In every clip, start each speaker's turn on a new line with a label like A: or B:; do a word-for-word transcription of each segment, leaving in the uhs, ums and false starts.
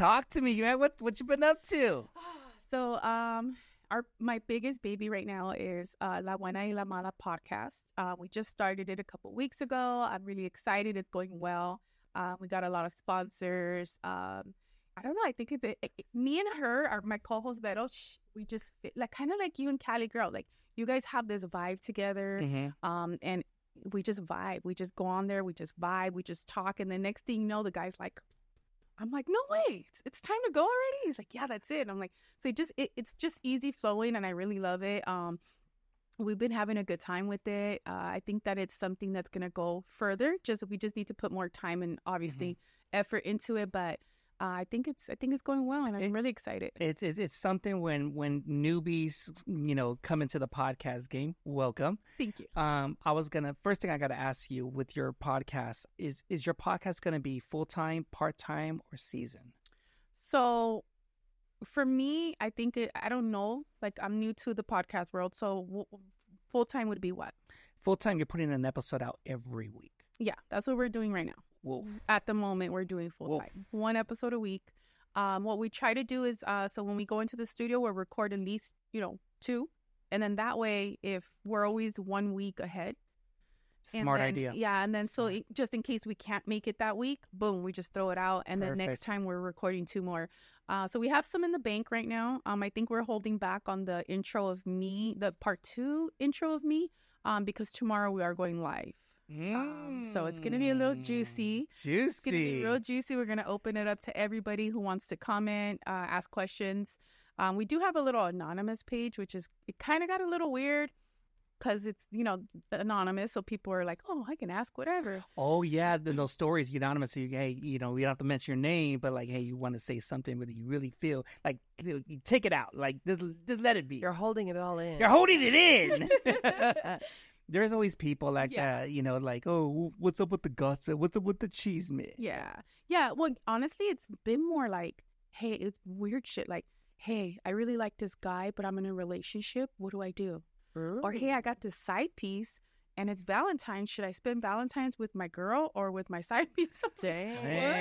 A: Talk to me, man. What what you been up to?
B: So, um, our my biggest baby right now is uh, La Buena y La Mala podcast. Uh, we just started it a couple weeks ago. I'm really excited. It's going well. Uh, we got a lot of sponsors. Um, I don't know. I think it, it, it, me and her, our my co-host Vero, sh- we just fit, like kind of like you and Cali Girl. Like you guys have this vibe together,
A: Mm-hmm.
B: um, and we just vibe. We just go on there. We just vibe. We just talk, and the next thing you know, the guy's like, I'm like, no way, it's, it's time to go already. He's like, yeah, that's it. I'm like, so it just it, it's just easy flowing, and I really love it. Um, we've been having a good time with it. Uh, I think that it's something that's gonna go further. Just we just need to put more time and obviously mm-hmm. effort into it. But uh, I think it's I think it's going well, and I'm
A: it,
B: really excited.
A: It's, it's it's something when when newbies you know come into the podcast game. Welcome.
B: Thank you.
A: Um, I was gonna first thing I gotta ask you with your podcast is is your podcast gonna be full time, part time, or season?
B: So, for me, I think it, I don't know. Like I'm new to the podcast world, so w- full time would be what?
A: Full time, you're putting an episode out every week.
B: Yeah, that's what we're doing right now.
A: Whoa.
B: At the moment, we're doing full time, one episode a week. Um, what we try to do is, uh, so when we go into the studio, we'll record at least, you know, two, and then that way, if we're always one week ahead.
A: Smart
B: then,
A: idea.
B: Yeah, and then so it, just in case we can't make it that week, boom, we just throw it out, and
A: Perfect.
B: then next time we're recording two more. Uh, so we have some in the bank right now. Um, I think we're holding back on the intro of me, the part two intro of me, um, because tomorrow we are going live.
A: Mm.
B: Um, so it's going to be a little juicy.
A: Juicy.
B: It's going to be real juicy. We're going to open it up to everybody who wants to comment, uh, ask questions. Um, we do have a little anonymous page, which is, it kind of got a little weird because it's, you know, anonymous. So people are like, oh, I can ask whatever.
A: Oh, yeah. The, those stories, anonymous. So you, hey, you know, you don't have to mention your name, but like, hey, you want to say something that you really feel. Like, you, you take it out. Like, just, just let it be.
C: You're holding it all in.
A: You're holding it in. There's always people like
B: Yeah.
A: that, you know, like, oh, what's up with the gospel? What's up with the cheese man?
B: Yeah. Yeah. Well, honestly, it's been more like, hey, it's weird shit. Like, hey, I really like this guy, but I'm in a relationship. What do I do?
C: Mm.
B: Or, hey, I got this side piece and it's Valentine's. Should I spend Valentine's with my girl or with my side piece?
C: Damn.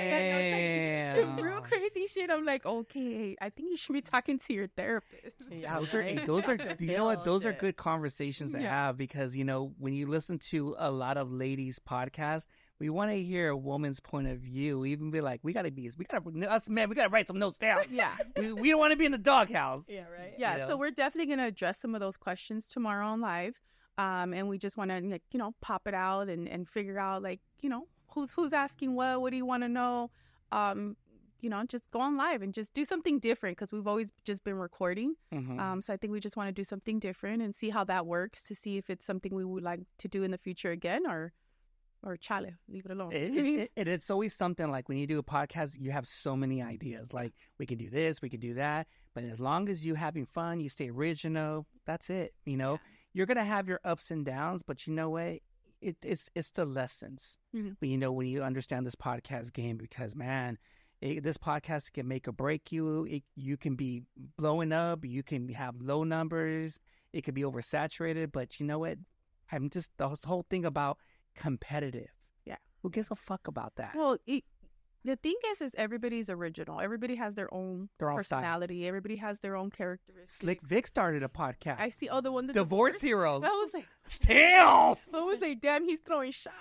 B: What? Some real crazy shit. I'm like, okay, I think you should be talking to your therapist.
C: Yeah,
A: Those are,
C: right?
A: those are, you know what? Those are
C: Shit.
A: good conversations to
B: Yeah.
A: have because, you know, when you listen to a lot of ladies' podcasts, we want to hear a woman's point of view. Even be like, we got to be, we got to, us men, we got to write some notes down.
B: Yeah.
A: we, we don't want to be in the doghouse.
C: Yeah, right?
B: Yeah.
A: You know?
B: So we're definitely going to address some of those questions tomorrow on live. Um, and we just want to, like, you know, pop it out and, and figure out, like, you know, who's who's asking what, what do you want to know? Um, you know, just go on live and just do something different because we've always just been recording.
A: Mhm.
B: Um, so I think we just want to do something different and see how that works to see if it's something we would like to do in the future again or, or chale, leave it alone.
A: It, it, it, it's always something like when you do a podcast, you have so many ideas. Like, we can do this, we can do that. But as long as you're having fun, you stay original, that's it. You know,
B: Yeah.
A: you're going to have your ups and downs, but you know what? It, it's it's the lessons.
B: Mhm.
A: But, you know, when you understand this podcast game, because, man, it, this podcast can make or break you. It, you can be blowing up. You can have low numbers. It could be oversaturated. But you know what? I'm just, the whole thing about competitive.
B: Yeah.
A: Who gives a fuck about that?
B: Well, it, the thing is, is everybody's original. Everybody has their own
A: Their own style.
B: personality. Everybody has their own characteristics.
A: Slick Vic started a podcast.
B: I see. Oh, the one that
A: Divorce Heroes.
B: I was like,
A: Damn.
B: I was like, damn, he's throwing shots.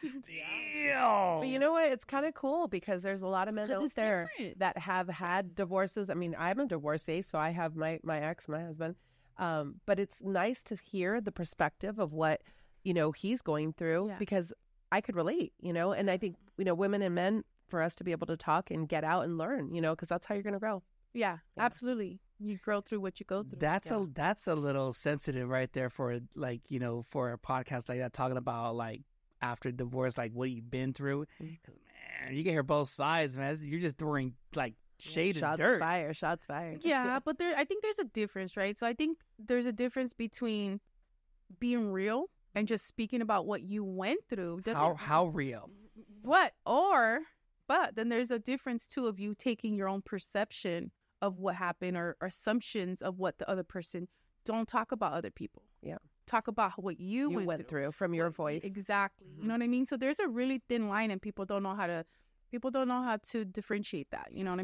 A: Damn.
C: But you know what? It's kind of cool because there's a lot of men
B: 'Cause
C: out
B: it's
C: there
B: different.
C: that have had divorces. I mean, I'm a divorcee, so I have my, my ex, my husband. Um, but it's nice to hear the perspective of what, you know, he's going through
B: Yeah.
C: because I could relate, you know, and I think, you know, women and men, for us to be able to talk and get out and learn, you know, because that's how you're going to grow.
B: Yeah,
C: Yeah.
B: absolutely. You grow through what you go through.
A: That's
C: Yeah.
A: a that's a little sensitive right there for like, you know, for a podcast like that talking about like after divorce, like what you've been through.
C: Mhm.
A: 'Cause, man, you can hear both sides, man. You're just throwing like shade
C: shots
A: and dirt.
C: fired, shots fired.
B: Yeah, but there, I think there's a difference, right? So I think there's a difference between being real and just speaking about what you went through. Doesn't,
A: How how real?
B: What? Or, but then there's a difference too of you taking your own perception of what happened or, or assumptions of what the other person. Don't talk about other people.
C: Yeah.
B: Talk about what you,
C: You
B: went,
C: went through from your
B: What-
C: voice.
B: Exactly.
C: Mhm.
B: You know what I mean? So there's a really thin line and people don't know how to, people don't know how to differentiate that. You know what I mean?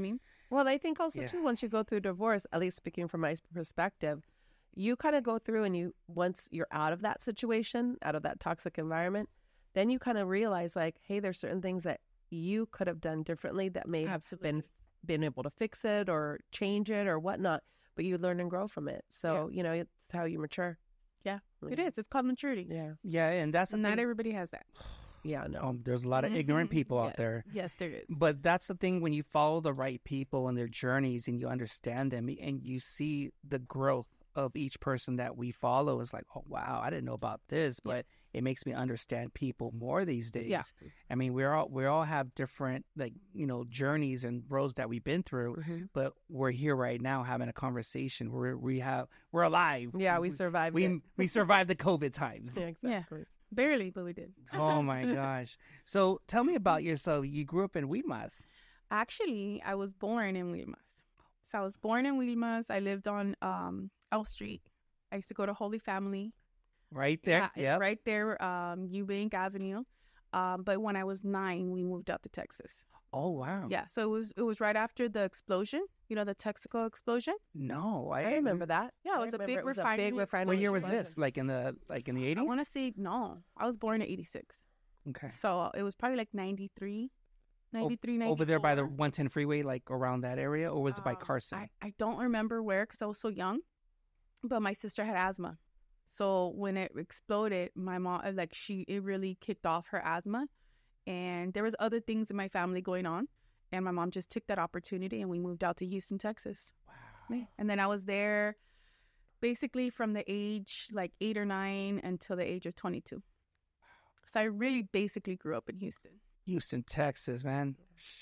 C: Well, and I think also
A: Yeah.
C: too, once you go through divorce, at least speaking from my perspective, you kind of go through and you, once you're out of that situation, out of that toxic environment, then you kind of realize like, hey, there's certain things that you could have done differently that may have been been able to fix it or change it or whatnot, but you learn and grow from it. So, you know, it's how you mature.
B: Yeah, it is. It's called maturity.
C: Yeah.
A: Yeah, and that's the
B: Not
A: thing.
B: everybody has that.
C: Yeah, no.
A: Um, there's a lot of ignorant people out
B: Yes.
A: there.
B: Yes, there is.
A: But that's the thing, when you follow the right people and their journeys and you understand them and you see the growth of each person that we follow, is like, oh, wow, I didn't know about this, but it makes me understand people more these days.
B: Yeah.
A: I mean, we're all, we all have different, like, you know, journeys and roads that we've been through,
C: Mm-hmm.
A: but we're here right now having a conversation. We're, we have, we're alive.
C: Yeah, we survived
A: We,
C: it.
A: we survived the COVID times.
C: Yeah, exactly.
B: Barely, but we did.
A: Oh my gosh. So tell me about yourself. You grew up in Huimas.
B: Actually, I was born in Wilmas. So I was born in Wilmas. I lived on um, L Street. I used to go to Holy Family.
A: Right there.
B: Yeah,
A: Yeah.
B: right there, um, Eubank Avenue. Um, but when I was nine, we moved out to Texas.
A: Oh wow.
B: Yeah, so it was it was right after the explosion. You know, the Texaco explosion.
A: No, I,
C: I remember that.
B: Yeah, it
C: I
B: was a
C: remember
B: big
C: it was a
B: refinery.
C: big refinery.
A: What year was
C: explosion.
A: this? Like in the like in the
B: I
A: eighties?
B: want to say no. I was born in eighty-six,
A: Okay.
B: so it was probably like ninety-three, ninety-three, ninety-four.
A: Over there by the one ten freeway, like around that area, or was it by
B: Um,
A: Carson?
B: I, I don't remember where because I was so young, but my sister had asthma. So when it exploded, my mom, like she, it really kicked off her asthma. And there was other things in my family going on. And my mom just took that opportunity and we moved out to Houston, Texas.
A: Wow.
B: Yeah. And then I was there basically from the age like eight or nine until the age of twenty-two. So I really basically grew up in Houston.
A: Houston, Texas, man.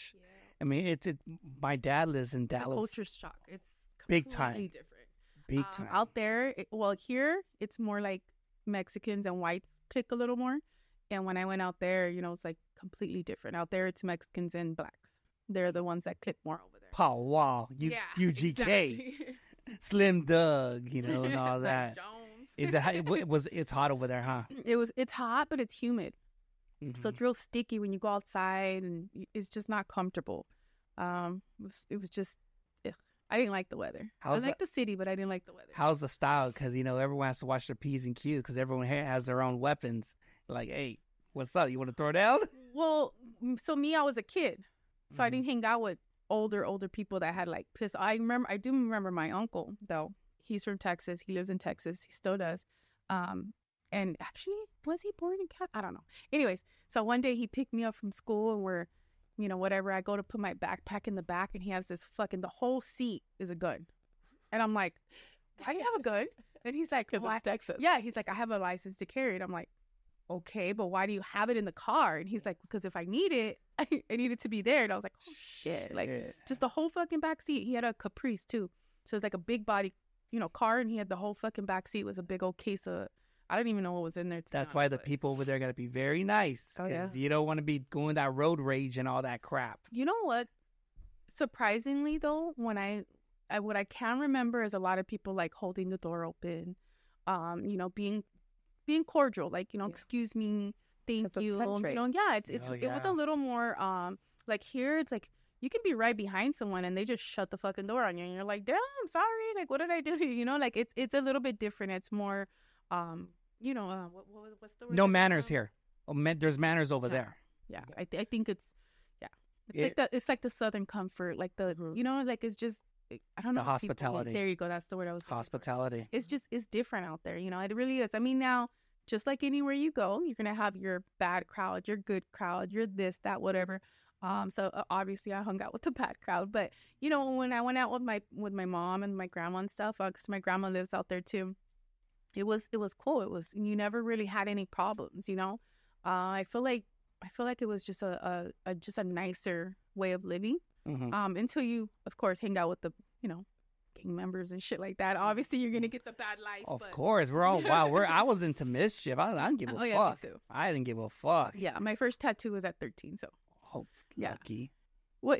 A: I mean, it's it. My dad lives in
B: It's a
A: Dallas.
B: culture shock. It's
A: Big
B: completely
A: time.
B: different.
A: Big
B: Um,
A: time.
B: Out there, it, well, here it's more like Mexicans and whites click a little more. And when I went out there, you know, it's like completely different. Out there, it's Mexicans and blacks. They're the ones that click more over there.
A: Pow wow. U-
B: yeah,
A: U G K.
B: exactly.
A: Slim Doug, you know, and all
B: Like
A: that.
B: Jones.
A: Is it, it was it's hot over there, huh?
B: It was. It's hot, but it's humid, so
A: Mhm.
B: it's real sticky when you go outside, and y- it's just not comfortable. Um, it was, it was just. Ugh. I didn't like the weather.
A: How's
B: I like the city, but I didn't like the weather.
A: How's the style? Because, you know, everyone has to watch their P's and Q's because everyone here has their own weapons. Like, hey, what's up? You want to throw down?
B: Well, m- so me, I was a kid, so I
A: Mhm.
B: didn't hang out with older, older people that had like piss. I remember, I do remember my uncle though. He's from Texas. He lives in Texas. He still does. Um, and actually, was he born in Cal? I don't know. Anyways, so one day he picked me up from school, and we're, you know, whatever. I go to put my backpack in the back, and he has this fucking the whole seat is a gun, and I'm like, why do you have a gun? And he's like,
C: Because
B: "Why?"
C: it's Texas.
B: Yeah, he's like, I have a license to carry it. I'm like, okay, but why do you have it in the car? And he's like, because if I need it, I, I need it to be there. And I was like, oh shit, like
A: Yeah.
B: just the whole fucking back seat. He had a Caprice too, so it's like a big body, you know, car, and he had the whole fucking back seat was a big old case of. I don't even know what was in there. To be
A: That's why
B: honest,
A: the
B: but-
A: people over there got to be very nice.
C: Oh, yeah.
A: 'cause you don't want to be going that road rage and all that crap.
B: You know what? Surprisingly, though, when I, I what I can remember is a lot of people like holding the door open, um, you know, being, being cordial, like you know,
C: Yeah.
B: excuse me, thank
C: 'Cause it's
B: you,
C: country.
B: you know, yeah, it's it's
A: Oh,
B: it was
A: yeah.
B: a little more um like here it's like you can be right behind someone and they just shut the fucking door on you and you're like, damn, I'm sorry, like what did I do to you? You know, like it's it's a little bit different. It's more, um, you know, uh, what, what was what's the word?
A: No
B: I'm looking
A: manners
B: for?
A: here. Oh, man, there's manners over
B: Yeah.
A: there.
B: Yeah, I th- I think it's yeah, it's
A: It-
B: like the it's like the Southern comfort, like the
C: Mhm.
B: you know, like it's just I don't know
A: The
B: how people-
A: hospitality.
B: There you go. That's the word I was looking for.
A: Hospitality.
B: It's just it's different out there, you know. It really is. I mean, now just like anywhere you go, you're gonna have your bad crowd, your good crowd, your this, that, whatever. Um, so uh, obviously I hung out with the bad crowd, but you know, when I went out with my with my mom and my grandma and stuff, because my grandma lives out there too, it was it was cool. It was you never really had any problems, you know. Uh, I feel like I feel like it was just a, a, a just a nicer way of living.
A: Mhm.
B: Um, until you, of course, hang out with the you know gang members and shit like that. Obviously, you're gonna get the bad life.
A: Of
B: but...
A: course, we're all wow. We're I was into mischief. I, I didn't give a
B: Oh yeah,
A: fuck.
B: me too.
A: I didn't give a fuck.
B: Yeah, my first tattoo was at thirteen. So
A: Oh,
B: Yeah.
A: lucky.
B: what?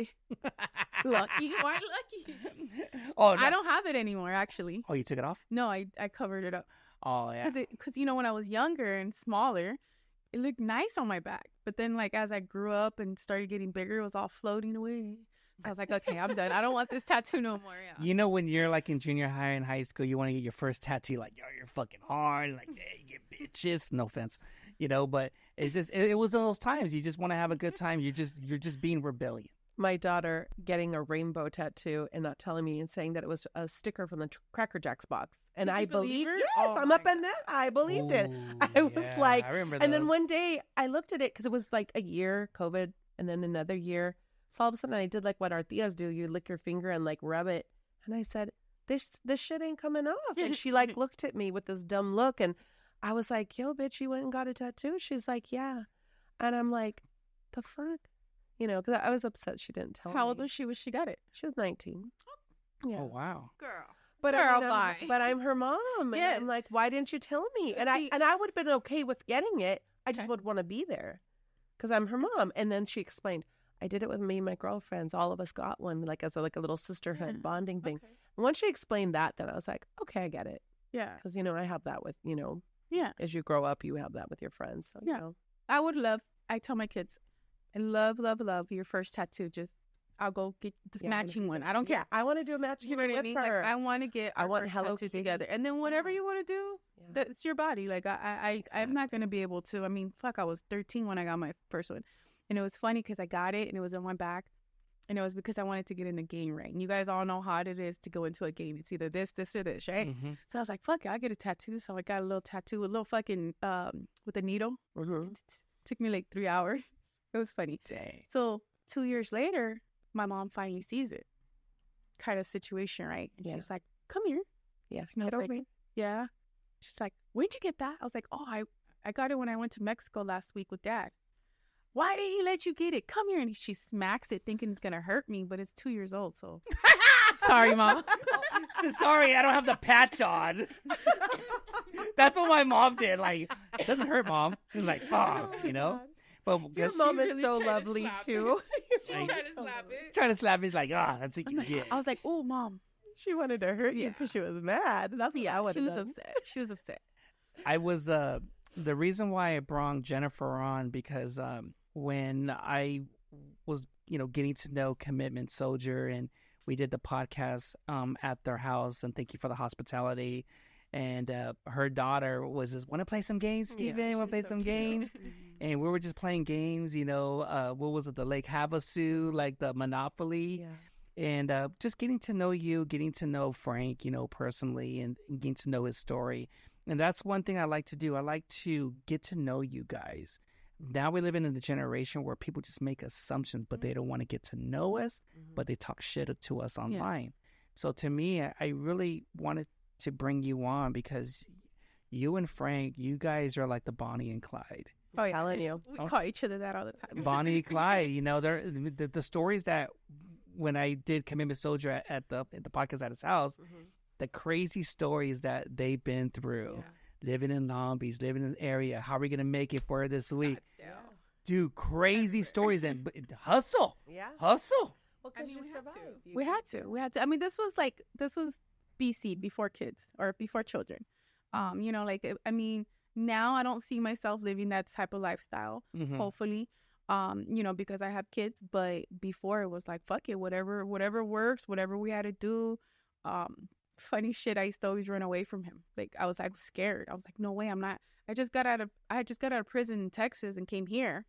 B: Lucky? Why lucky?
A: oh, no.
B: I don't have it anymore. Actually,
A: Oh, you took it off?
B: no, I I covered it up
A: Oh yeah.
B: because because you know when I was younger and smaller, it looked nice on my back. But then like as I grew up and started getting bigger, it was all floating away. So I was like, okay, I'm done. I don't want this tattoo no more. Yeah.
A: You know, when you're like in junior high and high school, you want to get your first tattoo, like, yo, you're fucking hard, like, yeah, you get bitches. No offense, you know, but it's just, it, it was one of those times. You just want to have a good time. You're just, you're just being rebellion.
C: My daughter getting a rainbow tattoo and not telling me and saying that it was a sticker from the tr- Cracker Jacks box. And
B: Did
C: I
B: you believe
C: believed
B: her?
C: Yes,
B: Oh
C: I'm
B: my
C: up in that. I believed it.
A: Ooh,
C: I was
A: yeah,
C: like,
A: I remember
C: and then
A: those.
C: one day I looked at it because it was like a year, COVID, and then another year. So all of a sudden I did like what our tias do. You lick your finger and like rub it. And I said, this, this shit ain't coming off. And she like looked at me with this dumb look. And I was like, yo, bitch, you went and got a tattoo? She's like, yeah. And I'm like, the fuck? You know, because I was upset she didn't tell me.
B: How old was she when she got it?
C: She was nineteen. Yeah.
A: Oh, wow.
B: Girl.
C: But
B: Girl,
C: I mean, I'm,
B: bye.
C: but I'm her mom. And
B: Yes.
C: I'm like, why didn't you tell me? And
B: See-
C: I and I would have been okay with getting it. I just
B: Okay.
C: would want to be there because I'm her mom. And then she explained, I did it with me and my girlfriends. All of us got one, like as a, like a little sisterhood
B: Yeah.
C: bonding thing.
B: Okay.
C: And once she explained that, then I was like, okay, I get it.
B: Yeah.
C: Because you know, I have that with you know,
B: Yeah.
C: as you grow up, you have that with your friends. So,
B: Yeah.
C: You know.
B: I would love, I tell my kids, I love, love, love your first tattoo. Just, I'll go get this
C: Yeah,
B: matching one. I don't
C: Yeah,
B: care.
C: I want to do a matching
B: You know
C: one
B: what I
C: with
B: mean? Like,
C: her.
B: I want to get
C: I
B: our
C: want
B: first
C: Hello
B: tattoo
C: Kitty.
B: together. And then whatever you want to do,
C: Yeah.
B: that's your body. Like, I, I, I I'm not going to be able to. I mean, fuck, I was thirteen when I got my first one. And it was funny because I got it and it was on my back. And it was because I wanted to get in the game, right? And you guys all know how hard it is to go into a game. It's either this, this, or this, right?
A: Mm-hmm.
B: So I was like, fuck it, I'll get a tattoo. So I got a little tattoo, a little fucking, um, with a needle.
C: Mhm.
B: Took me like three hours. It was funny.
A: Dang.
B: So two years later, my mom finally sees it. Kind of situation, right? And
C: Yeah.
B: she's like, come here.
C: Yeah,
B: And I
C: get
B: was
C: over
B: like,
C: it.
B: yeah. She's like, where'd you get that? I was like, oh, I, I got it when I went to Mexico last week with Dad. Why did he let you get it? Come here. And she smacks it thinking it's going to hurt me, but it's two years old. So sorry, Mom.
A: So sorry, I don't have the patch on. That's what my mom did. Like, it doesn't hurt, Mom. She's like, oh, you know? But
C: Your
A: guess,
C: mom is
B: really
C: so
B: tried to
C: lovely
B: slap
C: too.
B: She
A: Like-
B: tried to slap it.
A: trying to slap me. He's like, ah, that's what
B: I'm
A: you
B: like-
A: get.
B: I was like, oh, Mom.
C: She wanted to hurt you
B: Yeah.
C: because she was mad. That's what I
B: Yeah,
C: would
B: she
C: have
B: was
C: done.
B: upset. She was upset.
A: I was uh the reason why I brought Jennifer on because um when I was you know getting to know Commitment Soldier and we did the podcast um at their house and thank you for the hospitality and uh her daughter was just want to play some games, Steven, want to play some games, and we were just playing games. You know, uh what was it, the Lake Havasu, like the Monopoly.
C: Yeah.
A: And uh, just getting to know you, getting to know Frank, you know, personally, and, and getting to know his story. And that's one thing I like to do. I like to get to know you guys. Now we live in a generation where people just make assumptions, but they don't want to get to know us, but they talk shit to us online. So to me, I, I really wanted to bring you on because you and Frank, you guys are like the Bonnie and Clyde.
B: Oh,
C: I'm
B: yeah.
C: telling you.
B: We
A: Oh.
B: call each other that all the time.
A: Bonnie and Clyde, you know, they're the, the stories that when I did Commitment Soldier at, at the at the podcast at his house, the crazy stories that they've been through, living in Long Beach, living in the area. How are we gonna make it for this week, dude? Crazy stories and but hustle,
C: Yeah.
A: hustle.
C: Well,
B: I
C: 'cause
B: mean,
C: you
B: we had to.
C: survived. You-
B: We had to. We had to. I mean, this was like this was B C, before kids or before children. Um, you know, like I mean, now I don't see myself living that type of lifestyle.
A: Mhm.
B: Hopefully, um, you know, because I have kids. But before it was like, fuck it, whatever, whatever works, whatever we had to do. Um, funny shit. I used to always run away from him. Like I was, I was scared. I was like, no way, I'm not. I just got out of, I just got out of prison in Texas and came here,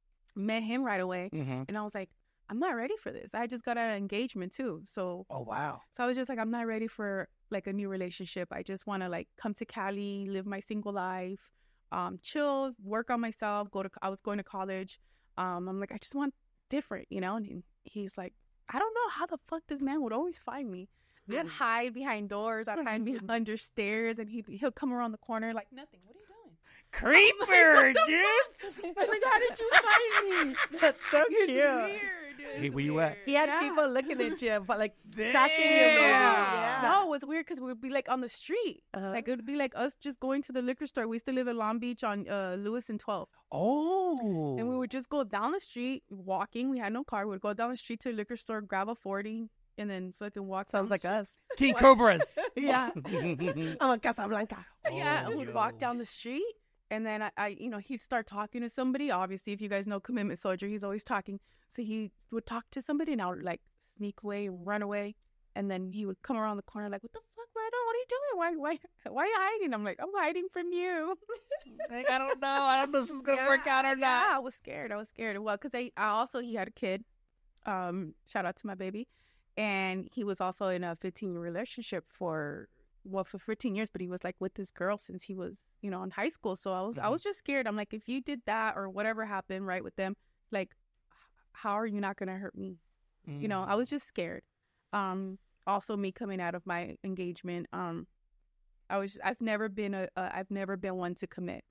B: met him right away,
A: Mhm.
B: and I was like, I'm not ready for this. I just got out of engagement too, so
A: Oh wow.
B: so I was just like, I'm not ready for like a new relationship. I just want to like come to Cali, live my single life, um, chill, work on myself. Go to, I was going to college. Um, I'm like, I just want different, you know. And he- he's like, I don't know how the fuck this man would always find me. We'd hide behind doors. I'd hide behind under stairs, and he he'll come around the corner like nothing. What are you doing?
A: Creeper,
B: what the
A: dude.
B: I'm like, how did you find me?
C: That's so
B: It's
C: cute.
B: weird.
A: Hey,
B: It's
A: where you at?
B: weird.
C: He had
B: Yeah.
C: people looking at you, but like
A: Damn.
C: tracking you. Yeah.
B: No, it was weird because we would be like on the street.
C: Uh-huh.
B: Like it would be like us just going to the liquor store. We used to live in Long Beach on uh, Lewis and twelve.
A: Oh.
B: And we would just go down the street walking. We had no car. We would go down the street to a liquor store, grab a forty, and then fucking walk down
C: Sounds
B: the
C: like
B: street.
C: us.
A: King Cobras.
C: Yeah. I'm a Casablanca.
B: Yeah,
A: Oh,
B: and we'd
A: yo.
B: walk down the street. And then I, I, you know, he'd start talking to somebody. Obviously, if you guys know Commitment Soldier, he's always talking. So he would talk to somebody and I would like sneak away and run away. And then he would come around the corner like, what the fuck, Landon? What are you doing? Why, why, why are you hiding? I'm like, I'm hiding from you.
A: Like, I don't know. I don't know if this is going to
B: Yeah,
A: work out or
B: yeah,
A: not.
B: I was scared. I was scared. Well, because I, I also, he had a kid. Um, shout out to my baby. And he was also in a fifteen-year relationship for, well, for fifteen years, but he was like with this girl since he was, you know, in high school. So I was, I
A: Mhm.
B: was just scared. I'm like, if you did that or whatever happened, right, with them, like, how are you not going to hurt me? You know, I was just scared. Um, also me coming out of my engagement, um, I was, just, I've never been a, a, I've never been one to commit.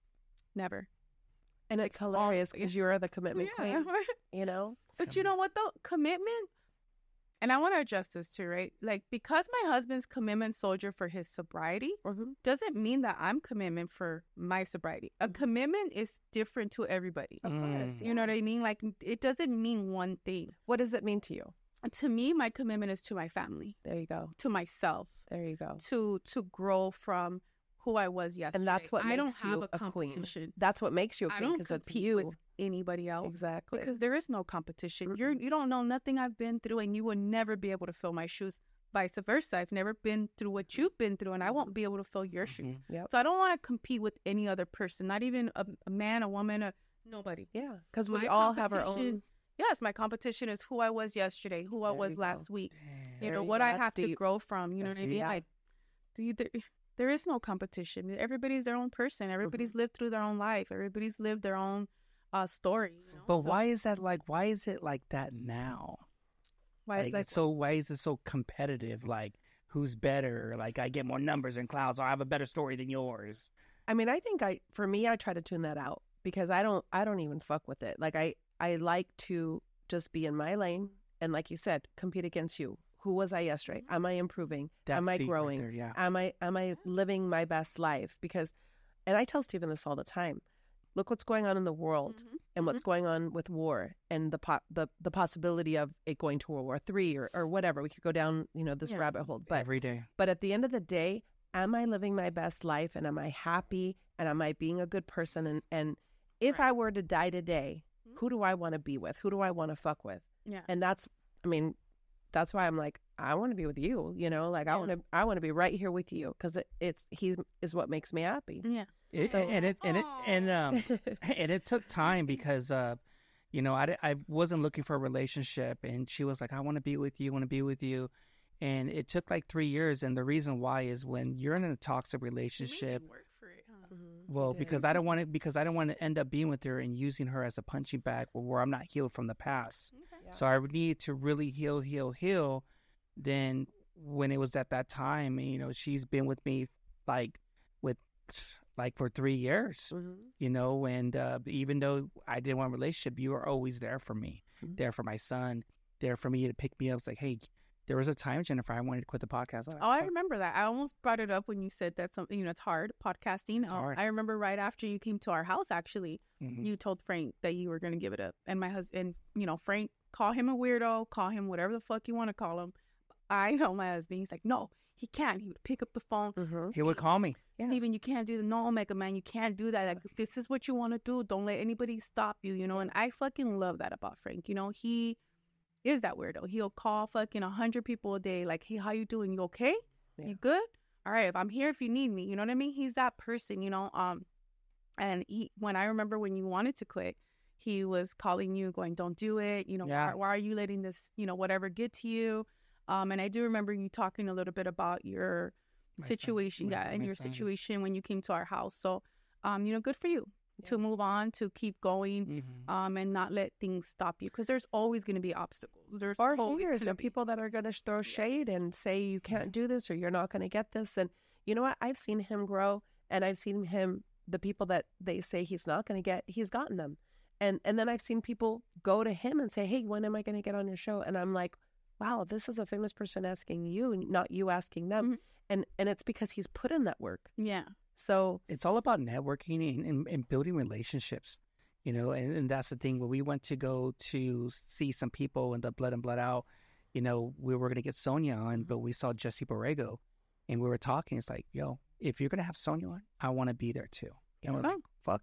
B: Never.
C: And it's
B: Like, all-
C: hilarious because you are the commitment
B: Yeah.
C: queen, you know?
B: But you know what though? Commitment, and I want to address this too, right? Like, because my husband's commitment soldier for his sobriety
C: Mm-hmm.
B: doesn't mean that I'm commitment for my sobriety. A commitment is different to everybody.
C: Of course.
A: Mm.
B: You know what I mean? Like, it doesn't mean one thing.
C: What does it mean to you?
B: To me, my commitment is to my family,
C: There you go.
B: to myself,
C: There you go.
B: to to grow from who I was yesterday.
C: And that's what
B: I don't
C: makes
B: have
C: you
B: a
C: a queen.
B: competition.
C: That's what makes you a
B: I
C: queen
B: don't
C: because it's
B: compete
C: you.
B: with anybody else.
C: Exactly.
B: Because there is no competition.
C: Mm-mm.
B: You're you don't know nothing I've been through, and you will never be able to fill my shoes. Vice versa, I've never been through what you've been through, and I won't be able to fill your shoes.
C: Yep.
B: So I don't want to compete with any other person, not even a, a man, a woman, a nobody.
C: Yeah, because we
B: My
C: all have our own.
B: competition- Yes, my competition is who I was yesterday, who I
C: There
B: was
C: you go.
B: last week.
A: Damn.
B: You
C: There
B: know
C: you
B: what
C: go.
B: I
C: That's
B: have to
C: deep.
B: grow from. You know
C: That's
B: what I mean?
C: deep.
B: Like, do there, there is no competition. Everybody's their own person.
C: Mm-hmm.
B: Everybody's lived through their own life. Everybody's lived their own uh, story. You know?
A: But
B: So
A: why is that like, why is it like that now?
B: Why is
A: Like,
B: like
A: it's so, why is it so competitive? Like, who's better? Like, I get more numbers and clouds, or I have a better story than yours.
C: I mean, I think I, for me, I try to tune that out because I don't, I don't even fuck with it. Like I, I like to just be in my lane and, like you said, compete against you. Who was I yesterday? Am I improving?
A: That's
C: Am I
A: deep right
C: growing?
A: there, yeah.
C: Am I, am I living my best life? Because, and I tell Stephen this all the time. Look what's going on in the world
B: Mhm.
C: and what's going on with war and the po- the the possibility of it going to World War Three or or whatever. We could go down, you know, this
B: Yeah.
C: rabbit hole. But
A: Every day.
C: But at the end of the day, am I living my best life and am I happy and am I being a good person? And, and if
B: Right.
C: I were to die today,
B: Mhm.
C: who do I want to be with? Who do I want to fuck with?
B: Yeah.
C: And that's, I mean, that's why I'm like, I want to be with you, you know, like I
B: Yeah.
C: want to, I want to be right here with you because it, it's, he is what makes me happy.
B: Yeah.
A: It,
C: So-
A: and it and it and um and it took time because uh you know I, di- I wasn't looking for a relationship, and she was like, I want to be with you, want to be with you, and it took like three years. And the reason why is when you're in a toxic relationship,
B: Work for it, huh?
C: Mhm.
A: well,
C: You did.
A: because I don't want to because I don't want to end up being with her and using her as a punching bag where I'm not healed from the past.
B: Okay.
C: Yeah.
A: So I need to really heal, heal, heal. Then when it was at that time, you know, she's been with me like with like for three years,
C: Mhm.
A: you know, and uh, even though I didn't want a relationship, you were always there for me,
C: Mhm.
A: there for my son, there for me to pick me up. It's like, hey, there was a time, Jennifer, I wanted to quit the podcast. I'm like,
B: Oh, I
A: "Fuck."
B: remember that. I almost brought it up when you said that something, you know, it's hard podcasting.
A: It's
B: Uh,
A: hard.
B: I remember right after you came to our house, actually,
A: Mhm.
B: you told Frank that you were going to give it up. And my husband, you know, Frank, call him a weirdo, call him whatever the fuck you want to call him. I know my husband, he's like, no, he can't. He would pick up the phone.
C: Mhm.
A: He would call me.
C: Yeah.
B: Steven, you can't do the no, Mega Man. You can't do that. Like, if this is what you want to do, don't let anybody stop you, you know? And I fucking love that about Frank. You know, he is that weirdo. He'll call fucking a hundred people a day, like, hey, how you doing? You okay?
C: Yeah.
B: You good? All right, if I'm here if you need me. You know what I mean? He's that person, you know? Um, and he, when I remember when you wanted to quit, he was calling you, going, don't do it. You know,
A: Yeah.
B: why, why are you letting this, you know, whatever get to you? Um, and I do remember you talking a little bit about your
A: My son.
B: situation,
A: My-
B: yeah, and
A: my
B: your
A: son.
B: situation when you came to our house. So, um, you know, good for you to
C: Yeah.
B: move on, to keep going,
A: Mhm.
B: um, and not let things stop you, because there's always going to be obstacles. There's
C: Or
B: always
C: haters
B: gonna
C: or
B: be-
C: people that are going to throw shade
B: Yes.
C: and say you can't do this or you're not going to get this. And you know what? I've seen him grow, and I've seen him, the people that they say he's not going to get, he's gotten them. And and then I've seen people go to him and say, hey, when am I going to get on your show? And I'm like, wow, this is a famous person asking you, not you asking them.
B: Mhm.
C: And and it's because he's put in that work.
B: Yeah.
C: So
A: It's all about networking and, and, and building relationships, you know, and, and that's the thing. When we went to go to see some people in the Blood and Blood Out, you know, we were going to get Sonia on, but we saw Jesse Borrego, and we were talking. It's like, yo, if you're going to have Sonia on, I want to be there too. And we're
B: Yeah.
A: like, fuck it.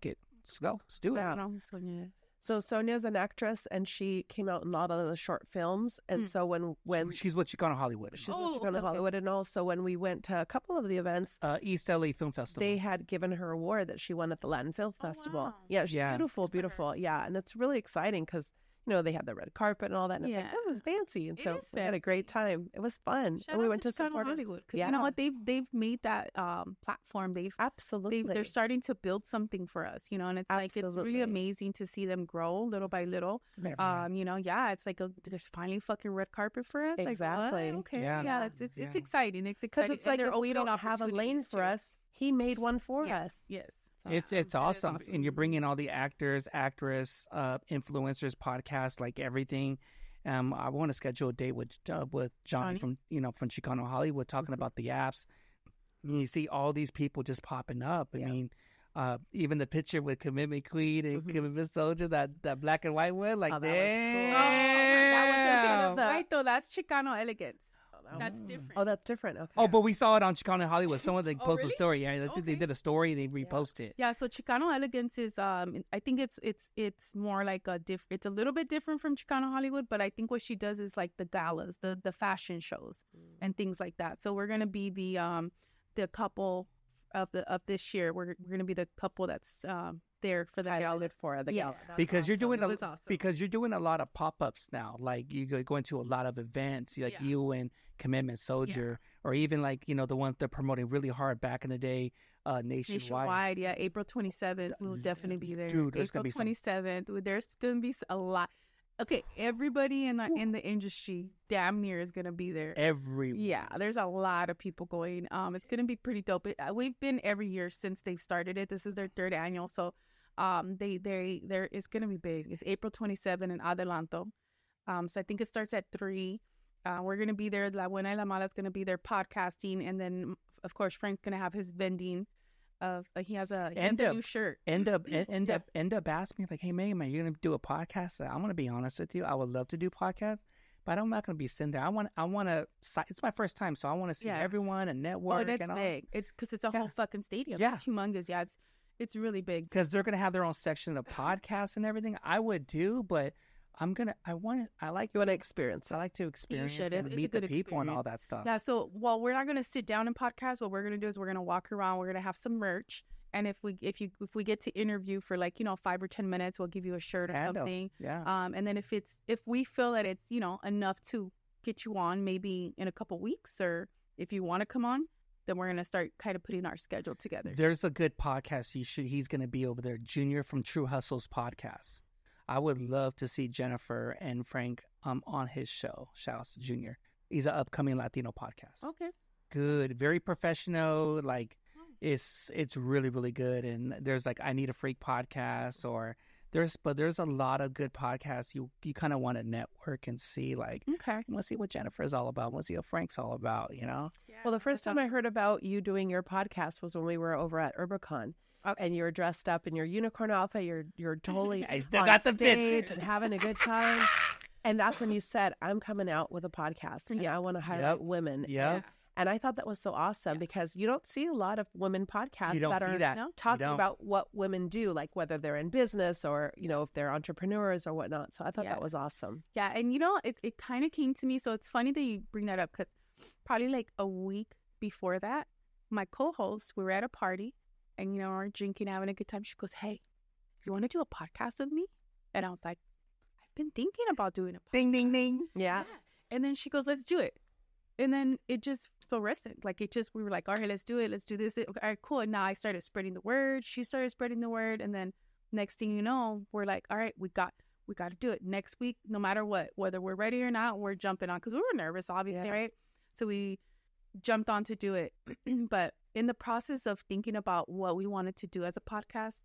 A: let's go. Let's do it.
C: Yeah.
B: I don't know who Sonia is.
C: So Sonia's an actress, and she came out in a lot of the short films. And
B: Mm.
C: so when when
A: She- she's with Chicano Hollywood.
C: she's
B: Oh,
C: with Chicano
B: okay, okay.
C: Hollywood, and also when we went to a couple of the events,
A: Uh, East L A Film Festival.
C: they had given her award that she won at the Latin Film
B: Oh,
C: Festival.
B: wow.
C: Yeah, she's
A: Yeah.
C: beautiful,
B: Good for her.
C: beautiful. Yeah, and it's really exciting because you know they had the red carpet and all that. And
B: Yeah.
C: it's like, this is fancy, and
B: It
C: so
B: is
C: we had a great time. It was fun,
B: Shout
C: and we
B: out
C: went to
B: to Chicano
C: support her.
B: Hollywood because you know
C: Yeah.
B: what they've they've made that um platform. They've
C: Absolutely,
B: they they're starting to build something for us, you know, and it's like it's
C: Absolutely.
B: really amazing to see them grow little by little. Um, you know, yeah, it's like a, there's finally fucking red carpet for us. Like,
C: Exactly.
B: what? Okay,
A: Yeah.
B: yeah, it's it's, it's
A: Yeah.
B: exciting. It's
C: because
B: exciting
C: it's like
B: and they're
C: if we
B: opening
C: don't have a lane
B: opportunities,
C: for
B: too.
C: us, he made one for
B: Yes,
C: us.
B: yes.
A: It's it's
B: That is
A: awesome.
B: awesome.
A: And you're bringing all the actors, actress, uh, influencers, podcasts, like everything. Um, I want to schedule a date with uh, with Johnny,
B: Johnny?
A: from you know from Chicano Hollywood, talking about the apps. And you see all these people just popping up. I
C: Yeah.
A: mean, uh, even the picture with Commitment Queen and
C: Mhm.
A: Commitment Soldier, that that black and white one, like
C: Oh, that was cool.
A: damn.
B: Oh, my, that was
C: the-
B: Wait, though, that's Chicano elegance. That's
A: Oh.
B: different.
C: Oh, that's different. Okay.
A: Oh, but we saw it on Chicano Hollywood. Someone they
B: Oh,
A: posted
B: really?
A: a story. Yeah, I think they
B: Okay.
A: did a story. They reposted.
B: Yeah, so Chicano elegance is um I think it's it's it's more like a diff it's a little bit different from Chicano Hollywood, but I think what she does is like the galas, the the fashion shows and things like that. So we're gonna be the um the couple of the of this year. We're we're gonna be the couple that's um there for the gala.
C: highlighted for the
B: Yeah.
C: gala. That's
A: Because you're
C: awesome.
A: doing
B: It
A: a
B: was awesome.
A: because you're doing a lot of pop ups now. Like you go going to a lot of events, like
B: Yeah.
A: you and Commitment Soldier, or even like you know the ones they're promoting really hard back in the day, uh, nationwide.
B: Nationwide, yeah, April twenty-seventh. We'll definitely be there.
A: Dude, there's
B: April
A: gonna be some-
B: twenty-seventh. There's gonna be a lot. Okay, everybody in the in the industry, damn near, is gonna be there.
A: Every
B: Yeah, there's a lot of people going. Um, it's gonna be pretty dope. It, uh, we've been every year since they've started it. This is their third annual, so um, they they there it's gonna be big. It's April twenty-seventh in Adelanto. Um, so I think it starts at three. Uh, we're gonna be there. La Buena y La Mala is gonna be there podcasting, and then of course Frank's gonna have his vending. Of uh, he has a he has
A: End
B: a
A: up-
B: new shirt.
A: end up en- end
B: Yeah.
A: up end up asking me like, hey Megan, man, you're gonna do a podcast? I'm gonna be honest with you. I would love to do podcasts, but I'm not gonna be sitting there. I want I want to. It's my first time, so I want to see
B: Yeah.
A: everyone and network.
B: Oh, and it's
A: and all.
B: big. It's because it's a
A: Yeah.
B: whole fucking stadium.
A: Yeah.
B: It's humongous. Yeah, it's it's really big.
A: Because they're gonna have their own section of podcasts and everything. I would do, but I'm gonna. I want to. I like.
C: You want to
A: to
C: experience
A: I
C: it.
A: like to experience
B: should.
A: and
B: It's a
A: meet
B: good
A: the people and all
B: experience.
A: that stuff.
B: Yeah, so while we're not gonna sit down and podcast, what we're gonna do is we're gonna walk around. We're gonna have some merch, and if we if you if we get to interview for like you know five or ten minutes, we'll give you a shirt or
A: Handle.
B: something.
A: Yeah.
B: Um, and then if it's if we feel that it's you know enough to get you on, maybe in a couple weeks, or if you want to come on, then we're gonna start kind of putting our schedule together.
A: There's a good podcast. You should. He's gonna be over there. Junior from True Hustles podcast. I would love to see Jennifer and Frank um on his show. Shout out to Junior. He's an upcoming Latino podcast.
B: Okay.
A: Good, very professional. Like it's it's really really good. And there's like I Need a Freak podcast, or there's but there's a lot of good podcasts. You you kind of want to network and see like
B: Okay.
A: I want to see what Jennifer is all about. I want to see what Frank's all about. You know.
C: Well, the first time I heard about you doing your podcast was when we were over at Urbicon.
B: Okay.
C: And you were dressed up in your unicorn outfit. You're you're totally
A: I still
C: on
A: got the
C: stage
A: picture.
C: and having a good time. And that's when you said, "I'm coming out with a podcast, and I want to highlight
A: Yep.
C: women."
A: Yeah.
C: And I thought that was so awesome because you don't see a lot of women podcasts
A: You don't
C: that
A: see
C: are
A: that.
B: No.
A: You
C: talking
A: don't.
C: about what women do, like whether they're in business or you know if they're entrepreneurs or whatnot. So I thought
B: Yeah.
C: that was awesome.
B: Yeah, and you know, it, it kind of came to me. So it's funny that you bring that up because probably like a week before that, my co-host, we were at a party and, you know, we're drinking, having a good time. She goes, hey, you want to do a podcast with me? And I was like, I've been thinking about doing a podcast.
A: Ding ding ding.
C: Yeah.
B: And then she goes, let's do it. And then it just fluorescent. Like it just, we were like, all right, let's do it. Let's do this. All right, cool. And now I started spreading the word. She started spreading the word. And then next thing you know, we're like, all right, we got, we got to do it next week, no matter what, whether we're ready or not, we're jumping on. Cause we were nervous, obviously.
C: Yeah.
B: Right. So we jumped on to do it. But in the process of thinking about what we wanted to do as a podcast,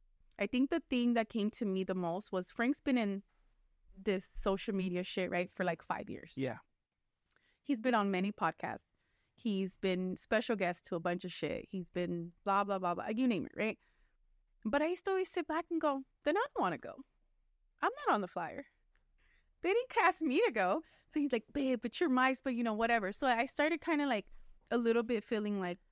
B: I think the thing that came to me the most was Frank's been in this social media shit, right, for like five years.
A: Yeah.
B: He's been on many podcasts. He's been special guest to a bunch of shit. He's been blah, blah, blah, blah. You name it, right? But I used to always sit back and go, then I don't want to go. I'm not on the flyer. They didn't cast me to go. So he's like, babe, but you're Mike's, but you know, whatever. So I started kind of like a little bit feeling like,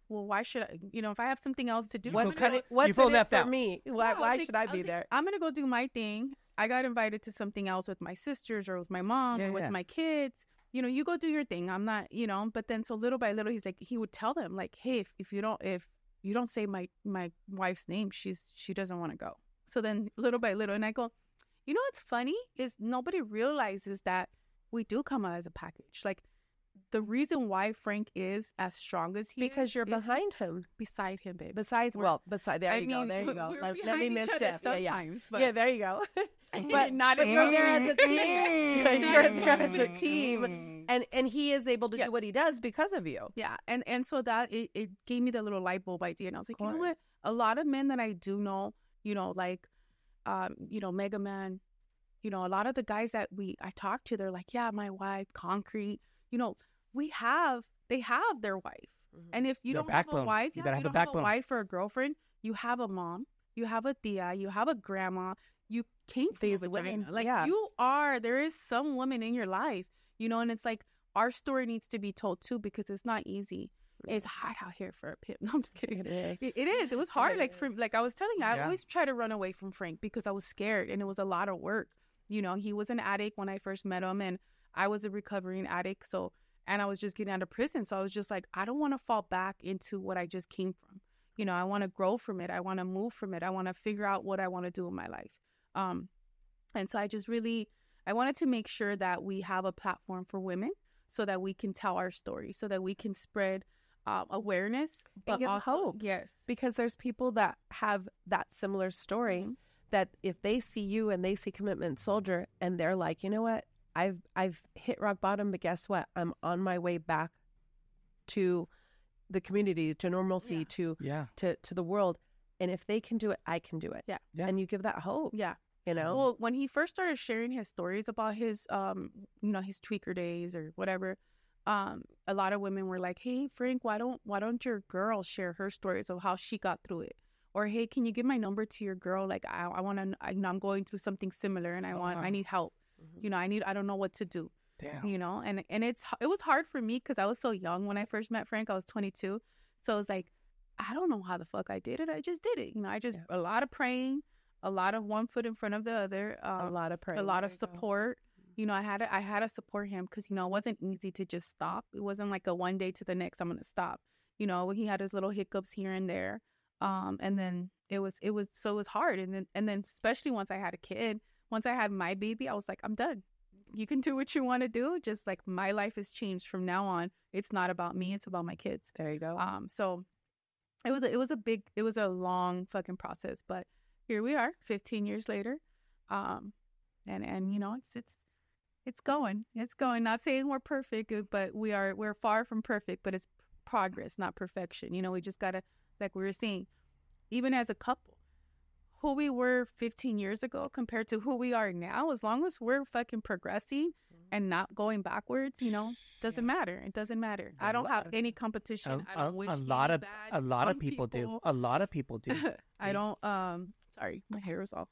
B: well, why should I? You know, if I have something else to do,
A: What
B: I'm
A: kind
B: gonna
A: of-
B: go-
C: What's
A: You feel
C: in it
A: left
C: for
A: out.
C: me? Why,
B: Yeah, I was
C: why
B: like-
C: should I,
B: I was
C: be
B: like,
C: there?
B: I'm gonna go do my thing. I got invited to something else with my sisters or with my mom
A: Yeah,
B: or with
A: yeah.
B: my kids. You know, you go do your thing. I'm not, you know. But then, so little by little, he's like, he would tell them, like, hey, if, if you don't, if you don't say my my wife's name, she's she doesn't want to go. So then, little by little, and I go, you know, what's funny is nobody realizes that we do come out as a package. Like, the reason why Frank is as strong as he
C: Because
B: is
C: you're
B: is
C: behind him.
B: beside him, babe.
C: Besides,
B: We're-
C: well, beside there
B: I
C: you
B: mean,
C: go, there you go.
B: we're
C: Let, let
B: behind
C: me
B: each
C: miss
B: other
C: Jeff. Yeah, yeah.
B: sometimes, but
C: yeah, there you go.
B: but not
C: but
B: in
C: you're
B: love.
C: there as a team. you're there as a team, and and he is able to
B: Yes.
C: do what he does because of you.
B: Yeah, and and so that it, it gave me the little light bulb idea, and I was like, you know
C: course.
B: what? A lot of men that I do know, you know, like, um, you know, Mega Man, you know, a lot of the guys that we I talk to, they're like, yeah, my wife, Concrete, you know, we have they have their wife, and if you
A: Their
B: don't have
A: backbone.
B: a wife,
A: You
B: yeah,
A: gotta
B: if
A: have
B: you
A: the
B: don't have a
A: backbone.
B: wife or a girlfriend, you have a mom, you have a tia, you have a grandma, you came from
C: These
B: a vagina.
C: women,
B: Like
C: yeah.
B: you are, there is some woman in your life, you know, and it's like our story needs to be told too because it's not easy. It's hard out here for a pimp. No, I'm just kidding.
C: It is.
B: It, it is. It was hard.
C: It
B: like from
C: is.
B: like I was telling you, I
A: Yeah.
B: always try to run away from Frank because I was scared and it was a lot of work. You know, he was an addict when I first met him, and I was a recovering addict. So, and I was just getting out of prison. So I was just like, I don't want to fall back into what I just came from. You know, I want to grow from it. I want to move from it. I want to figure out what I want to do in my life. Um, and so I just really, I wanted to make sure that we have a platform for women so that we can tell our story, so that we can spread um, awareness, but
C: give
B: also
C: hope.
B: yes,
C: Because there's people that have that similar story
B: Mhm.
C: that if they see you and they see Commitment Soldier and they're like, you know what, I've I've hit rock bottom, but guess what? I'm on my way back to the community, to normalcy,
B: Yeah.
C: to
A: Yeah.
C: to to the world. And if they can do it, I can do it.
B: Yeah.
A: Yeah.
C: And you give that hope.
B: yeah.
C: You know?
B: Well, when he first started sharing his stories about his, um, you know, his tweaker days or whatever, um, a lot of women were like, "Hey, Frank, why don't why don't your girl share her stories of how she got through it?" Or, "Hey, can you give my number to your girl? Like, I I want to, you know, I'm going through something similar and I
A: Oh,
B: want
A: wow.
B: I need help.
C: Mhm.
B: You know, I need I don't know what to do."
A: Damn.
B: You know, and and it's it was hard for me because I was so young when I first met Frank. I was twenty-two, so it was like, I don't know how the fuck I did it. I just did it. You know, I just
C: Yeah.
B: a lot of praying, a lot of one foot in front of the other, um,
C: a lot of prayer.
B: a lot of support. You know, I had to, I had to support him because, you know, it wasn't easy to just stop. It wasn't like a one day to the next, I'm going to stop. You know, he had his little hiccups here and there. Um, and then it was, it was, so it was hard. And then, and then especially once I had a kid, once I had my baby, I was like, I'm done. You can do what you want to do. Just like my life has changed from now on. It's not about me. It's about my kids.
C: There you go.
B: Um, so it was, a, it was a big, it was a long fucking process, but here we are fifteen years later. Um, and, and, you know, it's, it's, it's going, it's going, not saying we're perfect, uh, but we are, we're far from perfect, but it's progress, not perfection. You know, we just gotta, like we were saying, even as a couple, who we were fifteen years ago compared to who we are now, as long as we're fucking progressing and not going backwards, you know, doesn't matter. It doesn't matter. I
A: A
B: don't have
A: lot-
B: any competition.
A: A,
B: I don't
A: a-
B: wish
A: a
B: any
A: lot of
B: bad
A: a lot
B: on
A: of people, do.
B: people.
A: A lot of people do.
B: I don't um sorry, my hair is all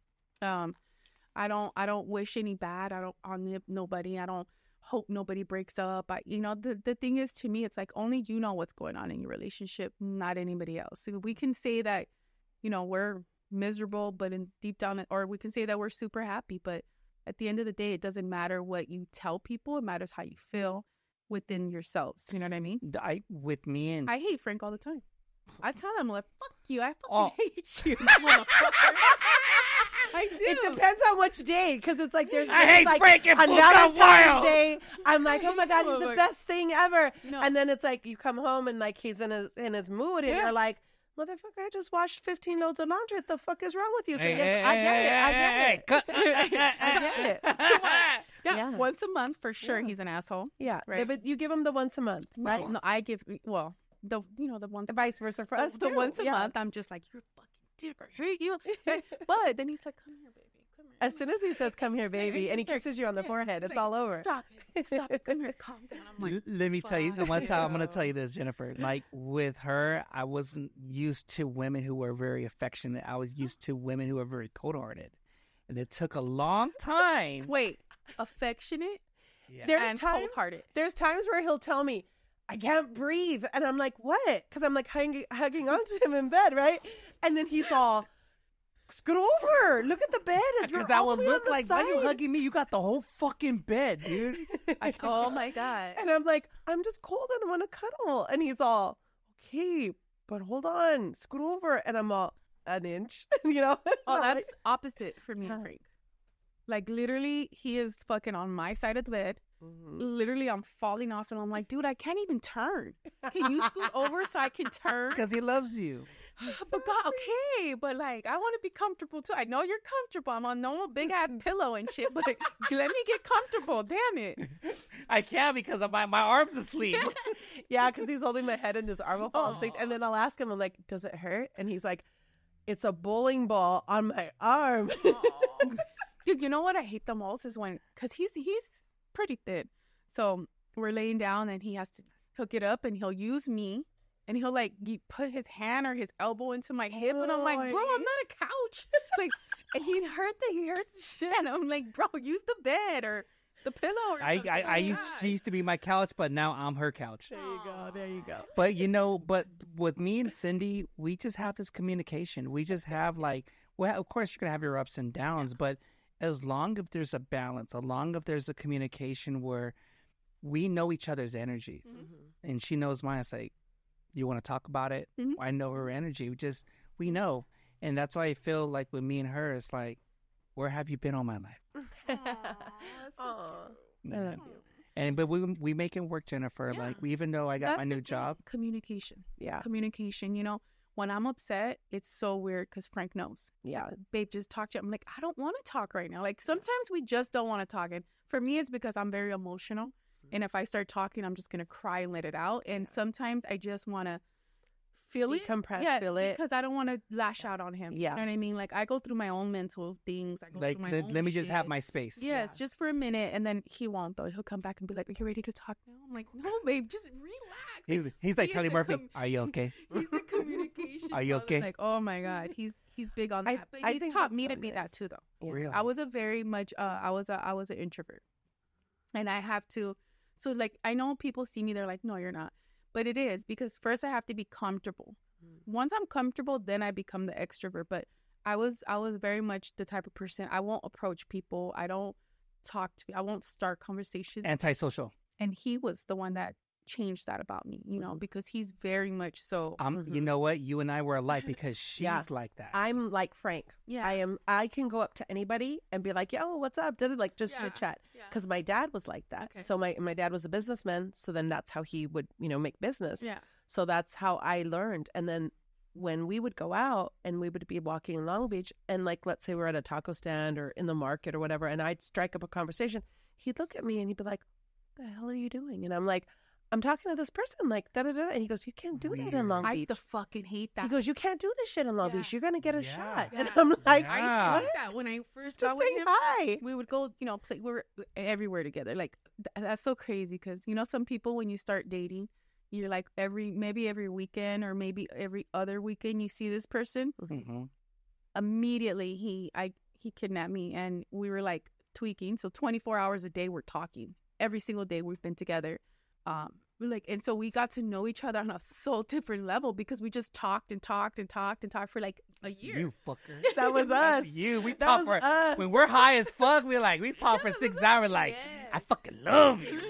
B: um I don't I don't wish any bad. I don't on nobody. I don't hope nobody breaks up. I you know the the thing is, to me, it's like only you know what's going on in your relationship, not anybody else. So we can say that, you know, we're miserable, but in deep down, or we can say that we're super happy, but at the end of the day, it doesn't matter what you tell people. It matters how you feel within yourselves. You know what I mean?
A: I with me and
B: I hate Frank all the time. I tell him, like, fuck you. I fucking
A: Oh.
B: hate you, motherfucker. I do.
C: It depends on which day, because it's like there's
A: I
C: there's
A: hate
C: like
A: Frank and
C: on
A: Full Got
C: Valentine's
A: Wild.
C: Day. I'm like, oh my god, he's
B: Oh
C: the
B: my-
C: best thing ever.
B: No.
C: And then it's like you come home and like he's in his in his mood, and
B: Yeah.
C: you're like, motherfucker, I just washed fifteen loads of laundry. What the fuck is wrong with you? So
A: Hey,
C: yes,
A: hey,
C: I get it. I get
A: hey,
C: it.
A: cut-
C: I get it.
B: yeah,
C: Yeah.
B: once a month for sure.
C: Yeah.
B: He's an asshole.
C: Yeah,
B: Right.
C: but you give him the once a month, right?
B: No, no, I give well the you know the one
C: The vice versa for us
B: the
C: too.
B: once a
C: Yeah.
B: month. I'm just like, you're a fucking dick. I hate you. But then he's like, come here, baby. Come here.
C: As soon as he says "come here, baby," and he
B: He's like,
C: kisses you on the
B: yeah.
C: forehead,
B: He's
C: it's
B: like,
C: all over.
B: Stop it. Stop it. Come here. Calm down. I'm like,
A: L- Let me tell you the one
B: fuck
A: time I'm gonna
B: you.
A: tell you this, Jennifer. Like with her, I wasn't used to women who were very affectionate. I was used to women who were very cold-hearted, and it took a long time.
B: wait, affectionate
A: Yeah.
C: There's
B: and
C: times
B: cold-hearted.
C: There's times where he'll tell me, I can't breathe. And I'm like, what? Because I'm like hugging, hugging onto him in bed, right? And then he's all, scoot over. Look at the bed.
A: Because that would look like, why you hugging me? You got the whole fucking bed, dude. I,
B: Oh my God.
C: And I'm like, I'm just cold and I want to cuddle. And he's all, okay, but hold on, scoot over. And I'm all, an inch, you know?
B: Oh,
C: I'm
B: that's
C: like,
B: opposite for me and
C: Huh.
B: Frank. Like literally, he is fucking on my side of the bed.
C: mhm.
B: Literally, I'm falling off, and I'm like, dude, I can't even turn. Can you scoot over so I can turn?
A: Because he loves you.
B: But God, okay, but like, I want to be comfortable too. I know you're comfortable. I'm on no big ass pillow and shit, but let me get comfortable. Damn it.
A: I can't because of my, my arm's asleep.
C: Yeah, because he's holding my head and his arm will fall asleep.
B: Aw.
C: And then I'll ask him, I'm like, does it hurt? And he's like, it's a bowling ball on my arm.
B: Dude, you know what I hate the most is when, because he's he's pretty thin. So we're laying down and he has to hook it up and he'll use me and he'll like you put his hand or his elbow into my hip and I'm like,
C: Oh,
B: bro, I'm not a couch. Like, and he hurt the he hurts the shit. And I'm like, bro, use the bed or the pillow or
A: I,
B: something.
A: I, I
B: Oh,
A: used,
B: God.
A: she used to be my couch, but now I'm her couch.
C: There you go. There you go.
A: But you know, but with me and Cindy, we just have this communication. We just have like, well, of course you're gonna have your ups and downs, but as long as there's a balance, as long as there's a communication where we know each other's energies,
B: Mhm.
A: and she knows mine. It's like, you want to talk about it?
B: Mhm.
A: I know her energy. We just we know, and that's why I feel like with me and her, it's like, where have you been all my life?
B: Aw, that's so
C: Aw.
B: cute.
C: I love you.
A: And but we we make it work, Jennifer.
B: Yeah.
A: Like even though I got
B: That's
A: my
B: the
A: new
B: thing,
A: job,
B: Communication.
C: Yeah.
B: Communication. You know, when I'm upset, it's so weird because Frank knows.
C: Yeah.
B: Babe, just talk to you. I'm like, I don't want to talk right now. Like sometimes we just don't want to talk. And for me, it's because I'm very emotional. And if I start talking, I'm just going to cry and let it out. And
C: Yeah.
B: sometimes I just want to feel it.
C: Decompress,
B: Yes,
C: feel it.
B: because I don't want to lash out on him.
C: Yeah.
B: You know what I mean? Like I go through my own mental things. I go
A: like
B: through my
A: let,
B: own
A: let me just have
B: shit.
A: my space.
B: Yes,
C: Yeah.
B: just for a minute. And then he won't, though. He'll come back and be like, are you ready to talk now? I'm like, no, babe, just relax.
A: He's he's like
B: He is
A: Charlie
B: a
A: Murphy.
B: com-
A: Are you okay?
B: He's a communication.
A: Are you
B: brother.
A: okay?
B: Like, oh my God, he's he's big on
C: I-
B: that. But
C: I
B: he's
C: think
B: taught
C: that's
B: me
C: so
B: to be
C: nice.
B: that too, though.
C: Yeah.
A: Really?
B: I was a very much. Uh, I was a I was an introvert, and I have to. So like, I know people see me, they're like, no, you're not. But it is because first I have to be comfortable.
C: Mm.
B: Once I'm comfortable, then I become the extrovert. But I was I was very much the type of person. I won't approach people. I don't talk to. I won't start conversations.
A: Antisocial.
B: And he was the one that changed that about me, you know,
C: Mhm.
B: because he's very much so.
A: Um, you
C: Mhm.
A: know what? You and I were alike because she's
C: Yeah.
A: like that.
C: I'm like Frank.
B: Yeah.
C: I am. I can go up to anybody and be like, "Yo, what's up?" Did it like just
B: Yeah.
C: chit chat?
B: Yeah.
C: Because my dad was like that.
B: Okay.
C: So my my dad was a businessman. So then that's how he would you know make business.
B: Yeah.
C: So that's how I learned. And then when we would go out and we would be walking in Long Beach and like let's say we're at a taco stand or in the market or whatever, and I'd strike up a conversation, he'd look at me and he'd be like, "What the hell are you doing?" And I'm like, "I'm talking to this person, like da da da." And he goes, "You can't do that
A: Weird.
C: in Long
B: I
C: Beach."
B: used to fucking hate that.
C: He goes, "You can't do this shit in Long
B: Yeah.
C: Beach. You're gonna get a
A: Yeah.
C: shot." And
B: Yeah.
C: I'm like,
A: Yeah.
B: I used to hate that when I first got
C: "Just
B: with
C: say
B: him.
C: hi."
B: We would go, you know, play. We were everywhere together. Like th- that's so crazy because you know some people when you start dating, you're like every maybe every weekend or maybe every other weekend you see this person.
A: hmm
B: Immediately he I he kidnapped me and we were like tweaking. So twenty-four hours a day we're talking every single day we've been together. Um, we're like and so we got to know each other on a so different level because we just talked and talked and talked and talked for like a year.
A: You fucker.
C: That was
A: That's
C: us.
A: You. We
C: That
A: talk
C: was
A: for
C: us.
A: when we're high as fuck. We like we talk for six hours. Like I
B: Yes.
A: fucking love you.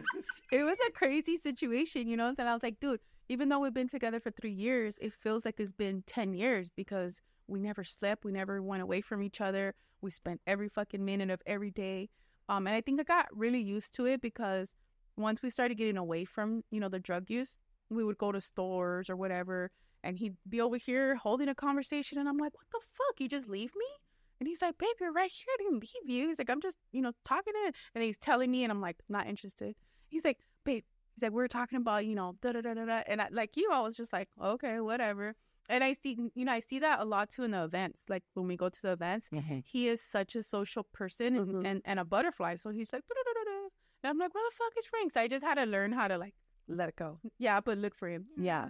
B: It was a crazy situation, you know. And I was like, dude, even though we've been together for three years, it feels like it's been ten years because we never slept. We never went away from each other. We spent every fucking minute of every day. Um, and I think I got really used to it because once we started getting away from, you know, the drug use, we would go to stores or whatever. And he'd be over here holding a conversation. And I'm like, what the fuck? You just leave me? And he's like, babe, you're right here. I didn't leave you. He's like, I'm just, you know, talking to it. And he's telling me, and I'm like, not interested. He's like, babe, he's like, we we're talking about, you know, da da da da da. And I, like you, I was just like, okay, whatever. And I see, you know, I see that a lot too in the events. Like when we go to the events,
A: Mhm.
B: he is such a social person and,
C: Mhm.
B: and, and a butterfly. So he's like, da-da-da-da-da. And I'm like, where the fuck is Frank? So I just had to learn how to like,
C: Let it go.
B: yeah, but look for him.
C: Yeah.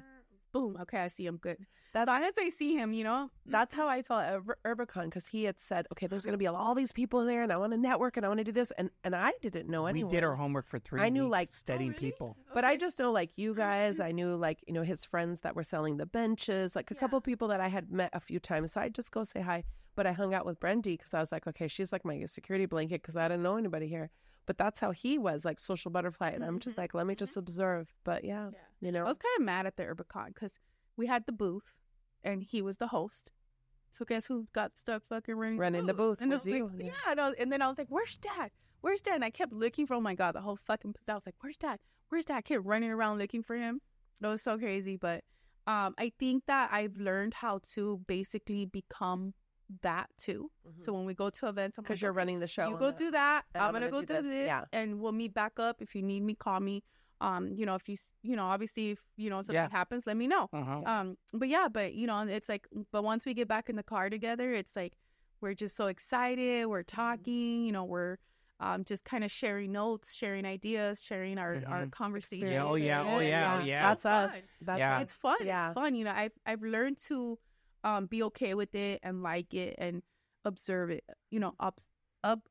B: boom, okay, I see him good.
C: That's,
B: As long as I see him, you know.
C: that's how I felt at Ur- Urbicon, because he had said, okay, there's going to be all these people there, and I want to network, and I want to do this, and and I didn't know
A: We
C: anyone.
A: did our homework for three
C: I knew,
A: weeks
C: like-
A: studying
B: Oh, really?
A: people.
C: But I
B: Okay.
C: just know, like, you guys, I knew, like, you know, his friends that were selling the benches, like a
B: Yeah.
C: couple people that I had met a few times. So I'd just go say hi. But I hung out with Brendy because I was like, okay, she's like my security blanket because I didn't know anybody here. But that's how he was, like, social butterfly. And I'm just
B: Mhm,
C: like, let me just observe. But yeah,
B: Yeah.
C: you know.
B: I was kind of mad at the Urbicon because we had the booth and he was the host. So guess who got stuck fucking running
C: Running the booth
B: And I
C: was
B: was
C: you,
B: like,
C: yeah.
B: yeah. And, I was- and then I was like, where's Dad? Where's Dad? And I kept looking for, oh my God, the whole fucking, I was like, where's Dad? Where's Dad? I kept running around looking for him. It was so crazy. But um, I think that I've learned how to basically become that too. So when we go to events, I'm
C: Because
B: like,
C: you're
B: okay,
C: running the show.
B: you
C: and
B: go
C: the-
B: do that.
C: and
B: I'm,
C: I'm
B: gonna,
C: gonna
B: go
C: do
B: do
C: this.
B: this,
C: Yeah.
B: and we'll meet back up. If you need me, call me. Um, you know, if you, s- you know, obviously, if you know something
A: Yeah.
B: happens, let me know.
A: Uh-huh.
B: Um, but yeah, but you know, it's like, but once we get back in the car together, it's like we're just so excited. We're talking. You know, we're um just kind of sharing notes, sharing ideas, sharing our our
A: Mhm.
B: conversations.
A: Yeah, oh, yeah,
C: oh, yeah,
A: oh, yeah.
C: That's
B: So
C: us.
B: fun.
C: That's
A: Yeah.
C: us.
B: It's fun.
C: Yeah.
B: It's fun. You know, I've I've learned to um be okay with it and like it and observe it. You know, up up.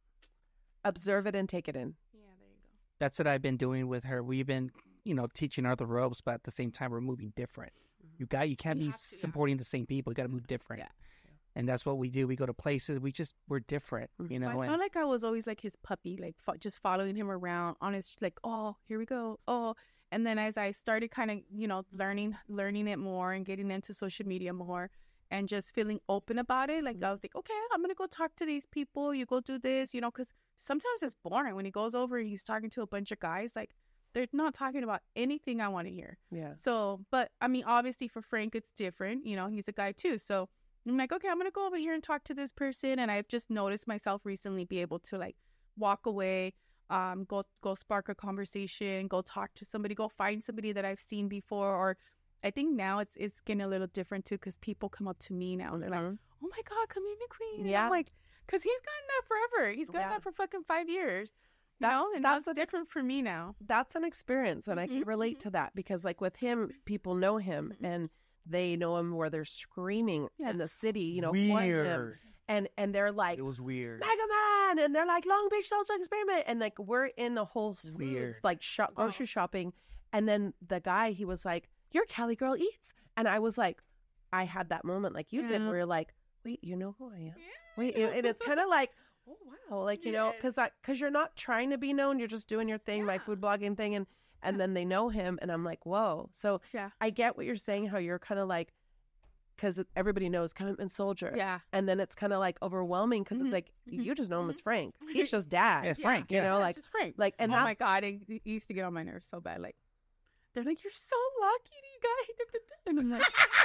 C: Observe it and take it in.
B: Yeah, there you go.
A: That's what I've been doing with her. We've been, you know, teaching her the ropes, but at the same time, we're moving different. You got, you can't
B: You
A: be
B: have to, yeah.
A: supporting the same people. You got to move different.
B: Yeah.
A: And that's what we do. We go to places. We just, we're different, you know.
B: I
A: and
B: felt like I was always like his puppy, like fo- just following him around on his like, oh, here we go, oh. And then as I started kind of, you know, learning, learning it more and getting into social media more, and just feeling open about it, like I was like, okay, I'm gonna go talk to these people. You go do this, you know, because sometimes it's boring when he goes over and he's talking to a bunch of guys, like they're not talking about anything I want to hear.
C: Yeah.
B: So, but I mean, obviously for Frank, it's different. You know, he's a guy too. So I'm like, okay, I'm going to go over here and talk to this person. And I've just noticed myself recently be able to like walk away, um, go, go spark a conversation, go talk to somebody, go find somebody that I've seen before. Or I think now it's, it's getting a little different too, because people come up to me now and they're like,
C: Mhm.
B: oh my God, come in, McQueen. And
C: Yeah.
B: I'm like, because he's gotten that forever. He's gotten
C: Yeah.
B: that for fucking five years. You
C: That's-
B: know, and
C: that's
B: that's,
C: an ex-
B: different for me now.
C: That's an experience, and I can
B: Mhm,
C: relate
B: mhm.
C: to that because, like, with him, people know him and they know him where they're screaming
B: Yeah.
C: in the city, you know, for him.
A: weird.
C: and and they're like
A: It was weird.
C: Mega Man, and they're like Long Beach Social Experiment, and like we're in a whole foods,
A: Weird.
C: like shop,
B: Wow.
C: grocery shopping, and then the guy he was like, "Your Cali girl eats," and I was like, I had that moment like you did,
B: Yeah.
C: where you're like, "Wait, you know who I am?"
B: Yeah.
C: Wait, and and it's kind of like, oh wow, like you know,
B: Yes.
C: because that because you're not trying to be known, you're just doing your thing, my
B: Yeah.
C: food blogging thing, and and
B: Yeah.
C: then they know him, and I'm like, whoa. So
B: Yeah.
C: I get what you're saying, how you're kind of like, because everybody knows Commitment Soldier,
B: Yeah.
C: and then it's kind of like overwhelming because
B: Mhm.
C: it's like
B: Mhm.
C: you just know him
B: Mhm.
C: as Frank. He's just dad,
A: Yeah, it's Frank.
C: you
A: Yeah.
C: know,
B: Yeah,
C: like
B: it's just Frank.
C: like and
B: oh
C: that
B: my God, it, it used to get on my nerves so bad. Like, they're like, you're so lucky, you guys. And I'm like,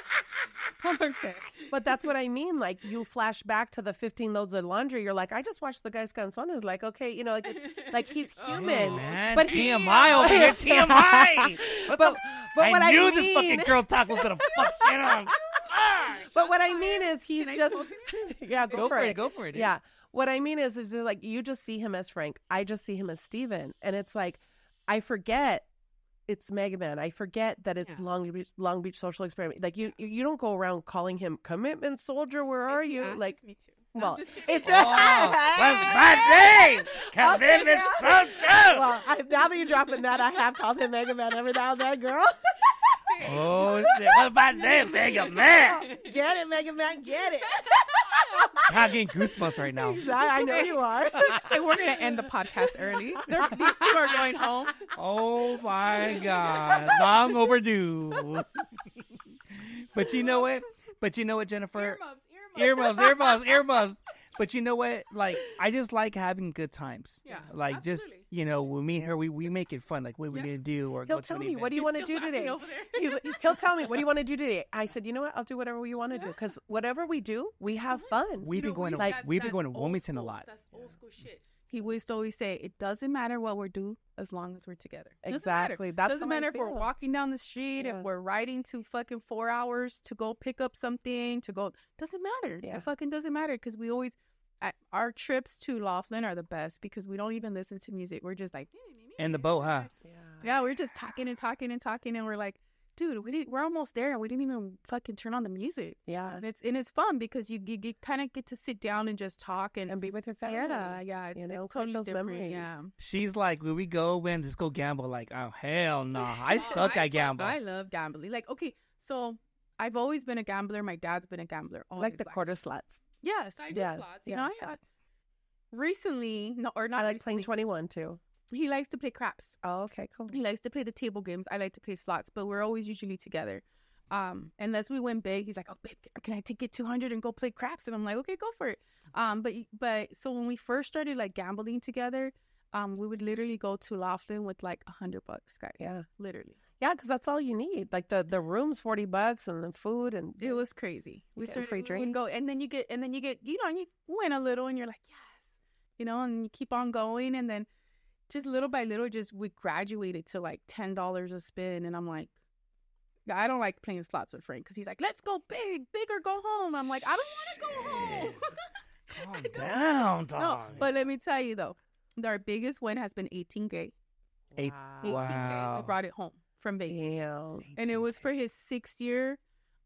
B: okay.
C: But that's what I mean. Like you flash back to the fifteen loads of laundry. You're like, I just watched the guy's canzones. Like, okay, you know, like it's like he's
B: Oh,
C: human.
A: Man,
C: But
A: T M I over here. T M I. What
C: But
A: the-
C: but
A: I
C: what I
A: knew
C: mean,
A: this fucking girl talk was gonna fuck shit up.
C: but what I mean is he's
B: Can I
C: just
B: smoke
C: yeah, go,
A: Go
C: for it.
A: Go for it. dude.
C: Yeah. What I mean is, is just like you just see him as Frank. I just see him as Steven. And it's like, I forget it's Mega Man. I forget that it's
B: Yeah.
C: Long Beach Long Beach Social Experiment. Like you you don't go around calling him Commitment Soldier. Where are
B: If he
C: you?
B: asks
C: Like
B: me to. No,
C: well,
B: I'm just kidding.
C: it's
A: Oh, what's my name? Commitment
C: Okay,
A: Soldier.
C: well, I, now that you're dropping that, I have called him Mega Man every now and then, girl.
A: Oh shit! What's my name? Mega Man.
C: Get it, Mega Man, get it.
A: I'm getting goosebumps right now.
C: Exactly, I know you are.
B: And we're gonna end the podcast early. They're, these two are going home.
A: Oh my God! Long overdue. But you know what? But you know what, Jennifer?
B: Earmuffs,
A: Earmuffs, earmuffs, earmuffs. But you know what? Like, I just like having good times.
B: Yeah,
A: Like, just,
B: absolutely.
A: you know, when me and her, we, we make it fun. Like, what are we
B: Yeah.
A: going to do? Or
C: He'll
A: go to
C: tell
A: an
C: me, what do
A: event.
C: you want to
B: Still
C: do
B: laughing
C: today?
B: over there.
C: He's, he'll tell me, what do you want to do today? I said, you know what? I'll do whatever you want to do.
B: Yeah.
C: Because whatever we do, we have fun.
A: We've been
B: You know,
A: going to,
B: we-
C: like-
B: that's-
A: we've been
B: that's
A: going to
B: old
A: Wilmington a
B: school.
A: lot.
B: That's old school shit. He used to always say, it doesn't matter what we're doing as long as we're together. Doesn't
C: Exactly.
B: Matter.
C: That's
B: doesn't
C: how I
B: matter if we're
C: feel.
B: walking down the street,
C: Yeah.
B: if we're riding to fucking four hours to go pick up something, to go. Doesn't matter.
C: Yeah.
B: It fucking doesn't matter because we always, I, our trips to Laughlin are the best because we don't even listen to music. We're just like,
A: In the boat, huh?
C: Yeah.
B: yeah, we're just talking and talking and talking, and we're like, dude, we didn't, we're almost there and we didn't even fucking turn on the music.
C: Yeah.
B: And it's and it's fun because you, you, you kind of get to sit down and just talk and,
C: And be with your family.
B: yeah, yeah, it's,
C: You know,
B: it's
C: create
B: totally
C: those
B: different.
C: memories.
B: Yeah.
A: She's like, when we go, when let's go gamble. Like, oh hell no, I
B: Oh,
A: suck
B: I
A: at gamble.
B: I love gambling. Like, okay, so I've always been a gambler. My dad's been a gambler. All
C: Like
B: his
C: the
B: life.
C: quarter slots.
B: Yes, I do
C: Yeah,
B: slots. You
C: yeah,
B: know, I, I,
C: slots.
B: recently, no, or not.
C: I like playing
B: recently,
C: twenty-one too.
B: He likes to play craps.
C: Oh, okay, cool.
B: He likes to play the table games. I like to play slots, but we're always usually together. Um, unless we win big, he's like, "Oh, babe, can I take it two hundred and go play craps?" And I'm like, "Okay, go for it." Um, but but so when we first started like gambling together, um, we would literally go to Laughlin with like a hundred bucks, guys.
C: Yeah.
B: Literally,
C: Yeah, because that's all you need. Like the the room's forty bucks and the food and
B: it was crazy.
C: You
B: We
C: get a
B: started
C: free
B: we would
C: drink.
B: go, and then you get, and then you get, you know, you win a little, and you're like, yes, you know, and you keep on going, and then just little by little, just we graduated to like ten dollars a spin, and I'm like, I don't like playing slots with Frank because he's like, let's go big, big or go home. I'm like, I don't want to go home.
A: Calm
B: I don't-
A: down,
B: No,
A: dog.
B: but let me tell you though, our biggest win has been eighteen K.
A: Eight-
B: eighteen K.
A: Wow.
B: We brought it home from Vegas.
C: Damn.
B: And it was for his sixth year.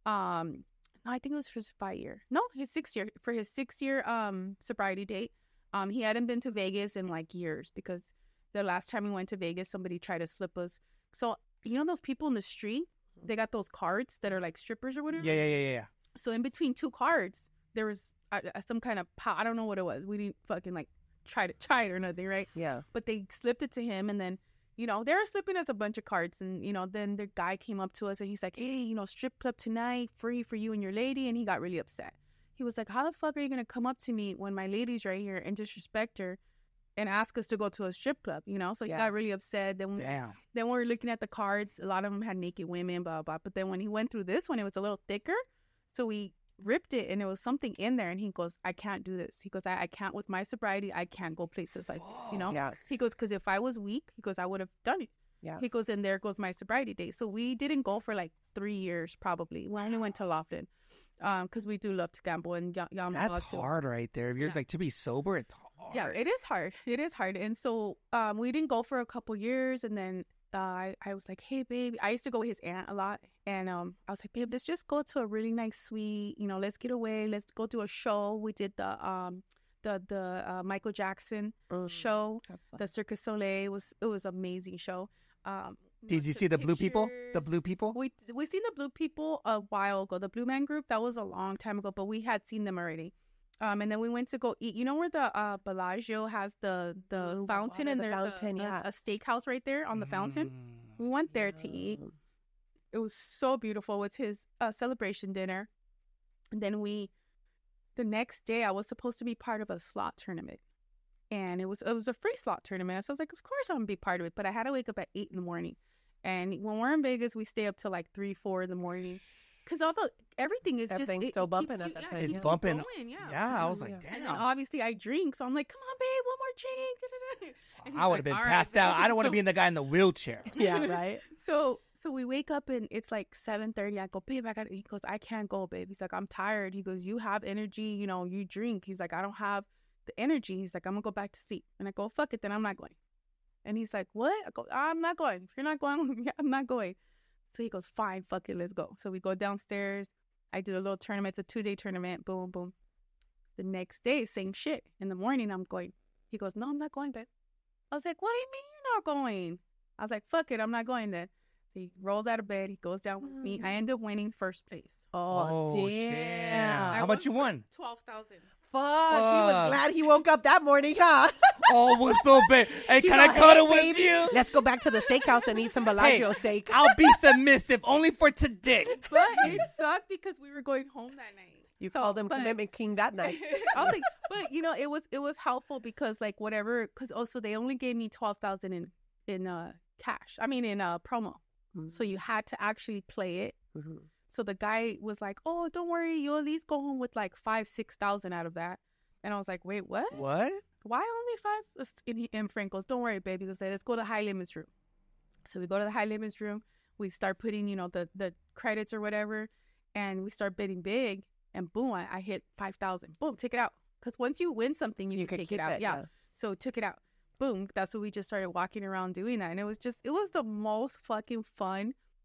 B: Um, no, I think it was for his five year. No, his sixth year for his six year um sobriety date. Um, he hadn't been to Vegas in like years because the last time we went to Vegas, somebody tried to slip us. So you know those people in the street, they got those cards that are like strippers or whatever.
A: Yeah, yeah, yeah, yeah, yeah.
B: So in between two cards, there was uh, uh, some kind of pow- I don't know what it was. We didn't fucking like try to try it or nothing, right?
C: Yeah.
B: But they slipped it to him, and then you know they were slipping us a bunch of cards, and you know then the guy came up to us and he's like, hey, you know, strip club tonight, free for you and your lady, and he got really upset. He was like, how the fuck are you gonna come up to me when my lady's right here and disrespect her and ask us to go to a strip club, you know? So he
C: Yeah.
B: got really upset. Then
A: Damn.
B: then we were looking at the cards. A lot of them had naked women, blah, blah, blah. But then when he went through this one, it was a little thicker. So we ripped it, and there was something in there. And he goes, I can't do this. He goes, I, I can't, with my sobriety, I can't go places like this, you know?
C: Yeah.
B: He goes, because if I was weak, he goes, I would have done it.
C: Yeah.
B: He goes, and there goes my sobriety date. So we didn't go for like three years, probably. We only went to Laughlin um, because we do love to gamble. And y- y'all know
A: That's
B: too.
A: hard right there. If you're
B: Yeah.
A: like to be sober, it's hard.
B: Yeah, it is hard. It is hard. And so um, we didn't go for a couple years. And then uh, I, I was like, hey, babe. I used to go with his aunt a lot. And um, I was like, babe, let's just go to a really nice suite. You know, let's get away. Let's go do a show. We did the um, the the uh, Michael Jackson
C: Mm.
B: show,
C: Have fun.
B: the Circus Soleil. It was, it was an amazing show. Um,
A: Did you
B: took
A: see the blue people? The
B: pictures.
A: blue people?
B: We we seen the Blue People a while ago. The Blue Man Group, that was a long time ago, but we had seen them already. Um, and then we went to go eat. You know where the uh, Bellagio has the the
C: Ooh, the
B: fountain,
C: water,
B: and
C: the
B: there's
C: fountain,
B: a,
C: yeah.
B: a, a steakhouse right there on the fountain.
A: Mm.
B: We went there to eat.
C: Mm.
B: It was so beautiful. It was his uh, celebration dinner. And then we, the next day, I was supposed to be part of a slot tournament. And it was it was a free slot tournament. So I was like, of course I'm going to be part of it. But I had to wake up at eight in the morning. And when we're in Vegas, we stay up till like three, four in the morning. Because although everything is
C: Everything's
B: just... it-
C: still
B: it
C: bumping
B: keeps
C: at
B: you-
C: that
B: yeah,
C: time,
B: it
A: It's
B: keeps
C: yeah.
B: you
A: bumping.
B: going, yeah.
A: Yeah, I was like,
C: Yeah.
A: damn.
B: And then obviously I drink. So I'm like, come on, babe, one more drink. And he's
A: I would
B: like,
A: have been
B: "All right,
A: passed out.
B: babe."
A: I don't want to be in the guy in the wheelchair.
C: Yeah, right?
B: So so we wake up and it's like seven thirty. I go, babe, I got. He goes, I can't go, babe. He's like, I'm tired. He goes, you have energy. You know, you drink. He's like, I don't have the energy. He's like, I'm gonna go back to sleep. And I go, fuck it, then I'm not going. And he's like, what? I go, I'm not going. If you're not going, yeah, I'm not going. So he goes, fine, fuck it, let's go. So we go downstairs. I do a little tournament. It's a two day tournament. Boom, boom. The next day, same shit. In the morning, I'm going. He goes, no, I'm not going, babe. I was like, what do you mean you're not going? I was like, fuck it, I'm not going then. So he rolls out of bed. He goes down with me. I end up winning first place.
C: Oh,
A: Oh,
C: damn.
A: damn.
B: I
A: How much you won?
B: twelve thousand.
C: Fuck. He was
A: Fuck.
C: glad he woke up that morning, huh?
A: Oh, what's so bad? Hey,
C: He's
A: can I
C: all,
A: cuddle
C: "Hey,
A: with
C: baby,
A: you?
C: Let's go back to the steakhouse and eat some Bellagio steak.
A: I'll be submissive only for today.
B: But it sucked because we were going home that night.
C: You
B: So,
C: called him
B: but-
C: commitment king that night.
B: I was like, but you know, it was it was helpful because like whatever, because also they only gave me twelve thousand in in uh cash. I mean in uh promo, so you had to actually play it.
C: Mhm.
B: So the guy was like, "Oh, don't worry, you'll at least go home with like five six thousand out of that." And I was like, "Wait, what?
A: What?
B: Why only five?" And, he, and Frank goes, "Don't worry, baby." He goes, "Let's go to high limits room." So we go to the high limits room. We start putting, you know, the the credits or whatever, and we start bidding big. And boom, I, I hit five thousand. Boom, take it out. Because once you win something, you,
C: You
B: can
C: could
B: take
C: keep
B: it out.
C: it,
B: yeah.
C: yeah.
B: So took it out. Boom. That's what we just started walking around doing that. And it was just, it was the most fucking fun.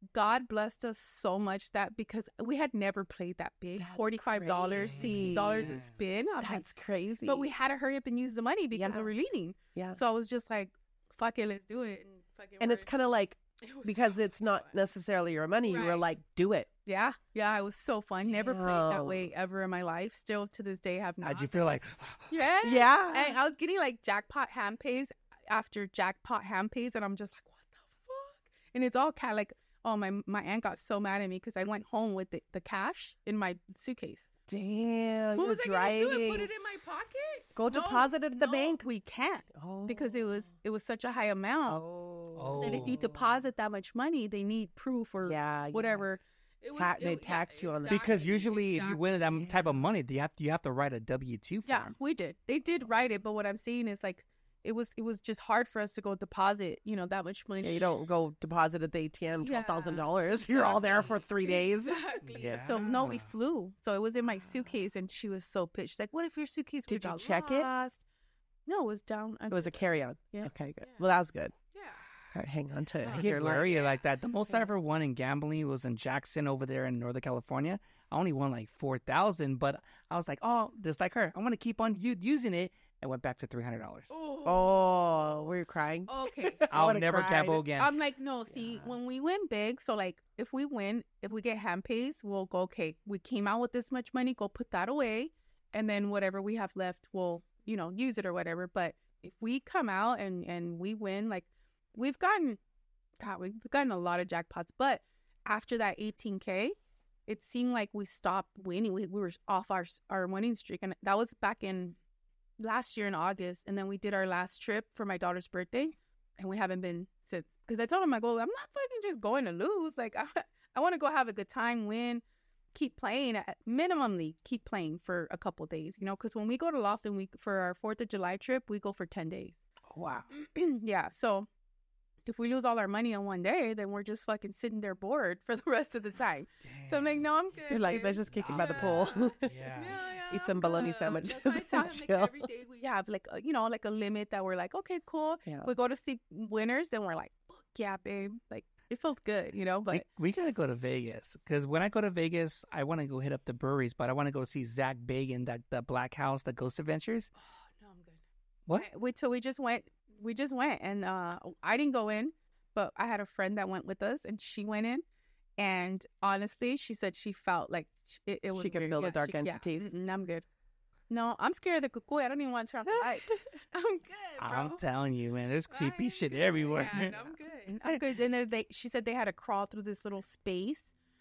B: God blessed us so much that because we had never played that big,
C: That's
B: forty-five dollars, sixty dollars a
A: crazy.
B: spin. I'm like,
C: That's crazy.
B: but we had to hurry up and use the money because
C: Yeah.
B: we were leaving.
C: yeah.
B: So I was just like, fuck it, let's do it. And, fucking
C: And it's kind of like,
B: it was
C: because
B: so
C: it's not
B: fun.
C: necessarily your money, you were
B: Right.
C: like, do it.
B: Yeah, yeah, it was so fun. Never played that
C: Damn.
B: way ever in my life. Still to this day have not.
A: How'd you feel like?
B: Yeah.
C: Yeah.
B: And I was getting like jackpot hand pays after jackpot hand pays, and I'm just like, what the fuck? And it's all kind of like, oh, my my aunt got so mad at me because I went home with the, the cash in my suitcase.
C: Damn.
B: What
C: you're
B: was I
C: driving.
B: gonna do? Put it in my pocket?
C: Go
B: No,
C: deposit it at the
B: no,
C: bank.
B: We can't
C: Oh.
B: because it was it was such a high amount
C: Oh.
B: that if you deposit that much money, they need proof or
C: yeah, yeah.
B: whatever. It
C: Ta-
B: it
C: they
B: yeah,
C: tax you on that.
A: Because
B: exactly,
A: usually, if you win that
B: exactly.
A: type of money, you have you have to write a W two
B: Yeah,
A: form.
B: we did. They did write it, but what I'm saying is like it was it was just hard for us to go deposit, you know, that much money.
C: Yeah, you don't go deposit at the A T M twelve thousand
B: Yeah.
C: dollars. You're all there for three days.
B: Exactly.
A: Yeah.
B: So no, we flew. So it was in my suitcase, and she was so pissed. She's like, "What if your suitcase
C: Did
B: would
C: you
B: got
C: check it?
B: lost?" No, it was down.
C: It was a carry-on.
B: Yeah.
C: Okay, good.
B: Yeah.
C: Well, that was good.
B: yeah.
C: All right, hang on to
B: I
A: I
C: your
A: get
C: line.
A: wary like that. The most I
B: Yeah.
A: ever won in gambling was in Jackson over there in Northern California. I only won like four thousand, but I was like, oh, just like her, I'm gonna keep on u- using it. I went back to three hundred dollars.
B: Oh.
C: Oh, were you crying?
B: Okay.
A: I'll
C: would've
A: never
C: cried.
A: gamble again.
B: I'm like, no, see,
C: Yeah.
B: when we win big, so like if we win, if we get hand pays, we'll go, okay, we came out with this much money, go put that away. And then whatever we have left, we'll, you know, use it or whatever. But if we come out and, and we win, like we've gotten, God, we've gotten a lot of jackpots. But after that eighteen K, it seemed like we stopped winning. We, we were off our, our winning streak. And that was back in last year in August. And then we did our last trip for my daughter's birthday. And we haven't been since. Because I told him, I go, I'm not fucking just going to lose. Like, I, I want to go have a good time, win, keep playing, at minimally keep playing for a couple days, you know? Because when we go to Lofton, we for our fourth of July trip, we go for ten days.
A: Wow.
B: Yeah. So if we lose all our money in one day, then we're just fucking sitting there bored for the rest of the time. So I'm like, no, I'm good.
C: You're like,
B: babe.
C: let's just kick it by the
A: Yeah.
C: pool.
A: Yeah.
B: Yeah, yeah,
C: Eat
B: I'm
C: some bologna
B: good.
C: sandwiches
B: That's why I tell
C: and
B: him, like,
C: chill.
B: every day we have like a, you know, like a limit that we're like, okay, cool.
C: Yeah.
B: If we go to sleep winners, then we're like, fuck yeah, babe. Like it feels good, you know. But
A: we, we gotta go to Vegas because when I go to Vegas, I want to go hit up the breweries, but I want to go see Zach Bagan, that the Black House, the Ghost Adventures.
B: no, I'm good.
A: What?
B: I- Wait, so we just went. We just went, and uh, I didn't go in, but I had a friend that went with us, and she went in. And honestly, she said she felt like sh- it, it was.
C: She could
B: weird.
C: feel the
B: Yeah,
C: dark
B: she- yeah.
C: entities.
B: Mm-mm, I'm good. No, I'm scared of the cuckoo. I don't even want to turn off the light. I'm good, bro.
A: I'm telling you, man, there's creepy
B: I'm
A: shit
B: good.
A: everywhere.
B: Yeah, no, I'm good. I'm good. And then they, she said they had to crawl through this little space.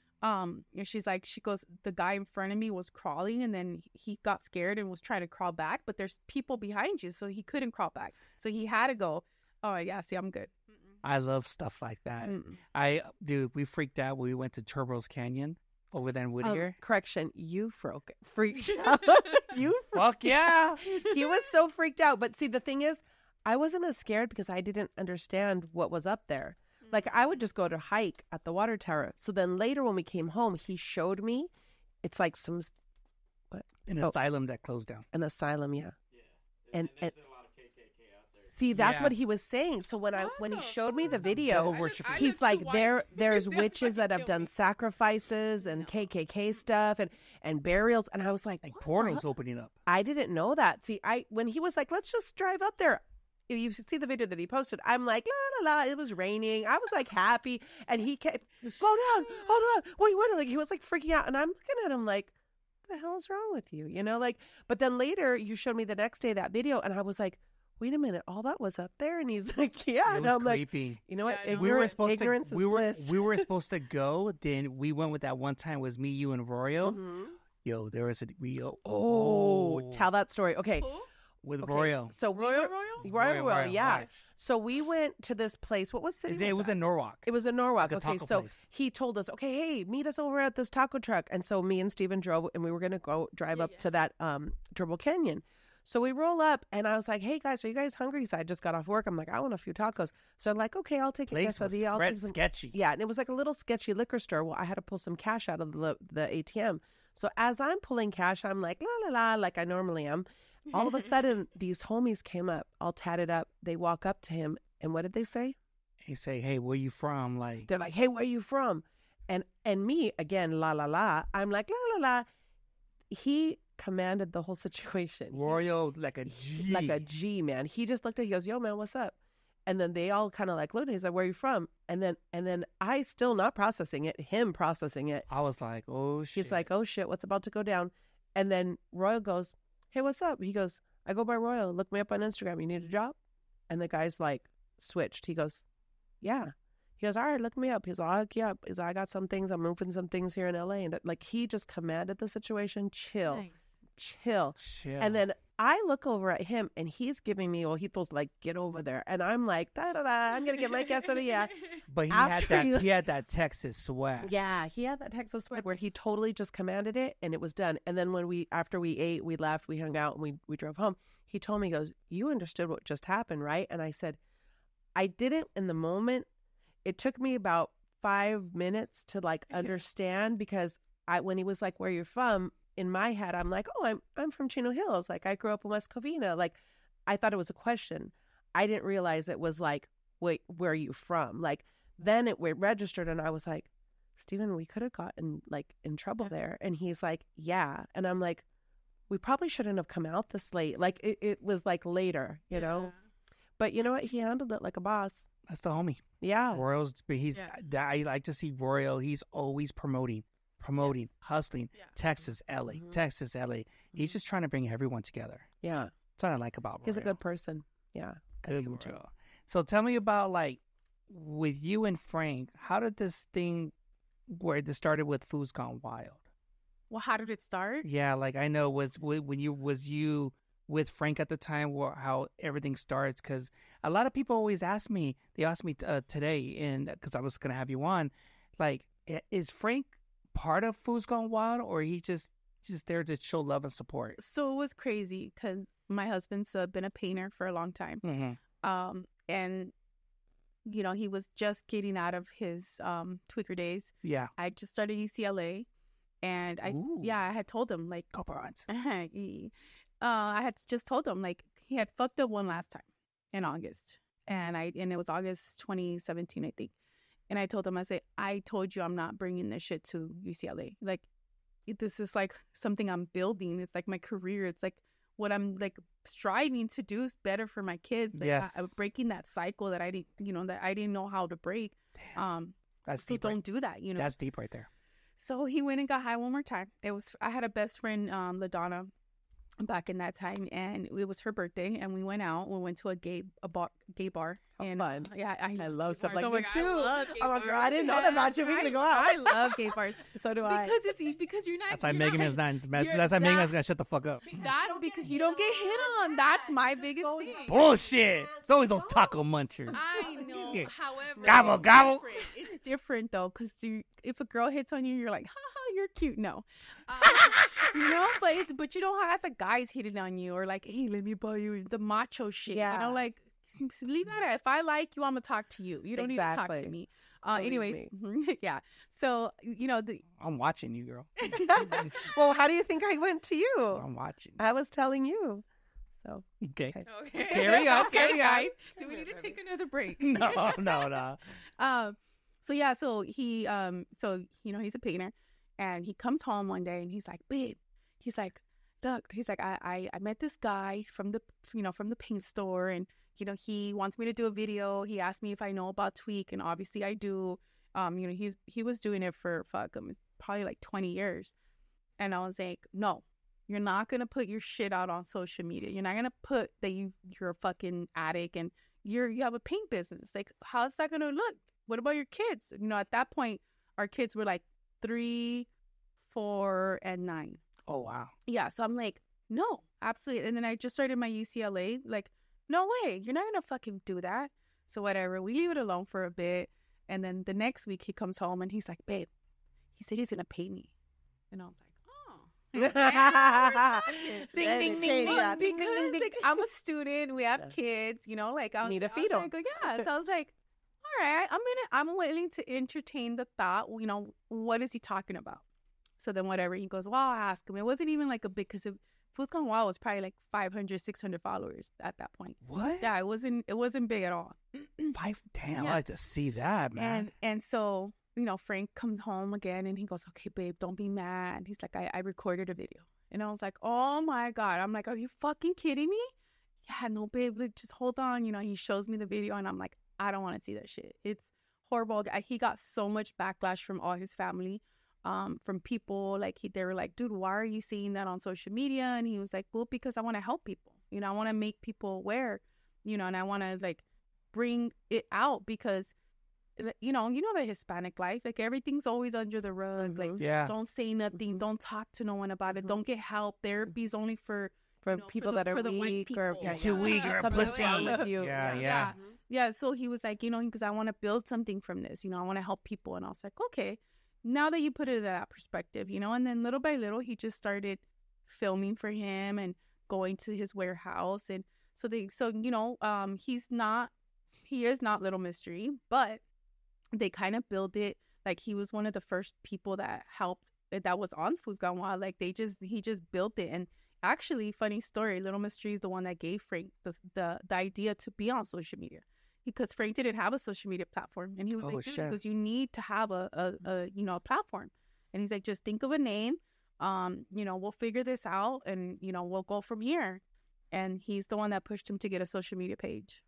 B: Um, and she's like, she goes, the guy in front of me was crawling, and then he got scared and was trying to crawl back, but there's people behind you, so he couldn't crawl back. So he had to go. Oh yeah, see, I'm good.
A: I love stuff like that.
B: Mm-mm.
A: I, dude, we freaked out when we went to Turbo's Canyon over there in
C: Um,
A: Whittier.
C: correction, you broke freaked out. you
A: Fuck yeah!
C: he was so freaked out. But see, the thing is, I wasn't as scared because I didn't understand what was up there. Like I would just go to hike at the water tower. So then later when we came home, he showed me. It's like some
A: An
C: Oh.
A: asylum that closed down.
C: an asylum, yeah.
D: Yeah.
C: And-
D: there's
C: and-
D: a lot of K K K out there.
C: See, that's
A: Yeah.
C: what he was saying. So when I
B: What
C: when he
B: the
C: showed me the
B: fuck?
C: video,
A: Devil
B: I live-
A: worshipers.
B: I live
C: he's
B: too
C: like
B: white.
C: there there's
B: They'll
C: witches that
B: fucking
C: have
B: kill
C: done
B: me.
C: sacrifices and
B: No.
C: K K K stuff and and burials, and I was like,
A: Like
C: what the
A: portals
C: hell?
A: opening up.
C: I didn't know that. See, I when he was like, let's just drive up there. If you see the video that he posted, I'm like, la la la. It was raining. I was like happy, and he kept slow down, hold on, wait, what? Like he was like freaking out, and I'm looking at him like, what the hell is wrong with you? You know, like. But then later, you showed me the next day that video, and I was like, wait a minute, all that was up there, and he's like, yeah,
A: It
C: and
A: was
C: I'm like,
A: creepy.
C: you know what?
B: Yeah, I know.
A: we were
C: Ignorant-
A: supposed
C: ignorance
A: to
C: is
A: we were
C: bliss.
A: we were supposed to go. Then we went with that one time. It was me, you, and Royal.
C: Mhm.
A: Yo, there was a we oh,
C: Oh, tell that story. Okay,
B: Who?
A: with
C: okay.
A: Royal.
C: So we
B: Royal
C: were-
B: Royal?
C: Royal,
A: Royal,
C: Royal,
A: Royal,
C: yeah.
A: right.
C: So we went to this place. What was city?
A: It, it was
C: that?
A: in Norwalk.
C: It was in Norwalk.
A: Like a
C: Okay,
A: taco
C: so
A: place.
C: he told us, okay, hey, meet us over at this taco truck. And so me and Steven drove, and we were going to go drive
B: Yeah,
C: up
B: yeah.
C: to that um, Turbo Canyon. So we roll up, and I was like, hey, guys, are you guys hungry? So I just got off work. I'm like, I want a few tacos. So I'm like, okay, I'll take it.
A: Place
C: Guess what?
A: was
C: Yeah, I'll
A: sketch-
C: take some.
A: sketchy.
C: Yeah, and it was like a little sketchy liquor store. Well, I had to pull some cash out of the, the A T M. So as I'm pulling cash, I'm like, la, la, la, like I normally am. All of a sudden, these homies came up, all tatted up. They walk up to him, and what did they say?
A: He say, "Hey, where you from?" Like,
C: they're like, "Hey, where you from?" And and me again, la la la. I'm like, la la la. He commanded the whole situation.
A: Royal, like a G,
C: like a G, man. He just looked at. He goes, "Yo, man, what's up?" And then they all kind of like looked. He's like, "Where are you from?" And then and then I still not processing it. Him processing it.
A: I was like, "Oh shit!"
C: He's like, "Oh shit, what's about to go down?" And then Royal goes, "Hey, what's up?" He goes, "I go by Royal. Look me up on Instagram. You need a job?" And the guy's like, switched. He goes, "Yeah." He goes, "All right, look me up." He's like, "I'll hook you up." He's like, "I got some things. I'm moving some things here in L A." And like, he just commanded the situation. Chill,
B: Nice.
C: chill.
A: Chill.
C: And then I look over at him and he's giving me ojitos like, "Get over there." And I'm like, da da da, I'm going to get my quesadilla.
A: but he
C: after
A: had that.
C: you-
A: He had that Texas swag.
C: Yeah, he had that Texas swag where he totally just commanded it and it was done. And then when we, after we ate, we left, we hung out and we, we drove home. He told me, he goes, "You understood what just happened, right?" And I said, "I didn't in the moment. It took me about five minutes to like understand because I, when he was like, 'Where you're from?' in my head, I'm like, oh, I'm, I'm from Chino Hills. Like I grew up in West Covina. Like I thought it was a question. I didn't realize it was like, wait, where are you from?" Like then it, it registered and I was like, "Steven, we could have gotten like in trouble there." And he's like, "Yeah." And I'm like, "We probably shouldn't have come out this late." Like it, it was like later, you know, but you know what? He handled it like a boss.
A: That's the homie.
C: Yeah.
A: Royal's. But he's.
B: Yeah.
A: I like to see Royal. He's always promoting, promoting, hustling.
B: Yeah.
A: Texas, L A,
C: Mhm.
A: Texas, L A. He's just trying to bring everyone together.
C: Yeah.
A: That's what I like about Royal.
C: He's a good person. Yeah.
A: Good
C: Royal.
A: Royal. So tell me about like with you and Frank. How did this thing where this started with Foods Gone Wild?
B: Well, how did it start?
A: Yeah, like I know was when you was you with Frank at the time, where how everything starts? Because a lot of people always ask me. They asked me uh, today, and because I was gonna have you on, like, i- is Frank part of Foods Gone Wild, or he just just there to show love and support?
B: So it was crazy because my husband's uh, been a painter for a long time.
A: Mm-hmm.
B: Um, and, you know, he was just getting out of his um, tweaker days.
A: Yeah.
B: I just started U C L A. And I,
A: Ooh.
B: yeah, I had told him, like,
A: Couple runs.
B: uh, I had just told him, like, he had fucked up one last time in August. And I, and it was August twenty seventeen, I think. And I told him, I said, "I told you I'm not bringing this shit to U C L A. Like, it- this is like something I'm building. It's like my career. It's like what I'm like striving to do is better for my kids. Like,
A: Yes.
B: I, I'm breaking that cycle that I didn't, you know, that I didn't know how to break.
A: Damn,
B: Um,
A: that's
B: so
A: deep. Right,
B: don't do that, you know.
A: that's deep right there.
B: So he went and got high one more time. It was I had a best friend, um, LaDonna, back in that time, and it was her birthday, and we went out. We went to a gay a bar, gay bar.
C: How
B: and
C: fun.
B: Yeah, I,
C: I love
B: gay
C: stuff
B: bars.
C: like
B: Oh my
C: this
B: God,
C: too.
B: I love gay
C: Oh my
B: bars.
C: God, I didn't know that about you. We
B: Yes,
C: gotta go
B: I-
C: out.
B: I love gay bars
C: So do I.
B: because it's because you're not.
A: That's why
B: you're
A: Megan
B: not,
A: is not.
B: you're-
A: That's why Megan
B: that-
A: is gonna shut the fuck up.
B: That's because you don't get hit on. That's my biggest thing.
A: Bullshit. It's always those taco munchers.
B: I know.
A: Yeah.
B: However,
A: Gobble,
B: it's
A: gobble.
B: different. It's different though, because if a girl hits on you, you're like, "Ha ha, you're cute." No, um, you know. But it's but you don't have the guys hitting on you or like, "Hey, let me buy you," the macho shit.
C: Yeah.
B: You know, like s- leave that out. If I like you, I'm gonna talk to you. You don't need to talk
C: Exactly.
B: to me. Uh,
C: Believe
B: anyways, yeah. So you know the.
A: I'm watching you, girl.
C: Well, how do you think I went to you?
A: I'm watching.
C: I was telling you. So
A: Okay.
B: Okay.
A: Carry on,
B: Okay,
A: carry on.
B: guys. Do we need to take another break?
A: No, no, no.
B: Um, so yeah, so he, um, so you know, he's a painter, and he comes home one day, and he's like, "Babe," he's like, "Look," he's like, I, I, I met this guy from the, you know, from the paint store, and you know, he wants me to do a video. He asked me if I know about Tweak, and obviously I do. Um, you know, he's he was doing it for fuck, um, it's probably like twenty years, and I was like, no. You're not gonna put your shit out on social media. You're not gonna put that you you're a fucking addict and you're you have a paint business. Like, how's that gonna look? What about your kids? You know, at that point, our kids were like three, four, and nine.
A: Oh wow.
B: Yeah, so I'm like, no, absolutely. And then I just started my U C L A. Like, no way, you're not gonna fucking do that. So whatever, we leave it alone for a bit, and then the next week he comes home and he's like, babe, he said he's gonna pay me, and I was like.
C: Ding,
B: Ding, ding, ding,
C: yeah.
B: ding. Because like I'm a student, we have
C: Yeah.
B: kids, you know, like I was,
C: Need to
B: I was
C: feed 'em.
B: like, yeah. So I was like, all right, I'm gonna, I'm willing to entertain the thought. You know, what is he talking about? So then whatever he goes, well, I'll ask him. It wasn't even like a big because Foods Gone Wild was probably like five hundred, six hundred followers at that point.
A: What?
B: Yeah, it wasn't, it wasn't big at all.
A: Five. Damn,
B: Yeah.
A: I like to see that, man.
B: And and so, you know, Frank comes home again and he goes, okay, babe, don't be mad. He's like, I, I recorded a video. And I was like, oh my God. I'm like, are you fucking kidding me? Yeah, no, babe, look, just hold on. You know, he shows me the video and I'm like, I don't want to see that shit. It's horrible. I- He got so much backlash from all his family, um, from people. Like, he, they were like, dude, why are you seeing that on social media? And he was like, well, because I want to help people. You know, I want to make people aware, you know, and I want to, like, bring it out because, you know, you know the Hispanic life, like everything's always under the rug. Like,
A: yeah.
B: don't say nothing,
C: Mhm.
B: don't talk to no one about it,
C: Mhm.
B: don't get help. Therapy's only for
C: For
B: you know, for
C: people
B: the-
C: that are
B: for the white
C: weak or
B: people.
C: yeah,
A: Too
C: yeah.
A: weak or a
C: Something's
A: pussy.
C: wrong with you.
A: Yeah, yeah.
B: Yeah. Yeah, so he was like, you know, because I want to build something from this, you know, I want to help people. And I was like, okay, now that you put it in that perspective, you know, and then little by little, he just started filming for him and going to his warehouse. And so they, so, you know, um, he's not, he is not Little Mystery, but they kind of build it like he was one of the first people that helped, that was on Foods Gone Wild. Like they just, he just built it. And actually, funny story, Little Mystery is the one that gave Frank the the, the idea to be on social media, because Frank didn't have a social media platform, and he was
A: Oh,
B: like, dude,
A: shit.
B: because you need to have a, a, a you know a platform, and he's like, just think of a name, um, you know, we'll figure this out, and you know, we'll go from here, and he's the one that pushed him to get a social media page.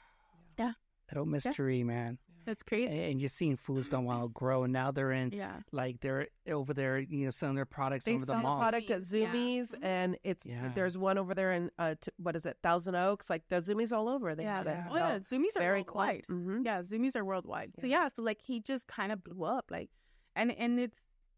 A: Little Mystery, man.
B: That's crazy.
A: And you're seeing Foods Gone Wild grow, and now they're in,
B: Yeah,
A: like, they're over there, you know, selling their products
B: They
A: over the
B: sell
A: mall.
C: Product at
B: Yeah.
C: Zoomies,
B: Mhm.
C: and it's
A: Yeah.
C: there's one over there in uh, t- what is it, Thousand Oaks? Like the Zoomies all over. They
B: yeah.
C: have it.
A: Yeah.
B: Oh yeah, Zoomies are
C: Very cool.
B: worldwide.
C: Mm-hmm.
B: Yeah, Zoomies are worldwide. So
C: Yeah.
B: yeah, so like he just kind of blew up, like, and and it's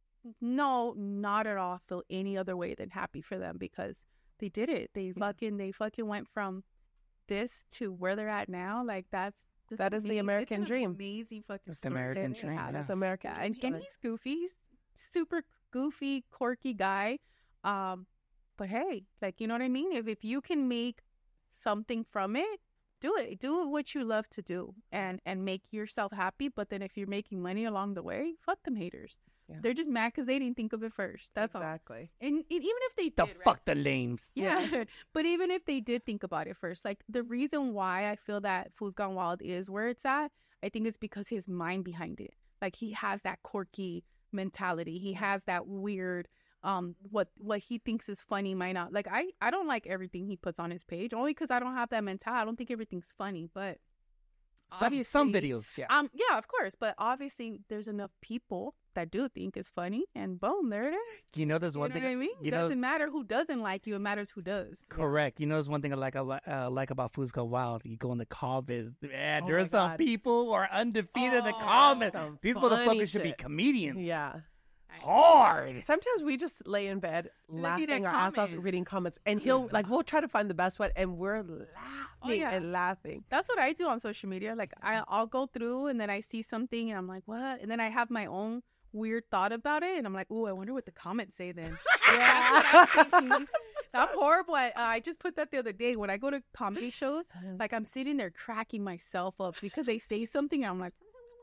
B: no, not at all feel any other way than happy for them, because they did it. They fucking they fucking went from this to where they're at now. Like that's, that's
C: That is the
B: amazing.
C: American
B: It's an
C: dream.
B: Amazing fucking
A: It's the
B: story.
A: American
B: It is.
A: dream,
C: Yeah,
A: yeah.
C: that's American.
B: Yeah, and,
C: dream
B: and
C: story.
B: he's goofy. He's super goofy, quirky guy. Um, but hey, like, you know what I mean? If if you can make something from it, do it. Do what you love to do, and and make yourself happy. But then if you're making money along the way, fuck them haters.
C: Yeah.
B: They're just mad because they didn't think of it first. That's all.
C: exactly.
B: And, and even if they
A: The
B: did, right?
A: fuck the lames.
B: Yeah. But even if they did think about it first, like the reason why I feel that Foods Gone Wild is where it's at, I think it's because his mind behind it. Like he has that quirky mentality. He has that weird, um, what what he thinks is funny might not. Like I, I don't like everything he puts on his page, only because I don't have that mentality. I don't think everything's funny, but
A: Some, some
B: obviously-
A: videos, yeah.
B: Um, yeah, of course, but obviously there's enough people that do think it's funny, and boom, there it is.
A: You know, there's
B: You
A: one
B: know
A: thing.
B: what I mean?
A: You
B: It
A: know,
B: doesn't matter who doesn't like you; it matters who does.
A: correct. You know, there's one thing I like. I li- uh, like about Foods Go Wild. You go in the comments, man.
C: Oh
A: There's
C: my
A: some
C: God.
A: people who are undefeated in the
B: Oh,
A: comments.
C: some
A: These
C: funny
A: motherfuckers should be
C: shit.
A: comedians.
C: Yeah.
A: Hard.
C: Sometimes we just lay in bed
B: Looking
C: laughing
B: at
C: our ass off,
B: comments.
C: reading comments, and he'll like we'll try to find the best one, and we're laughing
B: Oh, yeah.
C: and laughing.
B: That's what I do on social media. Like I, I'll go through and then I see something and I'm like, what? And then I have my own weird thought about it, and I'm like, oh, I wonder what the comments say then. That's what I'm thinking. I'm horrible at. Uh, I just put that the other day when I go to comedy shows. Like I'm sitting there cracking myself up because they say something and I'm like,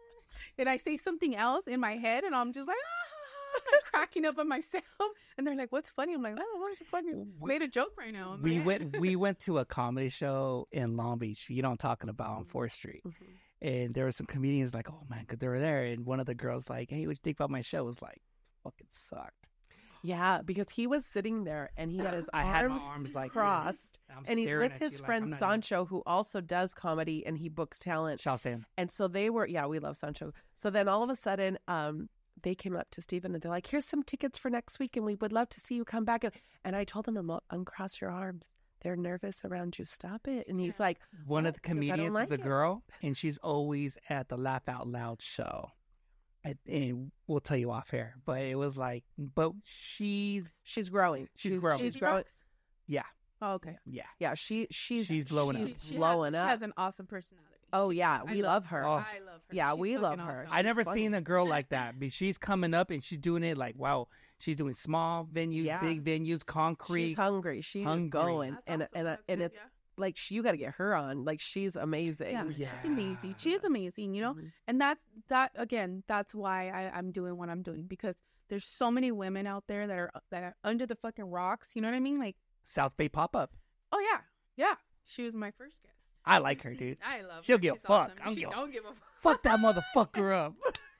B: and I say something else in my head and I'm just like, ah, I'm like cracking up on myself. And they're like, "What's funny?" I'm like, "I don't know what's funny." Made a joke right now. in my
A: We
B: head.
A: went. We went to a comedy show in Long Beach. You know what I'm talking about, on Fourth Street.
C: Mhm.
A: And there were some comedians like, oh man, 'cause they were there. And one of the girls like, hey, what you think about my show? Was like, fucking sucked.
C: Yeah, because he was sitting there and he had his
A: I had my
C: arms
A: arms like this.
C: crossed,
A: I'm
C: and he's
A: staring
C: with
A: at
C: his
A: you like,
C: friend
A: I'm not even-
C: Sancho, who also does comedy and he books talent.
A: Shall say him.
C: And so they were, yeah, we love Sancho. So then all of a sudden, um, they came up to Stephen and they're like, "Here's some tickets for next week, and we would love to see you come back." And, and I told him, "I'm uncross your arms. They're nervous around you. Stop it." And he's like,
A: One of
C: "What?
A: the
C: Because I don't
A: comedians
C: like
A: is a
C: it."
A: girl, and she's always at the Laugh Out Loud show. I, and we'll tell you off air, but it was like, but she's,
C: She's growing.
A: She's growing.
C: She's
B: Easy
C: growing.
B: Rocks?
A: yeah,
B: Oh, okay.
A: yeah.
C: Yeah, she she's
A: She's blowing up.
B: She, she
C: blowing
B: has,
C: up.
B: She has an awesome personality.
C: Oh yeah,
B: I
C: we love her.
A: Oh.
B: I love her.
C: Yeah,
B: She's
C: we love
B: fucking
C: her.
B: awesome.
A: I
C: She's
A: never
C: funny.
A: seen a girl like that. But she's coming up and she's doing it like, wow, she's doing small venues,
C: Yeah.
A: big venues, concrete.
C: She's hungry. She
A: Hungry.
C: is going,
B: That's
C: and
B: awesome.
C: and
B: That's
C: and
B: good,
C: it's
B: yeah.
C: like she, you got to get her on. Like she's amazing.
B: Yeah,
A: Yeah.
B: she's amazing. She is amazing, you know?
C: Mhm.
B: And that's, that, again, that's why I, I'm doing what I'm doing, because there's so many women out there that are, that are under the fucking rocks. You know what I mean? Like,
A: South Bay pop up.
B: oh, yeah. Yeah. She was my first guest.
A: I like her, dude.
B: I love
A: She'll
B: her.
A: give a
B: She's
A: fuck.
B: awesome.
A: I don't
B: She
A: give a
B: don't give a fuck.
A: Fuck that motherfucker up.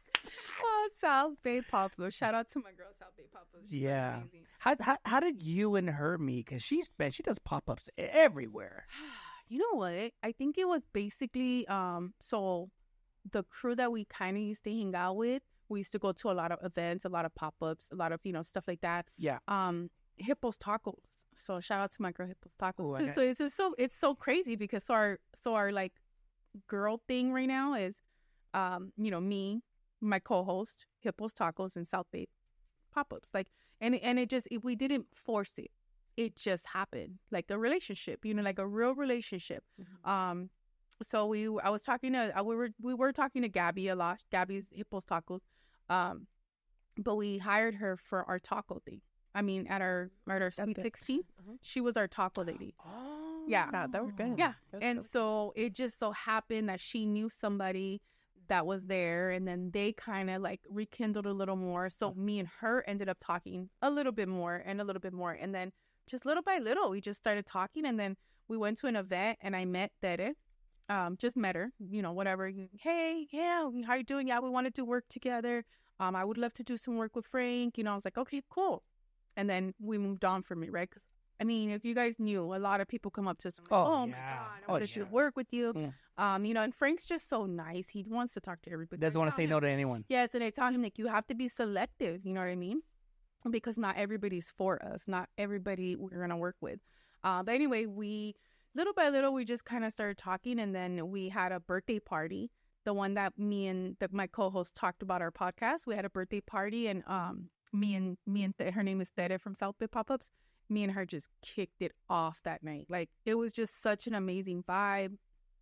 B: Oh, South Bay Poplar. Shout out to my girl, South Bay Poplar. She's fucking
A: Yeah.
B: amazing.
A: How, how how did you and her meet? Because she's man, she does pop ups everywhere.
B: You know what? I think it was basically um so the crew that we kind of used to hang out with, we used to go to a lot of events, a lot of pop-ups, a lot of, you know, stuff like that.
A: Yeah.
B: Um Hippos Tacos. So shout out to my girl Hippos Tacos
A: Ooh, I
B: too.
A: got-
B: So it's just so it's so crazy because so our so our like girl thing right now is um, you know, me, my co-host, Hippos Tacos and South Bay Pop-ups. Like and and it just it, we didn't force it. It just happened. Like a relationship, you know, like a real relationship.
C: Mhm.
B: Um so we I was talking to uh, we were we were talking to Gabby a lot. Gabby's Hippos Tacos. Um but we hired her for our taco thing. I mean at our at our Sweet
C: Epic.
B: sixteen,
C: Mhm.
B: she was our taco lady.
A: Oh.
B: Yeah.
C: Yeah, that were good.
B: Yeah.
C: That was
B: And
C: really
B: so it just so happened that she knew somebody that was there and then they kind of like rekindled a little more. So me and her ended up talking a little bit more and a little bit more. And then just little by little, we just started talking. And then we went to an event and I met Tere. Um, just met her, you know, whatever. Hey, yeah, how you doing? Yeah, we want to do work together. Um, I would love to do some work with Frank. You know, I was like, okay, cool. And then we moved on from it, right? Because I mean, if you guys knew, a lot of people come up to us and like,
A: Oh,
B: oh, my
A: yeah.
B: God, I
A: Oh,
B: want to
A: yeah.
B: do work with you.
A: Yeah.
B: Um, you know, and Frank's just so nice. He wants to talk to everybody.
A: Doesn't
B: I
A: want to
B: tell
A: say
B: him-
A: no to anyone.
B: Yes, and I tell him, like, you have to be selective, you know what I mean? Because not everybody's for us. Not everybody we're going to work with. Uh, but anyway, we, little by little, we just kind of started talking, and then we had a birthday party. The one that me and the, my co-host talked about our podcast. We had a birthday party, and um, me and, me and Th- her name is Tere from South Bay Pop-Ups. Me and her just kicked it off that night. Like, it was just such an amazing vibe.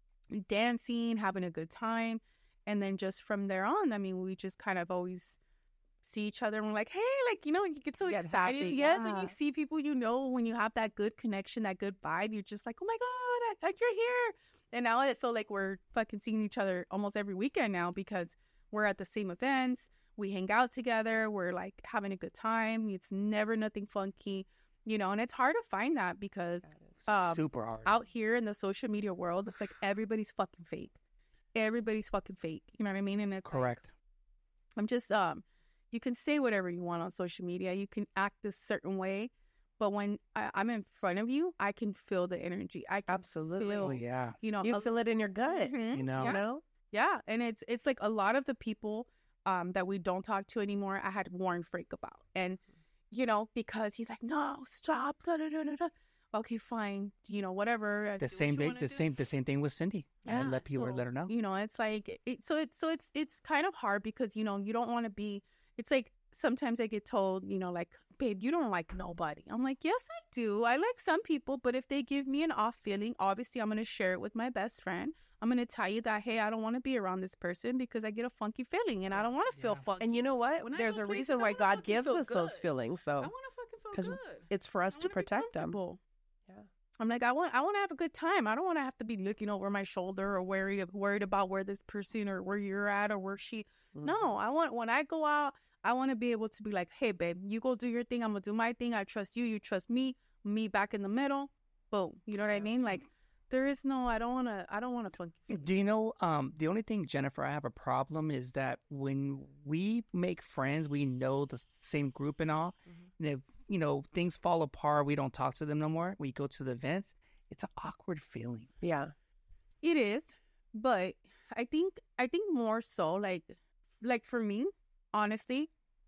B: Dancing, having a good time. And then just from there on, I mean, we just kind of always see each other and we're like, hey, like, you know, you get so
C: Get
B: excited.
C: happy,
B: Yes, and
C: yeah.
B: you see people you know when you have that good connection, that good vibe, you're just like, oh my God, like you're here. And now I feel like we're fucking seeing each other almost every weekend now because we're at the same events. We hang out together. We're like having a good time. It's never nothing funky, you know, and it's hard to find that because um,
A: Super hard.
B: out here in the social media world, it's like everybody's fucking fake. Everybody's fucking fake. You know what I mean? And it's like,
A: Correct.
B: I'm just um you can say whatever you want on social media. You can act this certain way, but when I, I'm in front of you, I can feel the energy. I can
C: Absolutely.
B: feel,
A: Oh, yeah.
B: you know,
C: You
B: a-
C: feel it in your gut.
B: Mhm.
A: You know?
C: You
B: Yeah.
C: know?
B: Yeah, and it's it's like a lot of the people um that we don't talk to anymore. I had warned Frank about, and you know, because he's like, no, stop. Da, da, da, da, da. Okay, fine. You know, whatever. uh, do
A: The
B: what
A: same
B: you
A: day,
B: wanna
A: the
B: do.
A: same, the same thing with Cindy. I
B: Yeah,
A: let people
B: so,
A: let her know.
B: You know, it's like it, so it's so it's it's kind of hard because you know you don't want to be. It's like sometimes I get told, you know, like, babe, you don't like nobody. I'm like, yes, I do. I like some people, but if they give me an off feeling, obviously I'm gonna share it with my best friend. I'm gonna tell you that, hey, I don't want to be around this person because I get a funky feeling and I don't want to feel
A: Yeah.
B: funky.
C: And you know what?
B: When I
C: There's
B: go
C: a
B: places,
C: reason
B: I
C: why
B: wanna
C: God
B: fucking
C: gives
B: feel
C: us those
B: good.
C: feelings,
B: I
C: though.
B: want to fucking feel
C: 'Cause
B: good.
C: It's for us
B: I
C: to
B: wanna be
C: protect them.
B: comfortable.
C: Yeah.
B: I'm like, I want, I want to have a good time. I don't want to have to be looking over my shoulder or worried, worried about where this person or where you're at or where she.
C: Mm-hmm.
B: No, I want when I go out, I want to be able to be like, hey, babe, you go do your thing. I'm gonna do my thing. I trust you. You trust me. Me back in the middle. Boom. You know what I mean? Like, there is no. I don't want to. I don't want to funky. feeling.
A: Do you know, um, the only thing, Jennifer, I have a problem is that when we make friends, we know the s- same group and all.
C: Mhm.
A: And if, you know, things fall apart, we don't talk to them no more. We go to the events. It's an awkward feeling.
C: Yeah.
B: It is, but I think I think more so like like for me, honestly,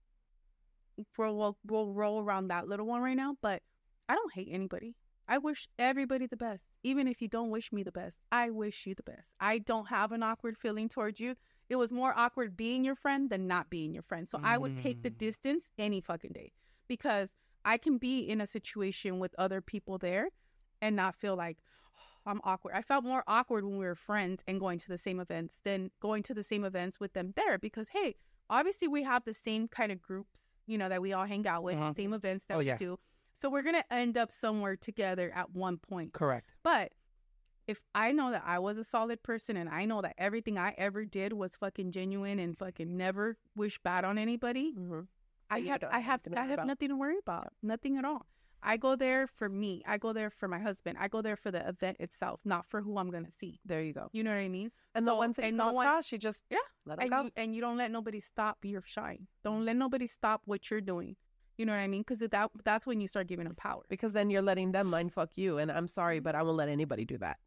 B: we'll we'll, we'll roll around that little one right now. But I don't hate anybody. I wish everybody the best, even if you don't wish me the best. I wish you the best. I don't have an awkward feeling towards you. It was more awkward being your friend than not being your friend. So I would take the
A: Mm.
B: distance any fucking day because I can be in a situation with other people there and not feel like I'm awkward. I felt more awkward when we were friends and going to the same events than going to the same events with them there because, hey, obviously we have the same kind of groups, you know, that we all hang out with,
A: Uh-huh.
B: same events that
A: Oh,
B: we
A: yeah.
B: do. So we're going to end up somewhere together at one point.
A: Correct.
B: But if I know that I was a solid person and I know that everything I ever did was fucking genuine and fucking never wish bad on anybody,
C: Mm-hmm.
B: I
C: You
B: have
C: don't
B: I
C: have
B: have
C: anything to
B: I
C: worry
B: have
C: about.
B: nothing to worry about. Nothing at all. I go there for me. I go there for my husband. I go there for the event itself, not for who I'm going to see.
C: There you go.
B: You know what I mean?
C: And the
B: So-
C: ones that you
B: and
C: come
B: no one-
C: across, you just
B: Yeah.
C: let them
B: And
C: go.
B: you, and you don't let nobody stop your shine. Don't let nobody stop what you're doing. You know what I mean? Because that that's when you start giving them power.
C: Because then you're letting them mind fuck you. And I'm sorry, but I won't let anybody do that.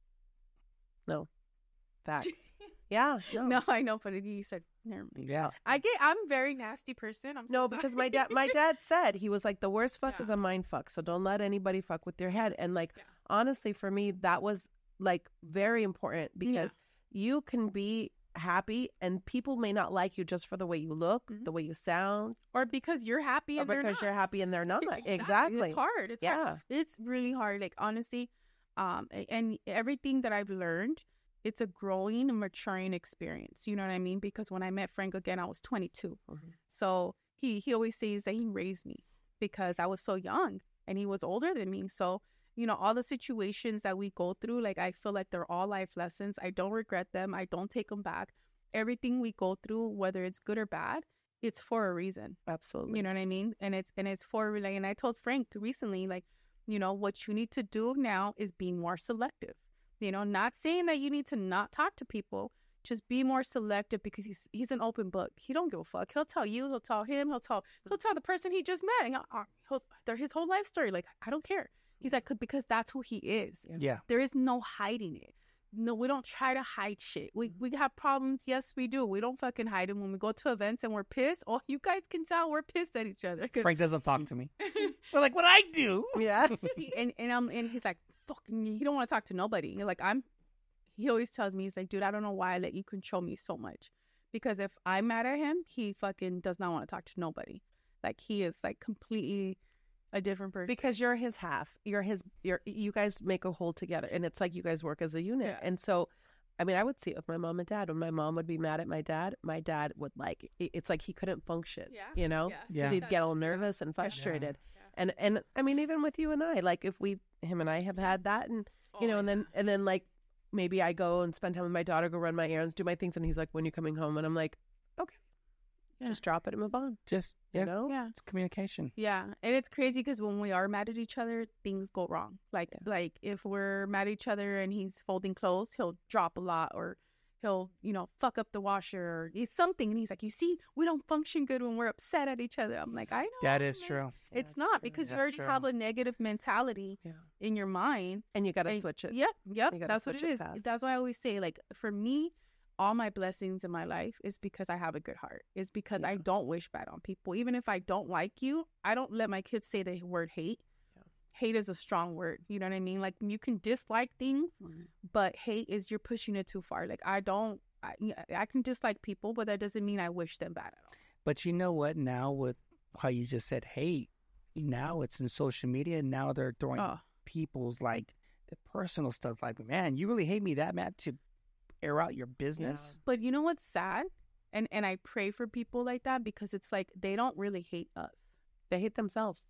C: No. Facts. Yeah. No.
B: No, I know, but you said never mind.
A: Yeah.
B: I get. I'm a very nasty person. I'm so
C: No,
B: sorry.
C: because my dad, my dad said he was like, the worst fuck is
B: Yeah.
C: a mind fuck. So don't let anybody fuck with your head. And like,
B: Yeah.
C: honestly, for me, that was like very important because you can be happy and people may not like you just for the way you look,
B: Mhm.
C: the way you sound,
B: or because you're happy
C: or
B: and they're
C: because
B: not.
C: you're happy and they're not.
B: Exactly.
C: Exactly.
B: It's hard. It's
C: Yeah.
B: hard. It's really hard. Like honestly, um, a- and everything that I've learned, it's a growing and maturing experience. You know what I mean? Because when I met Frank again, I was twenty-two.
C: Mhm.
B: So he he always says that he raised me because I was so young and he was older than me. So you know, all the situations that we go through, like I feel like they're all life lessons. I don't regret them. I don't take them back. Everything we go through, whether it's good or bad, it's for a reason.
C: Absolutely.
B: You know what I mean? And it's and it's for like, and I told Frank recently, like, you know, what you need to do now is be more selective. You know, not saying that you need to not talk to people, just be more selective because he's he's an open book. He don't give a fuck. He'll tell you, he'll tell him, he'll tell he'll tell the person he just met. And he'll, he'll, they're his whole life story. Like, I don't care. He's like, because that's who he is.
A: Yeah.
B: There is no hiding it. No, we don't try to hide shit. We we have problems. Yes, we do. We don't fucking hide them. When we go to events and we're pissed, oh, you guys can tell we're pissed at each other. 'Cause-
A: Frank doesn't talk to me. We're like, what I do?
C: Yeah.
B: he- and and um and he's like, fucking, he don't want to talk to nobody. You're like, I'm. He always tells me, he's like, dude, I don't know why I let you control me so much, because if I'm mad at him, he fucking does not want to talk to nobody. Like he is like completely a different person.
C: Because you're his half. You're his, you're, you guys make a whole together. And it's like you guys work as a unit.
B: Yeah.
C: And so, I mean, I would see it with my mom and dad. When my mom would be mad at my dad, my dad would like, it- it's like he couldn't function,
B: Yeah.
C: you know?
B: Yes.
A: Yeah.
C: He'd
B: That's-
C: get all
B: yeah.
C: nervous and
B: Yeah.
C: frustrated.
B: Yeah.
C: And, and I mean, even with you and I, like if we, him and I have had that and, you know,
B: Oh,
C: and then, and then like maybe I go and spend time with my daughter, go run my errands, do my things. And he's like, when you coming home? And I'm like, okay,
A: Yeah.
C: just drop it and move on,
A: Just,
C: you
A: yeah,
C: know?
B: Yeah.
A: it's communication.
B: Yeah, and it's crazy because when we are mad at each other, things go wrong. Like,
C: Yeah.
B: like if we're mad at each other and he's folding clothes, he'll drop a lot, or he'll, you know, fuck up the washer, or it's something. And he's like, "You see, we don't function good when we're upset at each other." I'm like, "I know
A: That is
B: man.
A: true.
B: It's
C: That's
B: not
C: true.
B: because you
A: That's
B: already
A: true.
B: have a negative mentality
C: Yeah.
B: in your mind."
C: And you got to
B: And-
C: switch it.
B: Yep, yep.
C: You gotta
B: That's what
C: switch
B: it
C: it
B: is.
C: fast.
B: That's why I always say, like, for me, all my blessings in my life is because I have a good heart. It's because I
C: Yeah.
B: don't wish bad on people. Even if I don't like you, I don't let my kids say the word hate.
C: Yeah.
B: Hate is a strong word. You know what I mean? Like, you can dislike things, but hate is you're pushing it too far. Like, I don't, I, I can dislike people, but that doesn't mean I wish them bad at all.
A: But you know what? Now with how you just said hate, now it's in social media. And now they're throwing
B: Oh,
A: people's like the personal stuff. Like, man, you really hate me that bad to air out your business.
B: but you know what's sad? And and I pray for people like that because it's like they don't really hate us.
C: They hate themselves.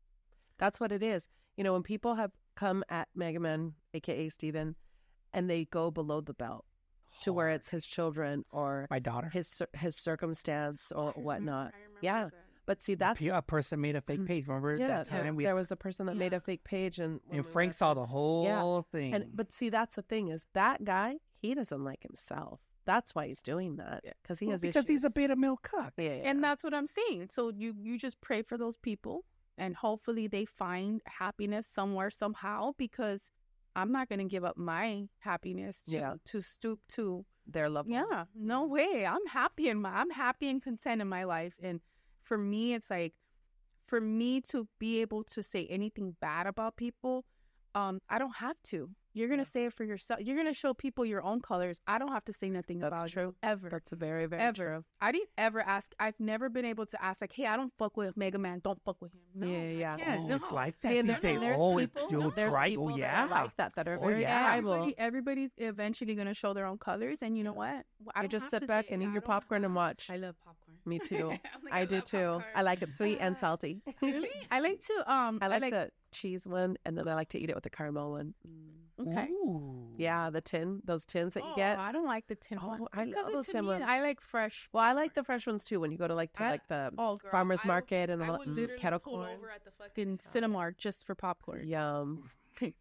C: That's what it is. You know, when people have come at Mega Man, aka Steven, and they go below the belt to where
A: Hard.
C: it's his children or
A: My daughter.
C: his cir- his circumstance or
B: I remember-
C: whatnot.
B: I remember
C: Yeah.
B: that.
C: But see, that's
A: a person made a fake
C: Mhm.
A: page. Remember
C: yeah.
A: that time we
C: there was a person that made
B: Yeah.
C: a fake page, and when
A: and
C: we
A: Frank
C: were-
A: saw the whole thing.
C: And but see, that's the thing is that guy he doesn't like himself. That's why he's doing that
B: Yeah.
C: because he
A: Well,
C: has
A: because he's a
C: issues.
A: beta male cuck.
C: Yeah, yeah,
B: And that's what I'm saying. So you you just pray for those people, and hopefully they find happiness somewhere somehow. Because I'm not gonna give up my happiness to,
C: Yeah.
B: to stoop to.
C: their love.
B: Yeah, no way. I'm happy in my. I'm happy and content in my life. And for me, it's like, for me to be able to say anything bad about people, um, I don't have to. You're gonna
C: Yeah.
B: say it for yourself. You're gonna show people your own colors. I don't have to say nothing
C: That's
B: about
C: true.
B: you ever.
C: That's a very very
B: Ever.
C: true.
B: I didn't ever ask. I've never been able to ask, like, "Hey, I don't fuck with Mega Man. Don't fuck with him." No,
C: Yeah,
B: I
C: yeah.
B: can't.
A: Oh,
B: No.
A: it's like that.
C: Hey, and
A: They
C: there-
A: say,
C: there's
A: oh, it-
B: people-
A: you'll
C: There's
A: try.
C: people
A: Oh,
C: that
A: yeah.
C: are like that that are
A: Oh,
C: very
A: yeah.
C: tribal.
B: Everybody, everybody's eventually gonna show their own colors, and you know what? I
C: I
B: don't
C: just
B: have
C: sit
B: to
C: back
B: say
C: and
B: it.
C: eat
B: I
C: your
B: don't-
C: popcorn and watch.
B: I love popcorn.
C: Me too.
B: I'm like,
C: I do
B: love
C: too.
B: popcorn.
C: I like it sweet and salty.
B: Really? I like to um.
C: I like, the cheese one, and then I like to eat it with the caramel one. Mm.
B: Okay.
A: Ooh.
C: Yeah, the tin, those tins that you
B: Oh,
C: get.
B: I don't like the tin
C: Oh,
B: ones.
C: I
B: It's 'cause
C: love
B: it-
C: those
B: to
C: tin
B: me,
C: ones.
B: I like fresh.
C: Well, I like the fresh ones too. When you go to like to
B: I-
C: like the
B: Oh, girl,
C: farmers
B: I would-
C: market and
B: I
C: all
B: would
C: that, mm,
B: literally
C: kettle
B: pull
C: corn.
B: over at the fucking Cinemark just for popcorn.
C: Yum.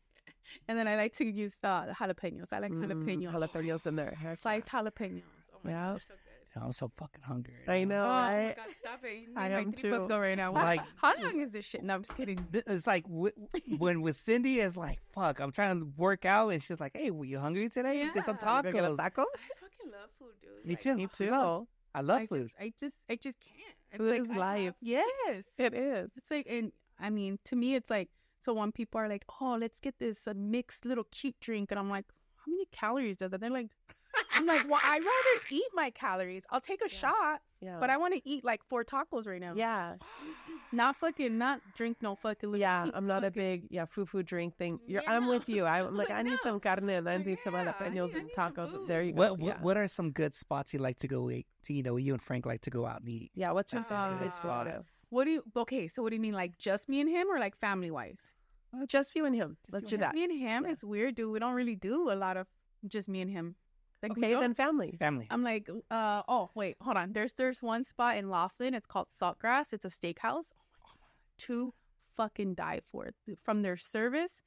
B: And then I like to use uh, jalapenos. I like
C: Mm,
B: jalapenos.
C: jalapenos in there. Heck
B: Sliced jalapenos. Oh my
C: Yeah.
B: god, they're so good.
A: I'm so fucking hungry. right
C: I
A: now.
C: know,
B: Oh my
C: right?
B: god, stop it! You
C: I
B: made my
C: am
B: tripas
C: too.
B: go right now.
A: Like-
B: How long is this shit? No, I'm just kidding.
A: Th- It's like w- when with Cindy, it's like, fuck, I'm trying to work out. And she's like, hey, were you hungry today? Get some
B: Yeah.
C: You gonna get a
A: tacos.
C: taco?
B: I fucking love food, dude.
A: Me
B: Like,
A: too.
C: Me
A: I
C: too.
A: love, I love
B: I
A: food.
B: just, I just, I just can't. It's
C: Food
B: like,
C: is
B: I
C: life.
B: have- yes,
C: It is.
B: it's like, and I mean, to me, it's like, so when people are like, oh, let's get this uh, mixed little cute drink, and I'm like, how many calories does that? They're like, I'm like, well, I'd rather eat my calories. I'll take a
C: Yeah.
B: shot,
C: Yeah.
B: but I want to eat like four tacos right now.
C: Yeah.
B: Not fucking, not drink no fucking. little
C: Yeah.
B: cute
C: I'm not a
B: fucking-
C: big yeah foo foo drink thing. You're,
B: Yeah,
C: I'm
B: no.
C: with you. I, I'm like
B: Like,
C: I need
B: no.
C: some carne and I need some
B: Yeah, I
C: jalapenos
B: need- I
C: and
B: need some
C: tacos.
B: food.
C: There you go.
A: What,
C: yeah.
A: what what are some good spots you like to go eat? To, you know, you and Frank like to go out and eat.
C: Yeah. What's your
A: That's some
B: Uh,
A: good
C: spot?
A: spots.
B: What do you? Okay, so what do you mean, like just me and him, or like family wise?
C: Just you and him.
A: Just
C: Let's
A: you
C: do
A: and
C: that.
B: Me and him.
C: Yeah.
B: It's weird, dude. We don't really do a lot of just me and him. Like, we
C: Okay,
B: go-
C: then family.
A: Family.
B: I'm like, uh, oh wait, hold on. There's there's one spot in Laughlin. It's called Saltgrass. It's a steakhouse. Oh my god, to fucking die for. From their service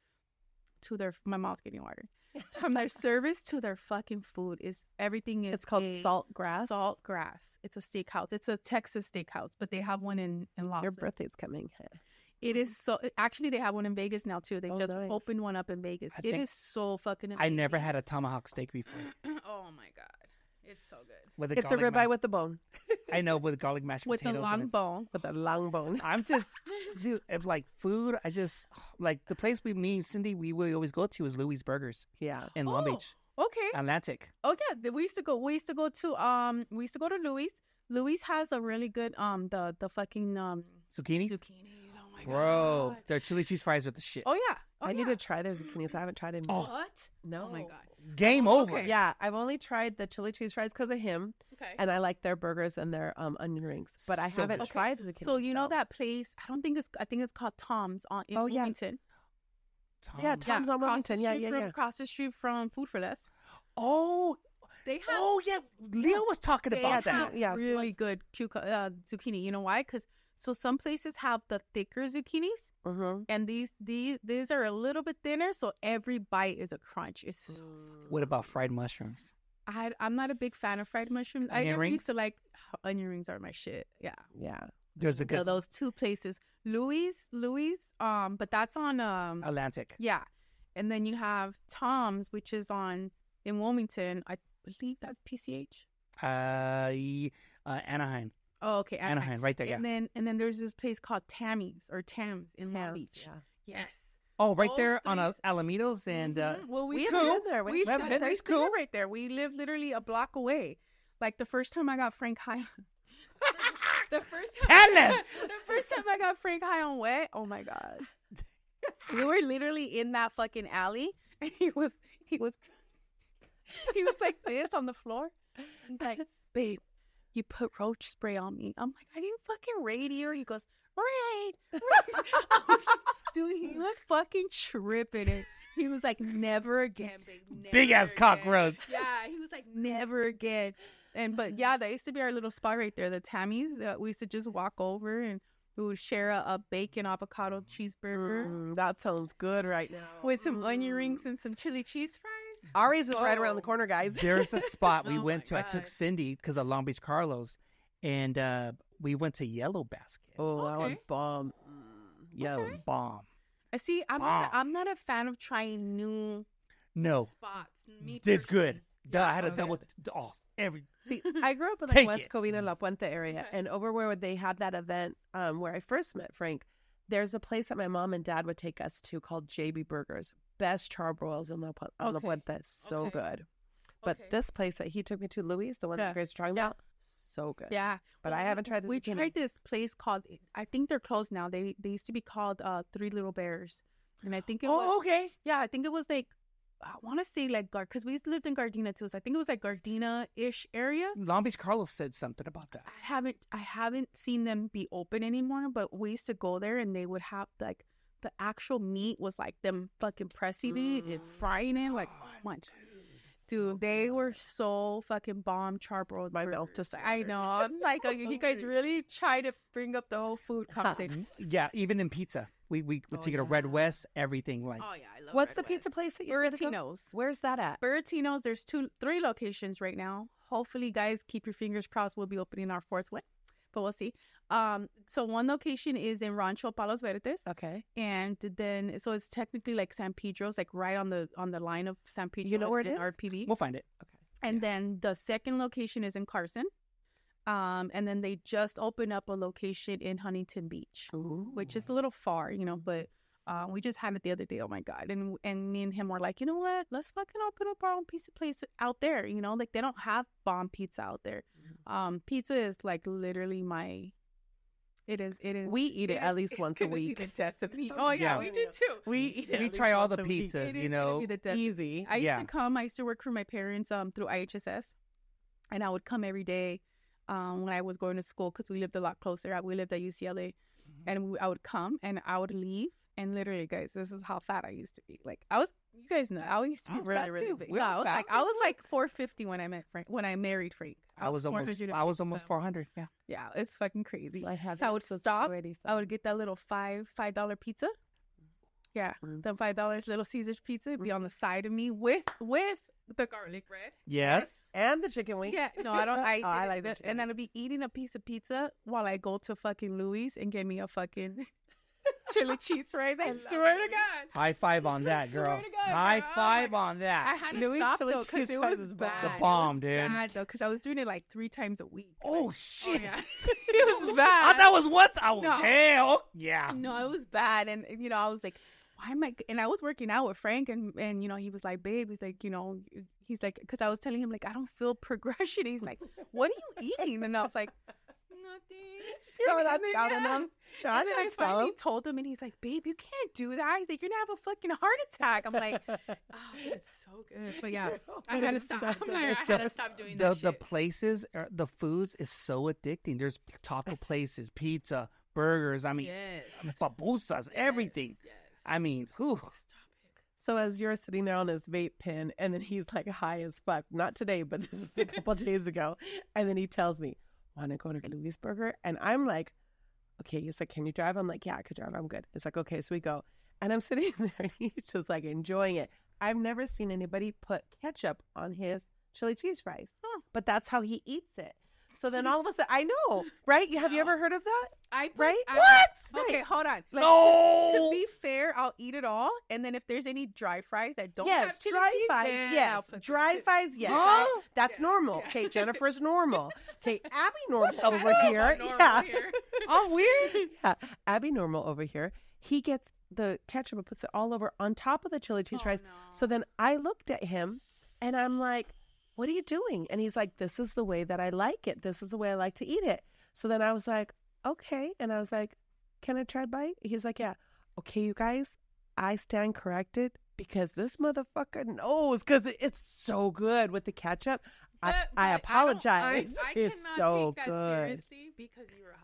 B: to their, my mouth's getting water. From their service to their fucking food is everything is.
C: It's called
B: a
C: Salt Grass.
B: Salt Grass. It's a steakhouse. It's a Texas steakhouse, but they have one in in Laughlin.
C: Your birthday's coming.
B: It is so. Actually, they have one in Vegas now too. They
C: Oh,
B: just
C: nice.
B: opened one up in Vegas.
A: I
B: It
A: think-
B: is so fucking.
A: I never
B: amazing.
A: had a tomahawk steak before.
B: Oh my god, it's so good
A: With the
C: It's a
A: garlic
C: ribeye
A: mash-
C: with the bone,
A: I know, with garlic mashed
B: with the
A: potatoes. and
B: long
A: it's-
B: bone.
C: with the long bone.
A: I'm just, dude, if like food, I just, like the place we, me and Cindy, we would always go to is Louis Burgers
C: Yeah.
A: in
B: Oh,
A: Long Beach,
B: Okay.
A: Atlantic.
B: Oh yeah, th- we used to go. We used to go to um. We used to go to Louis. Louis has a really good um the the fucking um
A: Zucchinis?
B: zucchinis. Oh my
A: Bro,
B: god.
A: their chili cheese fries are the shit.
B: Oh yeah. Oh,
C: I need
B: yeah.
C: to try their zucchinis. I haven't tried it.
A: Oh.
B: What?
C: No.
B: Oh my god.
A: Game
B: Oh,
A: over.
B: okay.
C: Yeah, I've only tried the chili cheese fries because of him,
B: Okay.
C: and I like their burgers and their um onion rings. But I
A: So
C: haven't
A: good.
B: Okay,
C: tried the zucchini.
B: So you know that place? I don't think it's. I think it's called Tom's on in
C: Oh, yeah.
B: Wilmington.
C: Yeah,
A: Tom.
C: Tom's on
B: across
C: Wilmington.
B: the
C: Yeah,
B: street
C: yeah,
B: from,
C: yeah.
B: Across the street from Food for Less.
A: Oh,
B: They have.
A: oh yeah. Leo was talking
B: They
A: about
B: have
A: that.
C: Yeah.
B: really good cucumber uh, zucchini. You know why? Because so some places have the thicker zucchinis,
C: Mm-hmm.
B: and these these these are a little bit thinner. So every bite is a crunch. It's so,
A: What about fried mushrooms?
B: I I'm not a big fan of fried mushrooms. I
A: Onion
B: never
A: rings?
B: used to like onion rings are my shit. Yeah.
C: Yeah.
A: There's a
B: So
A: good
B: those two places, Louis, Louis, um, but that's on um,
A: Atlantic.
B: yeah, and then you have Tom's, which is on in Wilmington. I believe that's P C H.
A: Uh, ye- uh Anaheim.
B: Oh, okay, Anaheim.
A: Anaheim, right there. Yeah.
B: And then and then there's this place called Tammy's or Tams in Long
C: Tams,
B: Beach.
C: Yeah.
B: Yes.
A: Oh, right
B: those
A: there on
B: three-
A: uh, Alamedos and uh,
B: Mhm. well, we,
C: We
B: used
C: haven't
B: to-
C: been there.
B: We
C: We
B: used to,
A: haven't been there.
B: we
A: It's
B: used to live
A: cool.
B: right there. We live literally a block away. Like the first time I got Frank high. the first time.
A: Tell us.
B: the first time I got Frank high on wet. Oh my god. We were literally in that fucking alley, and he was he was he was like this on the floor. He's like, babe, you put roach spray on me. I'm like, are you fucking radiator? He goes, right. right." I was like, dude, he was fucking tripping it. He was like, never again, babe. Never
A: big ass
B: again."
A: cockroach.
B: Yeah, he was like, never again. And but yeah, that used to be our little spot right there, the Tammy's. Uh, we used to just walk over and we would share a, a bacon avocado cheeseburger
C: Mm, that sounds good right now.
B: with some onion rings and some chili cheese fries.
C: Ari's is right around the
B: Oh.
C: corner, guys.
A: There's a spot we
B: Oh
A: went
B: my
A: to. I took
B: God.
A: Cindy because of Long Beach Carlos, and uh, we went to Yellow Basket.
C: Oh, that was
B: Okay.
C: bomb. Mm, yeah.
B: Okay.
A: Bomb.
B: I see. I'm not.
A: Bomb.
B: I'm not a fan of trying new
A: No,
B: spots. Me
A: it's good.
B: personally.
A: Duh, I had a
B: Okay.
A: double. Oh, every.
C: See, I grew up in
A: Take
C: like West
A: it.
C: Covina, La Puente area,
B: Okay.
C: and over where they had that event um, where I first met Frank, there's a place that my mom and dad would take us to called J B Burgers. Best charbroils in La, Pu- on La
B: Okay.
C: Puente. So
B: Okay.
C: good. But
B: Okay.
C: this place that he took me to, Louis, the one
B: Yeah.
C: that Grace was talking
B: Yeah.
C: about, so good.
B: Yeah,
C: But
B: Well,
C: I
B: we-
C: haven't tried the
B: We
C: zucchini.
B: tried this place called. I think they're closed now. They they used to be called uh, Three Little Bears, and I think it was.
A: Oh, okay.
B: Yeah, I think it was like. I want to say like Gar because we lived in Gardena too. So I think it was like Gardena ish area.
A: Long Beach Carlos said something about that.
B: I haven't I haven't seen them be open anymore, but we used to go there and they would have like the actual meat was like them fucking pressing it and frying it. Like, oh my dude, they were so fucking bomb charbroiled.
C: My mouth
B: burgers.
C: just
B: I know. I'm like, oh, you guys really try to bring up the whole food conversation.
A: Yeah, even in pizza, we we would
B: Oh,
A: take it to
B: yeah.
A: Red West, everything like.
B: Oh yeah, I love.
C: What's
B: Red
C: the pizza
B: West.
C: place that you said to go?
B: Buratino's.
C: Where's that at?
B: Buratino's. There's two, three locations right now. Hopefully, guys, keep your fingers crossed. We'll be opening our fourth one, but we'll see. Um, so one location is in Rancho Palos Verdes,
C: Okay.
B: and then so it's technically like San Pedro's, like right on the on the line of San Pedro.
C: You know where it
B: and
C: is?
B: R P V.
A: We'll find it.
C: Okay.
B: And then the second location is in Carson. Um, and then they just opened up a location in Huntington Beach,
C: Ooh.
B: which is a little far, you know, but uh, we just had it the other day. Oh my God. And and me and him were like, you know what? Let's fucking open up our own pizza place out there. You know, like they don't have bomb pizza out there. Um, pizza is like literally my, it is, it is.
C: We eat it, at
B: is-
C: least
B: it's
C: once a
B: gonna be
C: week.
B: the death of me. Oh yeah,
A: Yeah.
B: we do too.
C: We eat it.
A: We
C: at
A: try
C: least
A: all the
C: once a week.
A: pizzas,
B: It
A: you
B: is
A: know.
B: gonna be the death.
C: Easy.
B: I used
A: Yeah.
B: to come. I used to work for my parents um through I H S S, and I would come every day um when I was going to school because we lived a lot closer. We lived at U C L A, and we, I would come and I would leave, and literally, guys, this is how fat I used to be. Like I was, you guys know, I used to
A: I
B: be
A: was
B: really,
A: fat,
B: really
A: too.
B: big.
A: We
B: No,
A: all
B: I was
A: fat.
B: like, I was like four fifty when I met Frank. When I married Frank,
A: I was almost.
B: four hundred
A: I was almost
B: pounds.
A: four hundred. Yeah.
B: Yeah, it's fucking crazy.
C: I have
B: So I would stop.
C: already.
B: I would get that little five five dollar pizza. Yeah,
C: Mm.
B: the five dollars Little Caesars pizza be on the side of me with with the garlic bread.
A: Yes.
C: And the chicken wing.
B: Yeah, no, I don't. I,
C: Oh, I
B: did
C: like
B: it,
C: the
B: the-
C: chicken
B: and then I'd be eating a piece of pizza while I go to fucking Louis and get me a fucking chili cheese fries. I,
C: I love
B: swear to
C: Louis.
B: God,
A: High five on that,
B: swear
A: girl.
B: to God,
A: High
B: girl. I was
A: five
B: like-
A: on that.
B: I had to
C: Louis
B: stop
C: chili
B: though because
C: cheese
B: it
C: fries
B: was
C: is bomb.
B: bad.
A: The
B: It
A: bomb,
B: was
A: dude.
B: Bad though, because I was doing it like three times a week.
A: Oh
B: Like,
A: shit!
B: yeah. It was bad.
A: I thought it was once. Oh
B: No.
A: damn! Yeah.
B: No, it was bad, and you know, I was like, "Why am I?" And I was working out with Frank, and and you know, he was like, "Babe," he's like, you know, he's like, because I was telling him like, I don't feel progression. He's like, "What are you eating?" And I was like, "Nothing."
C: You know
B: And
C: that's
B: then-
C: telling
B: yeah.
C: them. Sean,
B: And then I
C: don't tell
B: finally
C: him.
B: told him, and he's like, "Babe, you can't do that." He's like, "You're gonna have a fucking heart attack." I'm like, "Oh, it's so good," but yeah, I had to
C: It's
B: stop.
C: so
B: I'm
C: good.
B: like, I
A: The-
B: had to stop doing
A: The
B: that
A: the
B: shit.
A: places, are, the foods is so addicting. There's taco places, pizza, burgers. I mean,
B: yes,
A: babusas, everything.
B: Yes,
A: I mean, whew.
B: Stop it.
C: So as you're sitting there on his vape pen, and then he's like high as fuck. Not today, but this was a couple days ago. And then he tells me, "Want to go to Louis Burger?" And I'm like, "Okay." He's like, "Can you drive?" I'm like, "Yeah, I could drive. I'm good." It's like, "Okay." So we go, and I'm sitting there, and he's just like enjoying it. I've never seen anybody put ketchup on his chili cheese fries, but that's how he eats it. So then all of a sudden, I know, right? You Have you ever heard of that?
B: I put,
C: Right?
B: I,
C: What?
B: Okay,
C: Right.
B: hold on. Like,
A: No.
B: to, to be fair, I'll eat it all, and then if there's any dry fries that don't
C: yes,
B: have chili
C: dry
B: cheese,
C: fries.
B: then I'll
C: Yes,
B: put
C: dry
B: the-
C: fries. Yes,
A: Huh?
C: I- that's
B: Yes,
C: normal.
B: yeah.
C: Okay, Jennifer's normal. Okay, Abby normal over
B: I don't
C: here.
B: know normal
C: Yeah.
B: here.
A: Oh, weird.
C: Yeah, Abby normal over here. He gets the ketchup and puts it all over on top of the chili cheese
B: Oh,
C: fries.
B: no.
C: So then I looked at him and I'm like, "What are you doing?" And he's like, "This is the way that I like it. This is the way I like to eat it." So then I was like, "Okay." And I was like, "Can I try a bite?" He's like, "Yeah." Okay, you guys, I stand corrected because this motherfucker knows because it's so good with the ketchup. I,
B: But-
C: I
B: but don't-
C: apologize.
B: I, I
C: it's
B: cannot
C: so
B: take that
C: good.
B: seriously because you were high.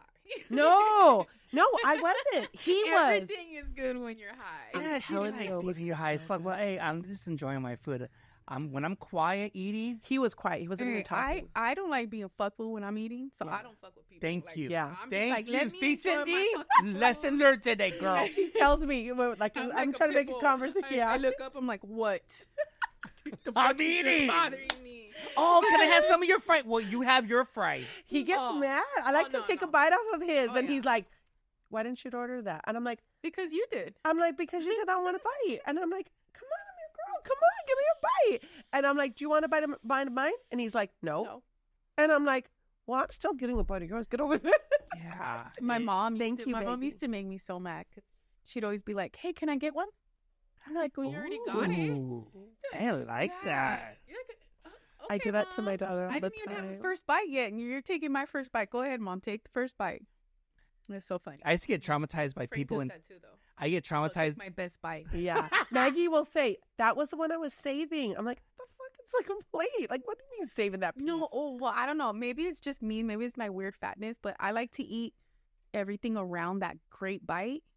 C: No, no, I wasn't. He was.
B: Everything is good when you're high.
C: I'm
A: Yeah, she's
C: telling
A: like,
C: you, it was
A: Stevie, you're high as fuck. Well, hey, I'm just enjoying my food. I'm when I'm quiet eating.
C: He was quiet. He wasn't even
B: Hey, I,
C: talking.
B: I don't like being fucked with when I'm eating, so
C: Yeah.
B: I don't fuck with people.
A: Thank
B: Like,
A: you.
C: Yeah.
B: I'm just
A: Thank
B: like,
A: you.
B: let me
A: See,
B: enjoy my
A: Cindy?
B: fucking
A: Lesson
B: food.
A: learned today, girl.
C: He tells me, well, like, I'm,
B: like
C: trying to make a
B: pit bull.
C: conversation.
B: I,
C: Yeah.
B: I look up, I'm like, what? The
A: I'm
B: fuck is just
A: eating.
B: bothering me.
A: Oh, can I have some of your fries? Well, you have your fries.
C: He gets
B: Oh.
C: mad. I like
B: Oh,
C: to
B: no,
C: take a
B: no.
C: bite off of his.
B: Oh,
C: and
B: yeah.
C: he's like, "Why didn't you order that?" And I'm like,
B: Because you did.
C: I'm like, "Because you did not want to bite." And I'm like, "Come on, I'm your girl. Come on, give me a bite." And I'm like, "Do you want a bite of, bite of mine?" And he's like, no.
B: No.
C: And I'm like, "Well, I'm still getting a bite of yours. Get over there."
A: Yeah.
B: My mom, used
C: Thank
B: to,
C: you,
B: my mom
C: baby.
B: used to make me so mad because she'd always be like, "Hey, can I get one?" I'm like, "Well, you already got it."
A: Ooh, I like
B: Yeah.
A: that.
B: You're like, "Uh,
C: I
B: okay,
C: do that to
B: Mom."
C: my daughter all
B: I
C: the
B: didn't even have
C: time.
B: the first bite yet, and you're taking my first bite. Go ahead, Mom. Take the first bite. That's so funny.
A: I used to get traumatized by
B: Frank
A: people,
B: does
A: and
B: that too, though.
A: I get
B: Oh, take
A: traumatized.
B: my best bite.
C: Yeah. Maggie will say, "That was the one I was saving." I'm like, "The fuck? It's like a plate. Like, what do you mean saving that piece?"
B: No, oh well, I don't know. Maybe it's just me. Maybe it's my weird fatness, but I like to eat everything around that great bite.